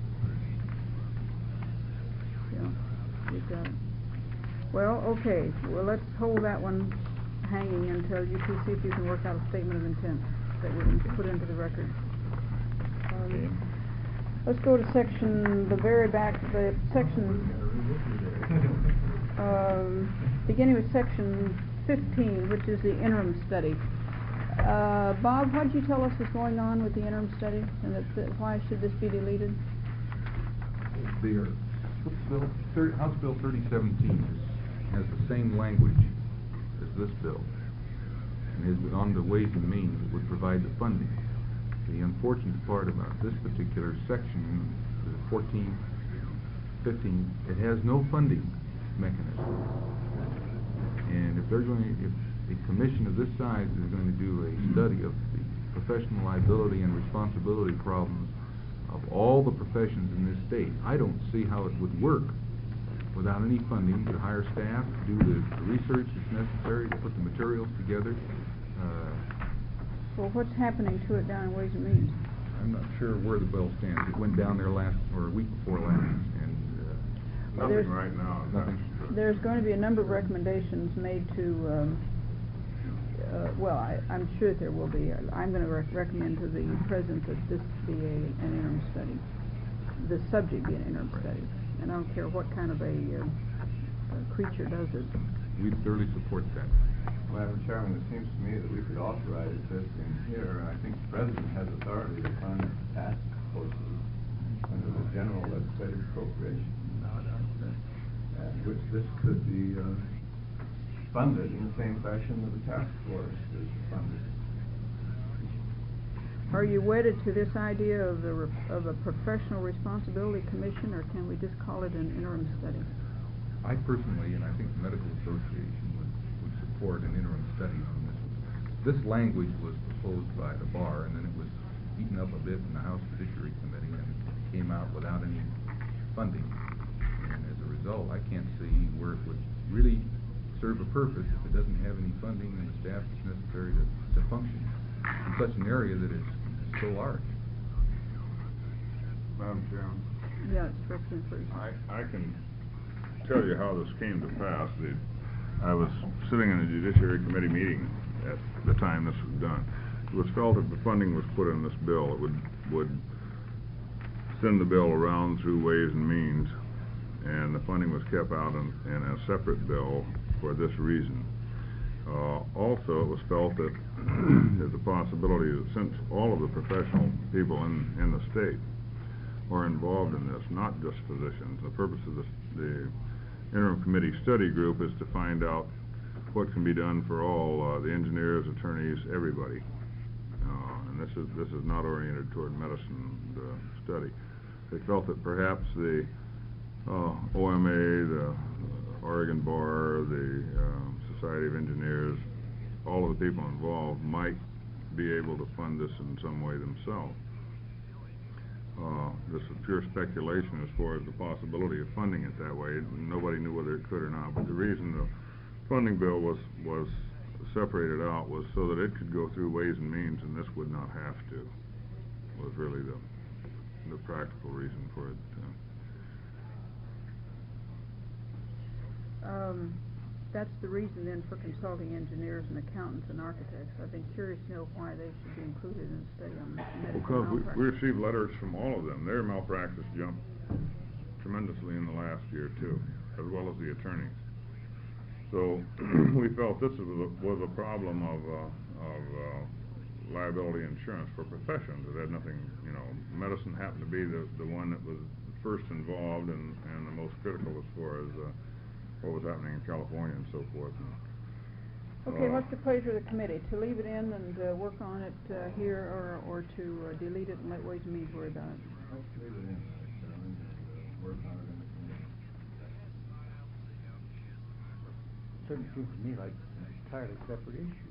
Yeah, you've got it. Well, okay, well, let's hold that one hanging until you two see if you can work out a statement of intent that we can put into the record. Let's go to the very back, the section, beginning with section 15, which is the interim study. Bob, what did you tell us is going on with the interim study, and why should this be deleted? House Bill 3017 has the same language as this bill, and is on the Ways and Means that would provide the funding. The unfortunate part about this particular section, the 14, 15, it has no funding mechanism. And if a commission of this size is going to do a study of the professional liability and responsibility problems of all the professions in this state, I don't see how it would work without any funding to hire staff, to do the research that's necessary, to put the materials together. Well, what's happening to it down in Ways and Means? I'm not sure where the bill stands. It went down there a week before last, and Nothing right now. Nothing. There's going to be a number of recommendations made to, well, I'm sure that there will be. I'm going to recommend to the President that this be an interim study. The subject be an interim study. And I don't care what kind of a creature does it. We'd thoroughly support that. Madam Chairman, it seems to me that we could authorize this in here, and I think the President has authority to fund task forces under the general legislative appropriation. And which this could be funded in the same fashion that the task force is funded. Are you wedded to this idea of a professional responsibility commission, or can we just call it an interim study? I personally, and I think the Medical Association would support an interim study on this. This language was proposed by the bar, and then it was eaten up a bit in the House Judiciary Committee, and it came out without any funding. And as a result, I can't see where it would really serve a purpose if it doesn't have any funding and the staff that's necessary to function in such an area that is so large. Madam Chairman? Yeah, it's Representative Bruce. I can tell you how this came to pass. I was sitting in a Judiciary Committee meeting at the time this was done. It was felt if the funding was put in this bill, it would send the bill around through Ways and Means, and the funding was kept out in a separate bill for this reason. Also, it was felt that there's a possibility that since all of the professional people in the state are involved in this, not just physicians, the purpose of the interim committee study group is to find out what can be done for all the engineers, attorneys, everybody. And this is not oriented toward medicine study. They felt that perhaps the OMA, the Oregon Bar, the Society of Engineers, all of the people involved might be able to fund this in some way themselves. This is pure speculation as far as the possibility of funding it that way. Nobody knew whether it could or not, but the reason the funding bill was separated out was so that it could go through Ways and Means, and this would not have to, was really the practical reason for it. That's the reason then for consulting engineers and accountants and architects. I've been curious to know why they should be included in the study on medical Because malpractice. we received letters from all of them. Their malpractice jumped tremendously in the last year too, as well as the attorneys. So we felt this was a problem of liability insurance for professions. It had nothing, medicine happened to be the one that was first involved and the most critical as far as what was happening in California and so forth. Okay, what's the pleasure of the committee? To leave it in and work on it here, or to delete it and let Ways and Means worry about it? Let's leave it in, Chairman, and work on it in the committee. Certainly seems to me like an entirely separate issue.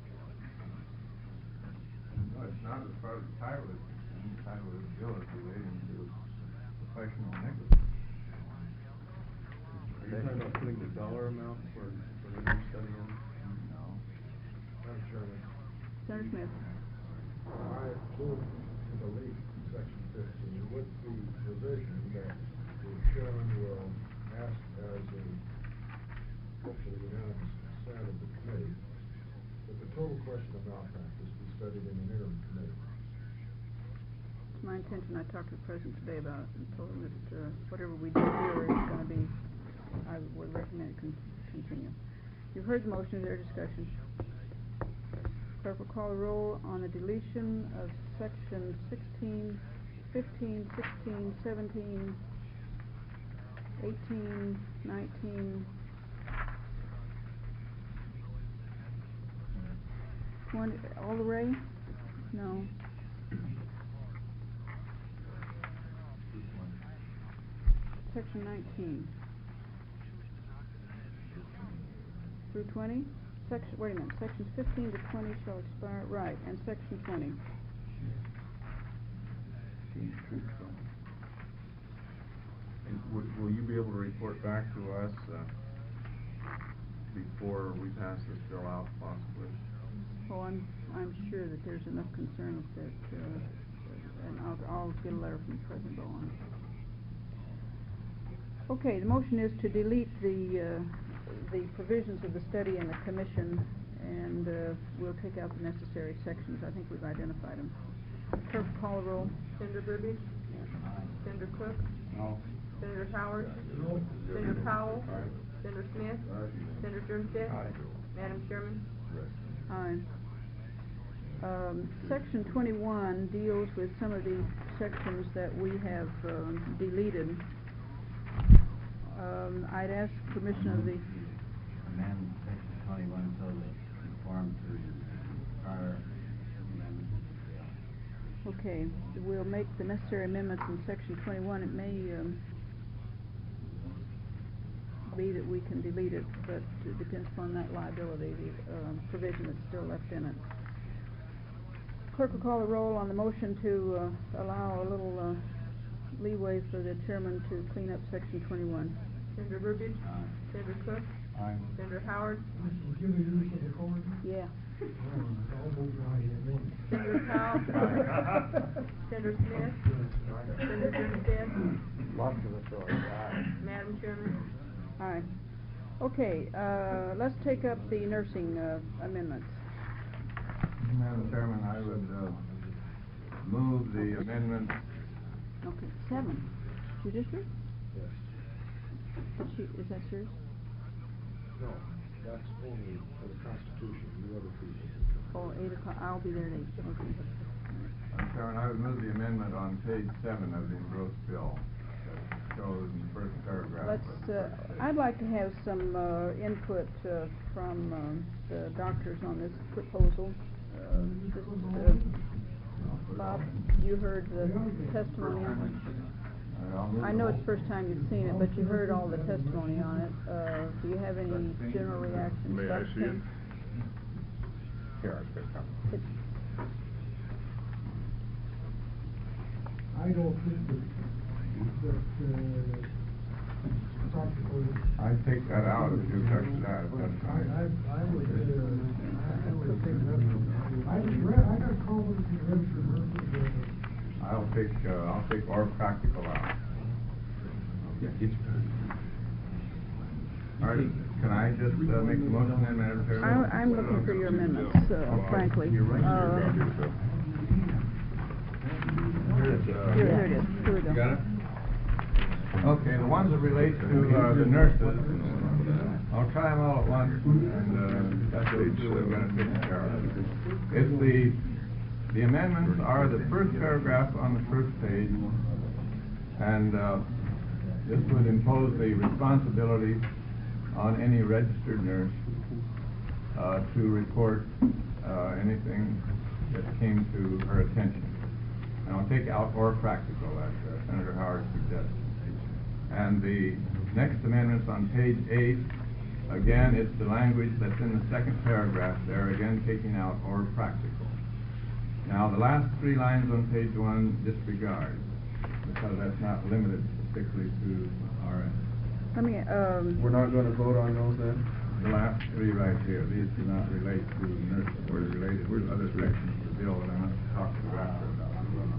No, it's not as far as the title is concerned. The title of the bill is relating to professional negligence. Are you talking about putting the dollar amount for the new study in? No. Madam Chairman, Senator Smith. I move to delete section 15 with the provision that the chairman will ask as a hopefully unanimous consent of the committee that the total question of malpractice be studied in an interim committee. It's my intention. I talked to the president today about it and told him that whatever we do here is going to be, I would recommend continue. You've heard the motion. Is there discussion? Clerk will call the roll on the deletion of section 16, 15, 16, 17, 18, 19, 20, all the way? No. Section 19. Through 20? Wait a minute, sections 15 to 20 shall expire, right, and section 20. And will you be able to report back to us before we pass this bill out, possibly? Oh, I'm sure that there's enough concern that, and I'll get a letter from President Bowen. Okay, the motion is to delete the provisions of the study and the commission, and we'll take out the necessary sections. I think we've identified them. Clerk, call the roll. Senator Burbidge? Senator Cook? No. Senator Howard? No. Senator Powell? Aye. Senator Smith? Aye. Senator Jernstedt? Aye. Madam Chairman? Aye. Section 21 deals with some of the sections that we have deleted. I'd ask permission of the Amend section 21 so that it conforms to the prior amendments of the bill. Okay, we'll make the necessary amendments in section 21. It may be that we can delete it, but it depends upon that liability, the provision that's still left in it. Clerk will call the roll on the motion to allow a little leeway for the chairman to clean up section 21. Senator Burbidge? Senator Cook? Aye. Senator Howard? Give me use of the corner. Yeah. Senator Powell? Senator Smith? Senator Jernstedt? Lots of authority. Aye. Madam Chairman? Aye. Okay, let's take up the nursing amendments. Madam Chairman, I would move the amendment. Okay, 7. Judiciary? Yes. Is that yours? No, that's only for the Constitution. You other people. Oh, 8 o'clock. I'll be there at 8. Okay. Madam Chairman, I would move the amendment on page 7 of the engrossed bill that shows in the first paragraph. I'd like to have some input from the doctors on this proposal. Bob, you heard the testimony on it. I know it's the first time you've seen it, but you heard all the testimony on it. Do you have any general reactions? May I see it? Here, I'll pick up. I don't think that practically. I'd take that out if you took that, that's fine. I would take that. I got a call with the registered nurses. I'll take or practical out. All right, can I just make the motion then, Madam Chairman? I'm looking for your amendments, frankly. You're right, Here it is. Here we go. You got it? Okay, the ones that relate to the nurses I'll try them all at once, and that's what we're going to take care of. It's the amendments are the first paragraph on the first page, and this would impose the responsibility on any registered nurse to report anything that came to her attention. And I'll take out or practical, as Senator Howard suggested. And the next amendment's on page 8. Again, it's the language that's in the second paragraph there, again taking out or practical. Now, the last 3 lines on page 1 disregard, because that's not limited strictly to RN. Let me, We're not gonna vote on those then? The last 3 right here, these do not relate to nurses, they're related to other sections of the bill that I'm going to talk to you after about.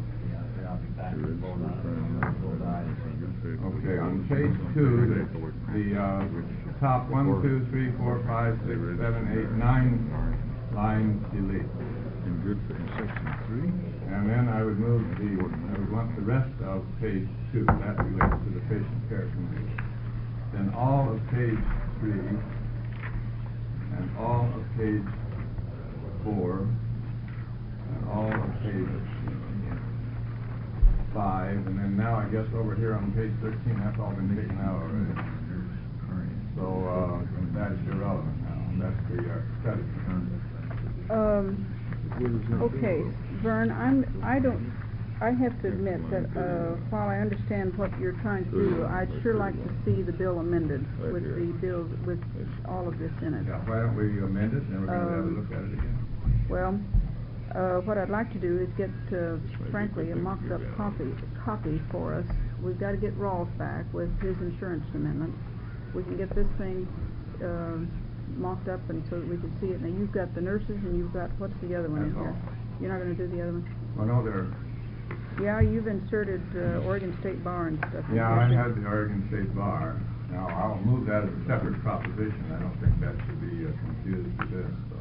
Okay, on page 2, the top 1, 2, 3, 4, 5, 6, 7, 8, 9 lines delete. In section 3. And then I would move I would want the rest of page 2, that relates to the patient care committee. Then all of page 3, and all of page 4, and all of page 5, and then now I guess over here on page 13, that's all been taken out already. So that's irrelevant now. That's the study. okay, Vern, I have to admit that while I understand what you're trying to do, I'd sure like to see the bill amended with the bill with all of this in it. Yeah, why don't we amend it, and then we're going to have a look at it again? Well, what I'd like to do is get, frankly, a mocked up copy for us. We've got to get Rawls back with his insurance amendment. We can get this thing mocked up and so that we can see it. Now, you've got the nurses and you've got, what's the other one in here? You're not going to do the other one? Well, no, they're... Yeah, you've inserted Oregon State Bar and stuff. Yeah, I had the Oregon State Bar. Now, I'll move that as a separate proposition. I don't think that should be confused with this, so.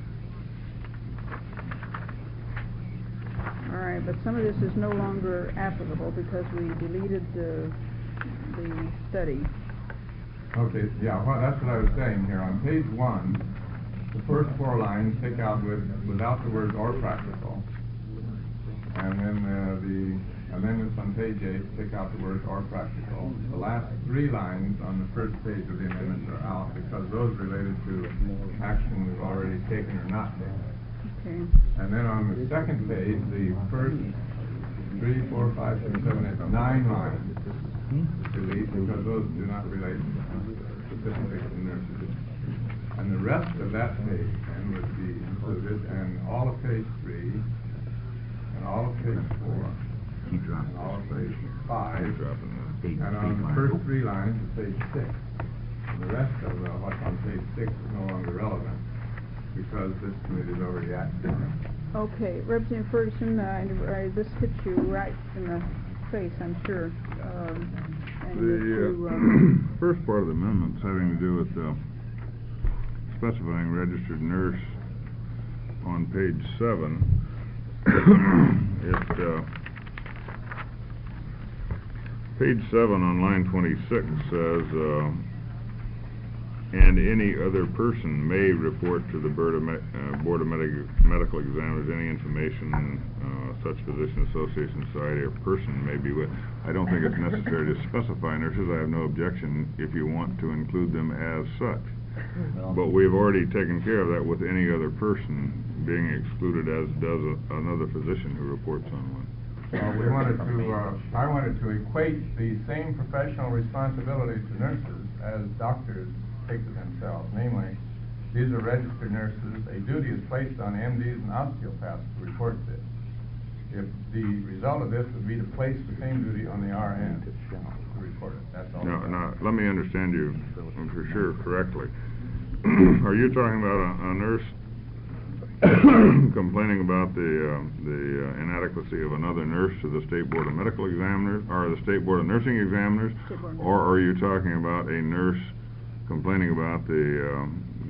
All right, but some of this is no longer applicable because we deleted the study. Okay, yeah, well, that's what I was saying here. On page 1, the first 4 lines take out without the word or practical. And then the amendments on page 8 take out the word or practical. The last 3 lines on the first page of the amendments are out because those related to action we've already taken or not taken. Okay. And then on the second page, the first 3, 4, 5, 6, 7, 8, 9 lines delete because those do not relate specifically to nurses. And the rest of that page then would be included, and all of page 3, and all of page 4, and all of page 5, and on the first 3 lines of page 6. And the rest of what's on page 6 is no longer relevant because this committee is already active. Okay, Representative Ferguson, this hits you right in the face, I'm sure. The first part of the amendment's having to do with specifying registered nurse on page 7. Page 7 on line 26 says, and any other person may report to the Board of Medical Examiners any information such physician association, society, or person may be with. I don't think it's necessary to specify nurses. I have no objection if you want to include them as such. But we've already taken care of that with any other person being excluded, as does another physician who reports on one. We wanted to, I wanted to equate the same professional responsibility to nurses as doctors take to themselves. Namely, these are registered nurses. A duty is placed on MDs and osteopaths to report this. If the result of this would be to place the same duty on the RN to report it. That's all. Now, let me understand you for sure correctly. Are you talking about a nurse complaining about the inadequacy of another nurse to the State Board of Medical Examiners, or the State Board of Nursing Examiners, or are you talking about a nurse complaining about the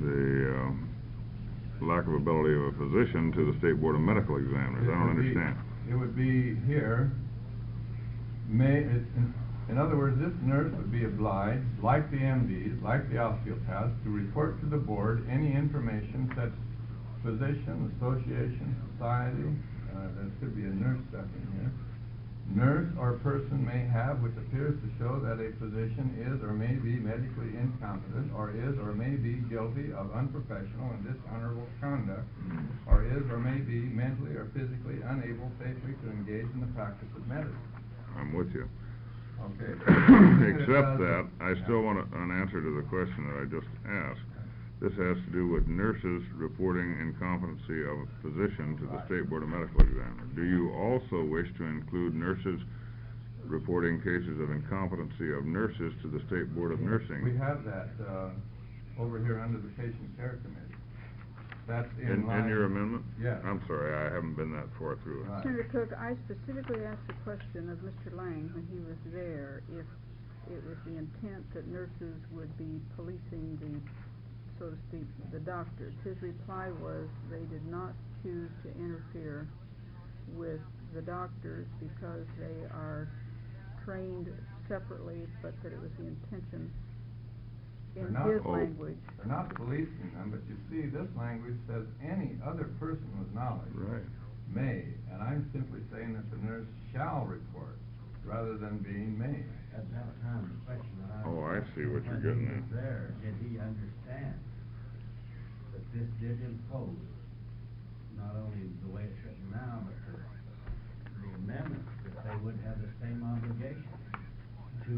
lack of ability of a physician to the State Board of Medical Examiners? I don't understand. It would be here, In other words, this nurse would be obliged, like the MDs, like the osteopaths, to report to the board any information such physician, association, society, there should be a nurse stuck in here, nurse or person may have which appears to show that a physician is or may be medically incompetent or is or may be guilty of unprofessional and dishonorable conduct or is or may be mentally or physically unable safely to engage in the practice of medicine. I'm with you. Okay. Except that, I still want an answer to the question that I just asked. This has to do with nurses reporting incompetency of a physician to the State Board of Medical Examiners. Do you also wish to include nurses reporting cases of incompetency of nurses to the State Board of Nursing? We have that over here under the Patient Care Committee. That's in your amendment? Yes. I'm sorry, I haven't been that far through it. Right. Senator Cook, I specifically asked the question of Mr. Lang when he was there, if it was the intent that nurses would be policing the, so to speak, the doctors. His reply was they did not choose to interfere with the doctors because they are trained separately, but that it was the intention in his language. They're not policing them, but you see, this language says any other person with knowledge may, and I'm simply saying that the nurse shall report rather than being may. At that time, the question that I I see what you're getting at. there, did he understand that this did impose not only the way it's written now, but the amendments, that they would have the same obligation to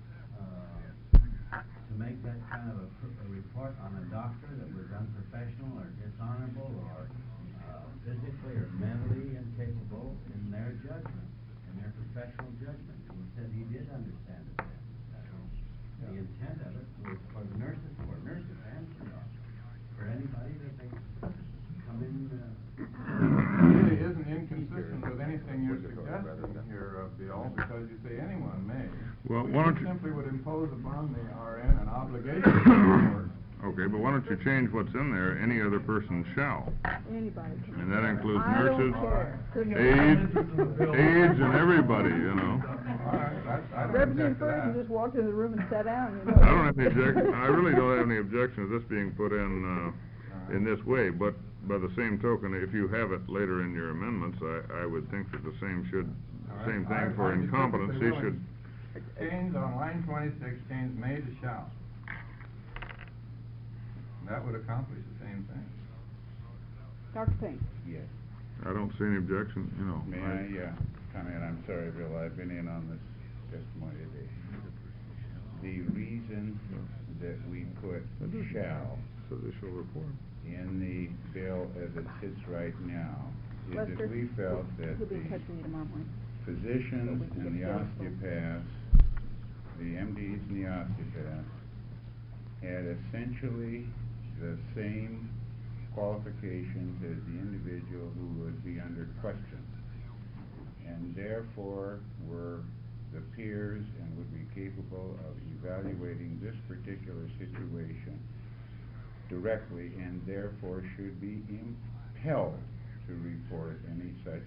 make that kind of a report on a doctor that was unprofessional or dishonorable or physically or mentally incapable in their judgment, in their professional judgment. And he said he did understand it then. The intent of it was for the nurses, and for doctors, for anybody that they come in. It really isn't inconsistent with anything you're suggesting here, Bill, because you say anyone may. Well, why don't you simply would impose upon the RN an obligation to report. Okay, but why don't you change what's in there, any other person shall? Anybody can. And that includes I don't nurses, care. aides, and everybody, you know. Representative Ferguson just walked in the room and sat down, you know. I don't have any objection, I really don't have any objection to this being put in this way, but by the same token, if you have it later in your amendments, I would think that the same thing for incompetency should. Change on line 26, change may to shall. That would accomplish the same thing. Dr. Payne. Yes. I don't see any objection, you know. May I comment? I'm sorry, Bill, I've been in on this testimony today. The reason that we put shall in the bill as it sits right now is that we felt that the physicians and the osteopaths, the MDs and the osteopaths, had essentially the same qualifications as the individual who would be under question, and therefore were the peers and would be capable of evaluating this particular situation directly, and therefore should be impelled to report any such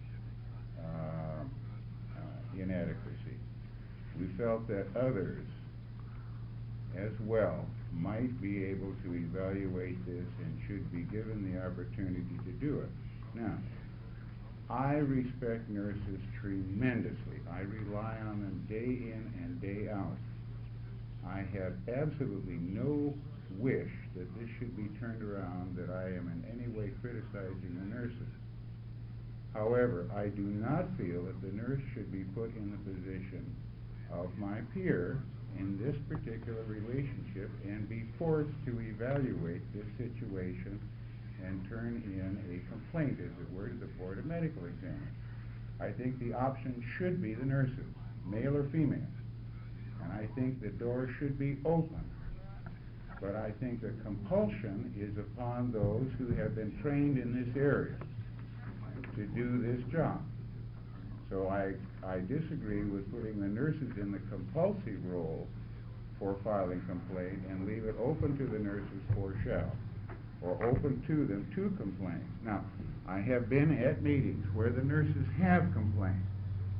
inadequacy. We felt that others as well might be able to evaluate this and should be given the opportunity to do it. Now, I respect nurses tremendously. I rely on them day in and day out. I have absolutely no wish that this should be turned around that I am in any way criticizing the nurses. However, I do not feel that the nurse should be put in the position of my peer in this particular relationship and be forced to evaluate this situation and turn in a complaint, as it were, to the Board of Medical Examiners. I think the option should be the nurses, male or female, and I think the door should be open. But I think the compulsion is upon those who have been trained in this area to do this job. So I disagree with putting the nurses in the compulsive role for filing complaint and leave it open to the nurses for shall, or open to them to complain. Now, I have been at meetings where the nurses have complained,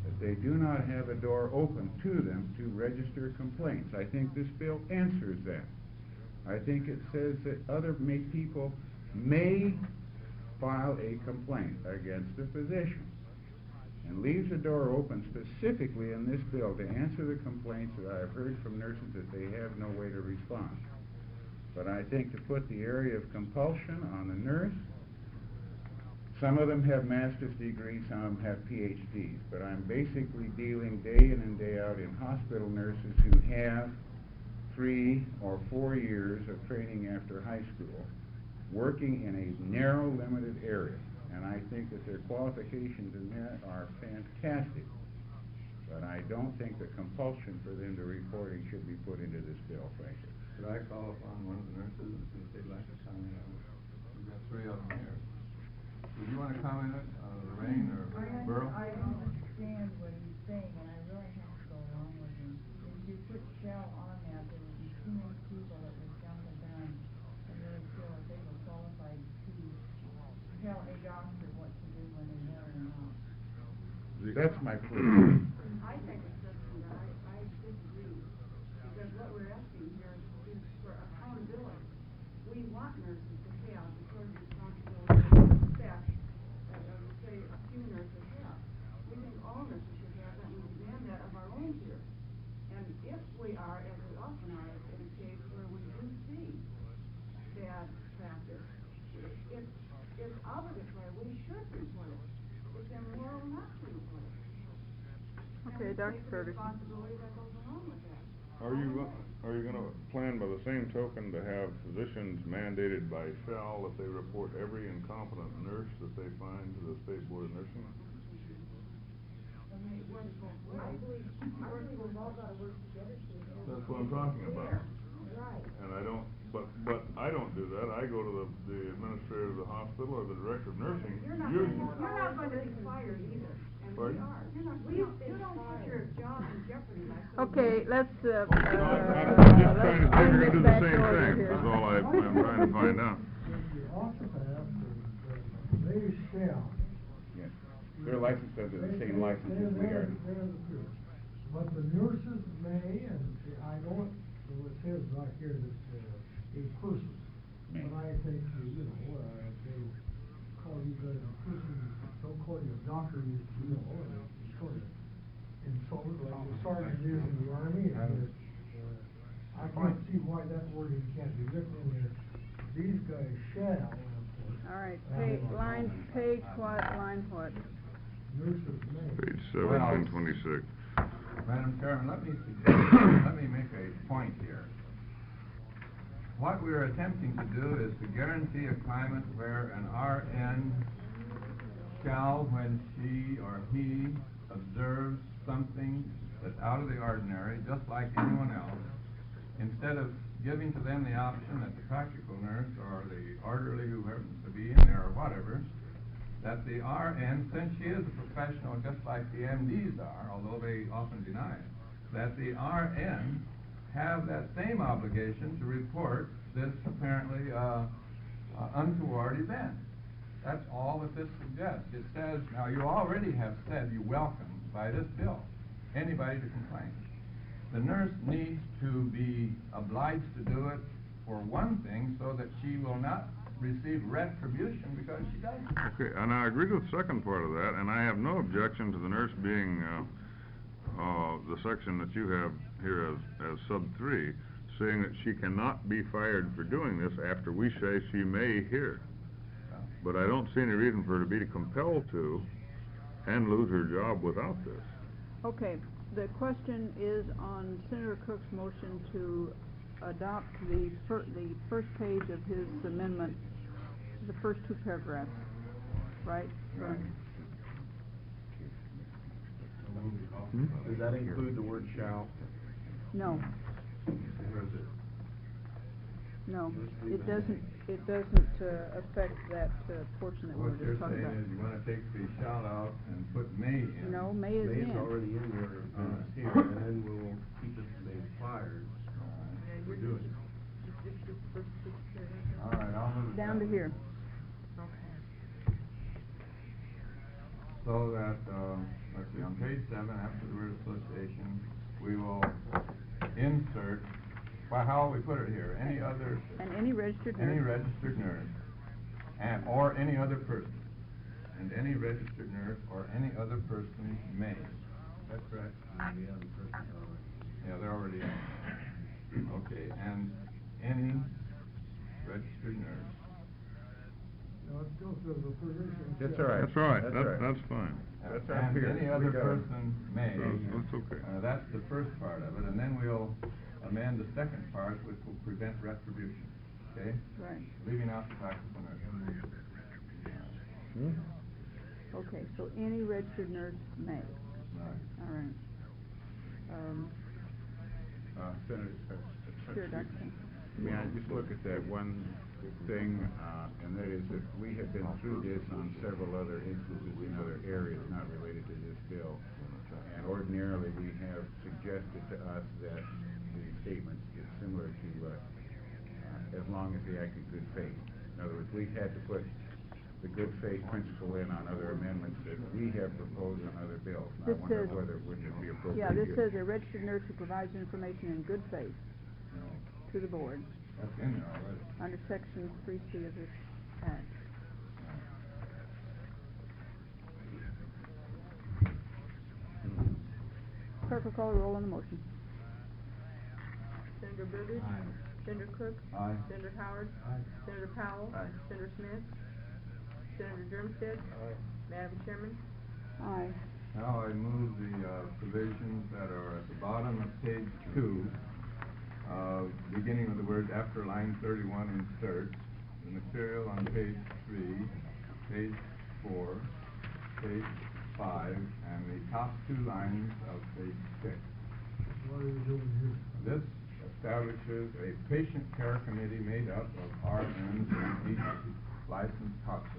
that they do not have a door open to them to register complaints. I think this bill answers that. I think it says that other people may file a complaint against the physician, and leaves the door open specifically in this bill to answer the complaints that I've heard from nurses that they have no way to respond. But I think to put the area of compulsion on the nurse, some of them have master's degrees, some of them have PhDs, but I'm basically dealing day in and day out in hospital nurses who have 3 or 4 years of training after high school, working in a narrow, limited area. And I think that their qualifications in that are fantastic. But I don't think the compulsion for them to reporting should be put into this bill, frankly. Could I call upon one of the nurses and see if they'd like to comment on it? We've got 3 of them here. Would you want to comment on it, Lorraine or Burl? I understand what he's saying, and I really have to go along with him. If you put shall on that, there would be too many people that would jump the gun and really feel that they were qualified to tell a doctor what to do when they know they're not. That's my point. I think it's just, I disagree, because what we're asking here is for accountability. We want nurses to have the sort of responsibility and respect that, say, a few nurses have. We think all nurses should have that, and we demand that of our own here. And if we are, as we often are, in a case where we do see bad practice, it's obligatory, we should report it. It's immoral not to report it. Okay, Dr. Ferguson. Responsibility that goes along with that. Are you going to plan by the same token to have physicians mandated by shall that they report every incompetent nurse that they find to the State Board of Nursing? I believe we've all got to work together to. That's what I'm talking about. Right. And I don't, but I don't do that. I go to the administrator of the hospital or the director of nursing. You're not going to be fired either, and we are. You don't put your job in jeopardy by saying. Okay, let's, I'm just trying to figure out do the same thing, is all I'm trying to find out. The osteopath, they shall. Yes, they're licensed under the same license as we are. But the nurses may, and I know it says right here that a person, but I think, they call you guys a person, don't call you a doctor, you know, sort of. And so, like the sergeant is in the army, and I can't see why that wording can't be written in there. These guys shall. All right, page what, line what? Nurses may. Page 1726. Madam Chairman, let me make a point here. What we are attempting to do is to guarantee a climate where an RN shall, when she or he observes something that's out of the ordinary, just like anyone else, instead of giving to them the option that the practical nurse or the orderly who happens to be in there or whatever, that the RN, since she is a professional just like the MDs are, although they often deny it, that the RN have that same obligation to report this apparently untoward event. That's all that this suggests. It says, now you already have said you welcome by this bill anybody to complain. The nurse needs to be obliged to do it for one thing so that she will not receive retribution because she doesn't. Okay, and I agree with the second part of that, and I have no objection to the nurse being the section that you have here as sub 3, saying that she cannot be fired for doing this after we say she may here. But I don't see any reason for her to be compelled to and lose her job without this. Okay, the question is on Senator Cook's motion to adopt the first page of his amendment, the first 2 paragraphs, right? Right. Does that include the word shall? No. Or is it? No, it doesn't affect that portion that we were What you're just talking saying about. is you want to take the shall out and put may in. No, may is in. May's already in there, it's here, and then we'll keep it may expired. We're doing it. All right, I'll move it Down to here. so that let's see, on page 7, after the word association, we will insert, well, how will we put it here? Any other... And any registered nurse. Any registered nurse, or any other person. And any registered nurse or any other person may. That's correct? Yeah, they're already in. Okay, and any registered nurse. No, it still says a physician. That's all right. That's right, That's that's, right. that's fine. That's our And peer. any We other got it. person may. That's okay. That's the first part of it, and then we'll amend the second part, which will prevent retribution. Okay? Right. Leaving out the practical nurse. Okay, so any registered nurse may. Right. All right. Senator, Sure, Dr. King. may I just look at that one thing, and that is that we have been through this on several other instances in other areas not related to this bill. And ordinarily, we have suggested to us that the statements is similar to, as long as they act in good faith. In other words, we've had to put the good faith principle in on other amendments that we have proposed on other bills. And I This wonder says- whether, wouldn't it be appropriate Yeah, this here? says a registered nurse who provides information in good faith to the board That's in there already. under section 3C of this act. Clerk will call the roll on the motion. Senator Burbidge? Senator Cook? Aye. Senator Howard? Senator Powell? Aye. Senator Smith? Senator Germstead? Madam Chairman? Aye. Now I move the provisions that are at the bottom of page 2, beginning with the words after line 31 insert, the material on page 3, page 4, page 5, and the top 2 lines of page 6. What are you doing here? This establishes a patient care committee made up of RNs in each licensed hospital.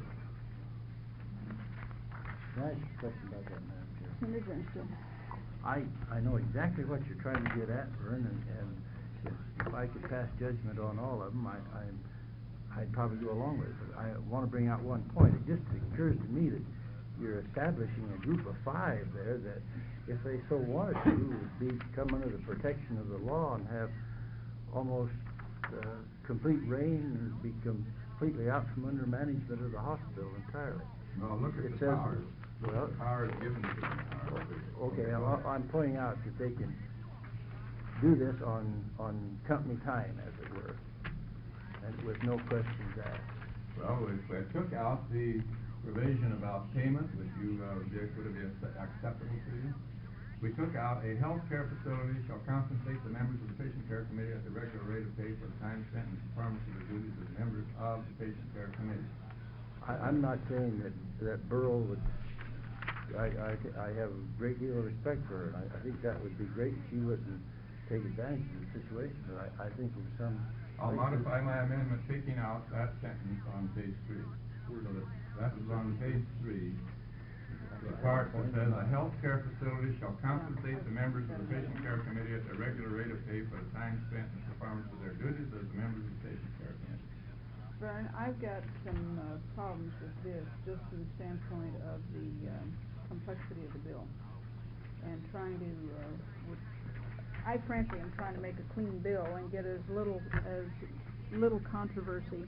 Can I ask you a question about that, Madam Chair? Senator Germstead. I know exactly what you're trying to get at, Vern, and if I could pass judgment on all of them, I'd probably go along with it. But I want to bring out one point. It just occurs to me that you're establishing a group of 5 there that, if they so wanted to, would come under the protection of the law and have almost complete reign and be completely out from under management of the hospital entirely. Well, look at It the says- powers. Well, The power is given to them. okay, I'm pointing out that they can do this on company time, as it were, and with no questions asked. Well, we took out the provision about payment, which you, Dick, would have been acceptable to you. We took out a health care facility shall compensate the members of the patient care committee at the regular rate of pay for the time spent in performance of their duties as members of the patient care committee. I'm not saying that Burl would, I have a great deal of respect for her, and I think that would be great if she wouldn't take advantage of the situation, but I think there's some... I'll modify my amendment, taking out that sentence on page 3. So that is on page 3. The part that says, a health care facility shall compensate the members of the patient care committee at their regular rate of pay for the time spent in performance of their duties as members of the patient care committee. Vern, I've got some problems with this, just from the standpoint of the complexity of the bill, and trying to, I frankly am trying to make a clean bill and get as little controversy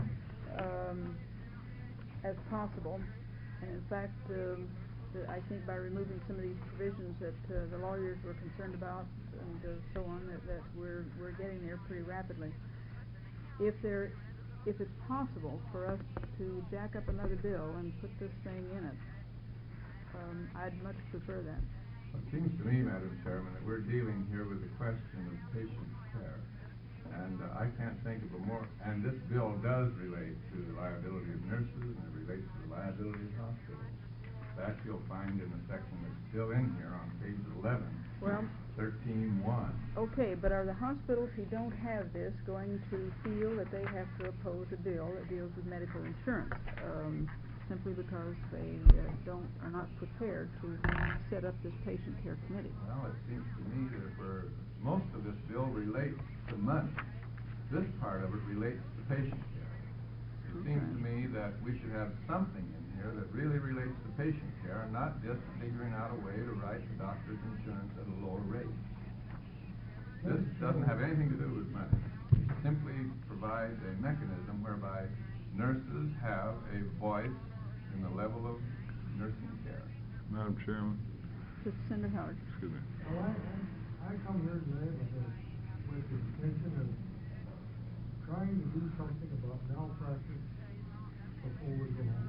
as possible. And in fact, I think by removing some of these provisions that the lawyers were concerned about and so on, that we're getting there pretty rapidly. If it's possible for us to jack up another bill and put this thing in it, I'd much prefer that. It seems to me, Madam Chairman, that we're dealing here with the question of patient care. And I can't think of a more, and this bill does relate to the liability of nurses, and it relates to the liability of hospitals. That you'll find in the section that's still in here on page 11, Well, 13.1. okay, but are the hospitals who don't have this going to feel that they have to oppose a bill that deals with medical insurance, simply because they are not prepared to set up this patient care committee? Well, it seems to me that most of this bill relates to money. This part of it relates to patient care. The It seems to me that we should have something in here that really relates to patient care, and not just figuring out a way to write the doctor's insurance at a lower rate. This doesn't have anything to do with money. It simply provides a mechanism whereby nurses have a voice in the level of nursing care. Madam Chairman? Senator Howard. Excuse me. Well, I come here today with the intention of trying to do something about malpractice before we go home.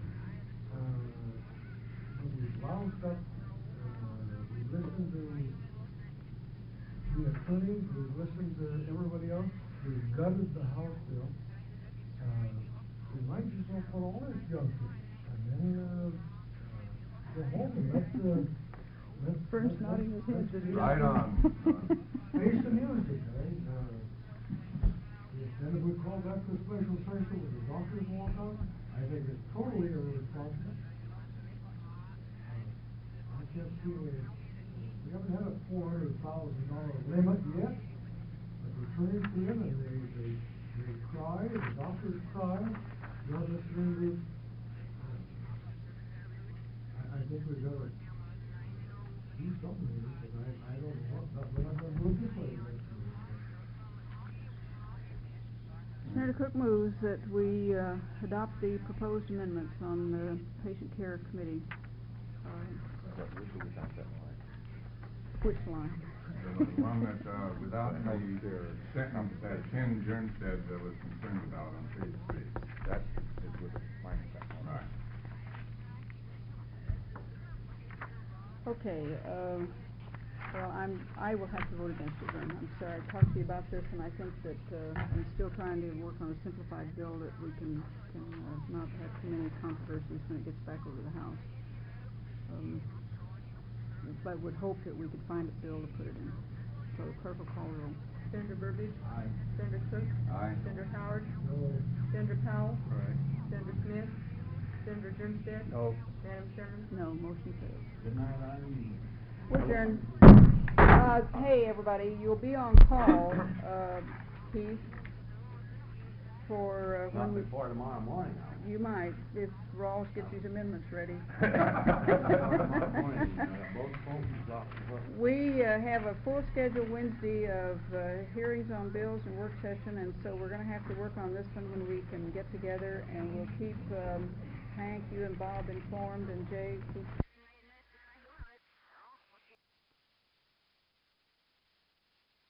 But we've loused up, we've listened to the attorneys, we've listened to everybody else, we've gutted the House bill. We might just well put all this junk in, and then, go home and Vern's nodding his head. Right on. Face the music, right? Then if we call back to a special session with the doctors walk out, I think it's totally irresponsible. I can't see we haven't had a $400,000 limit yet, but the attorneys come in and they cry, the doctors cry, not listening to, I think we've got to do something with it, and I don't know what, but I'm going to move this way. Senator Cook moves that we adopt the proposed amendments on the Patient Care Committee. Which line? The one that, without the sentence that Ken Jernstead was concerned about on page 3. That is with the minus that one. Right. Okay, well, I will have to vote against it, Vern. I'm sorry, I talked to you about this, and I think that, I'm still trying to work on a simplified bill that we can not have too many controversies when it gets back over the House. But would hope that we could find a bill to put it in. So the clerk will call the roll. Senator Burbidge? Aye. Senator Cook? Aye. Senator Howard? No. Senator Powell? Aye. Senator Smith? Senator Jernstead? No. Madam Chairman? No, motion fails. Good night, Eileen. We're adjourned. Hey, everybody, you'll be on call, Keith, for, Not when we... before tomorrow morning, You might, if Rawls gets these amendments ready. We have a full schedule Wednesday of hearings on bills and work session, and so we're going to have to work on this one when we can get together, and we'll keep Hank, you and Bob informed, and Jay, keep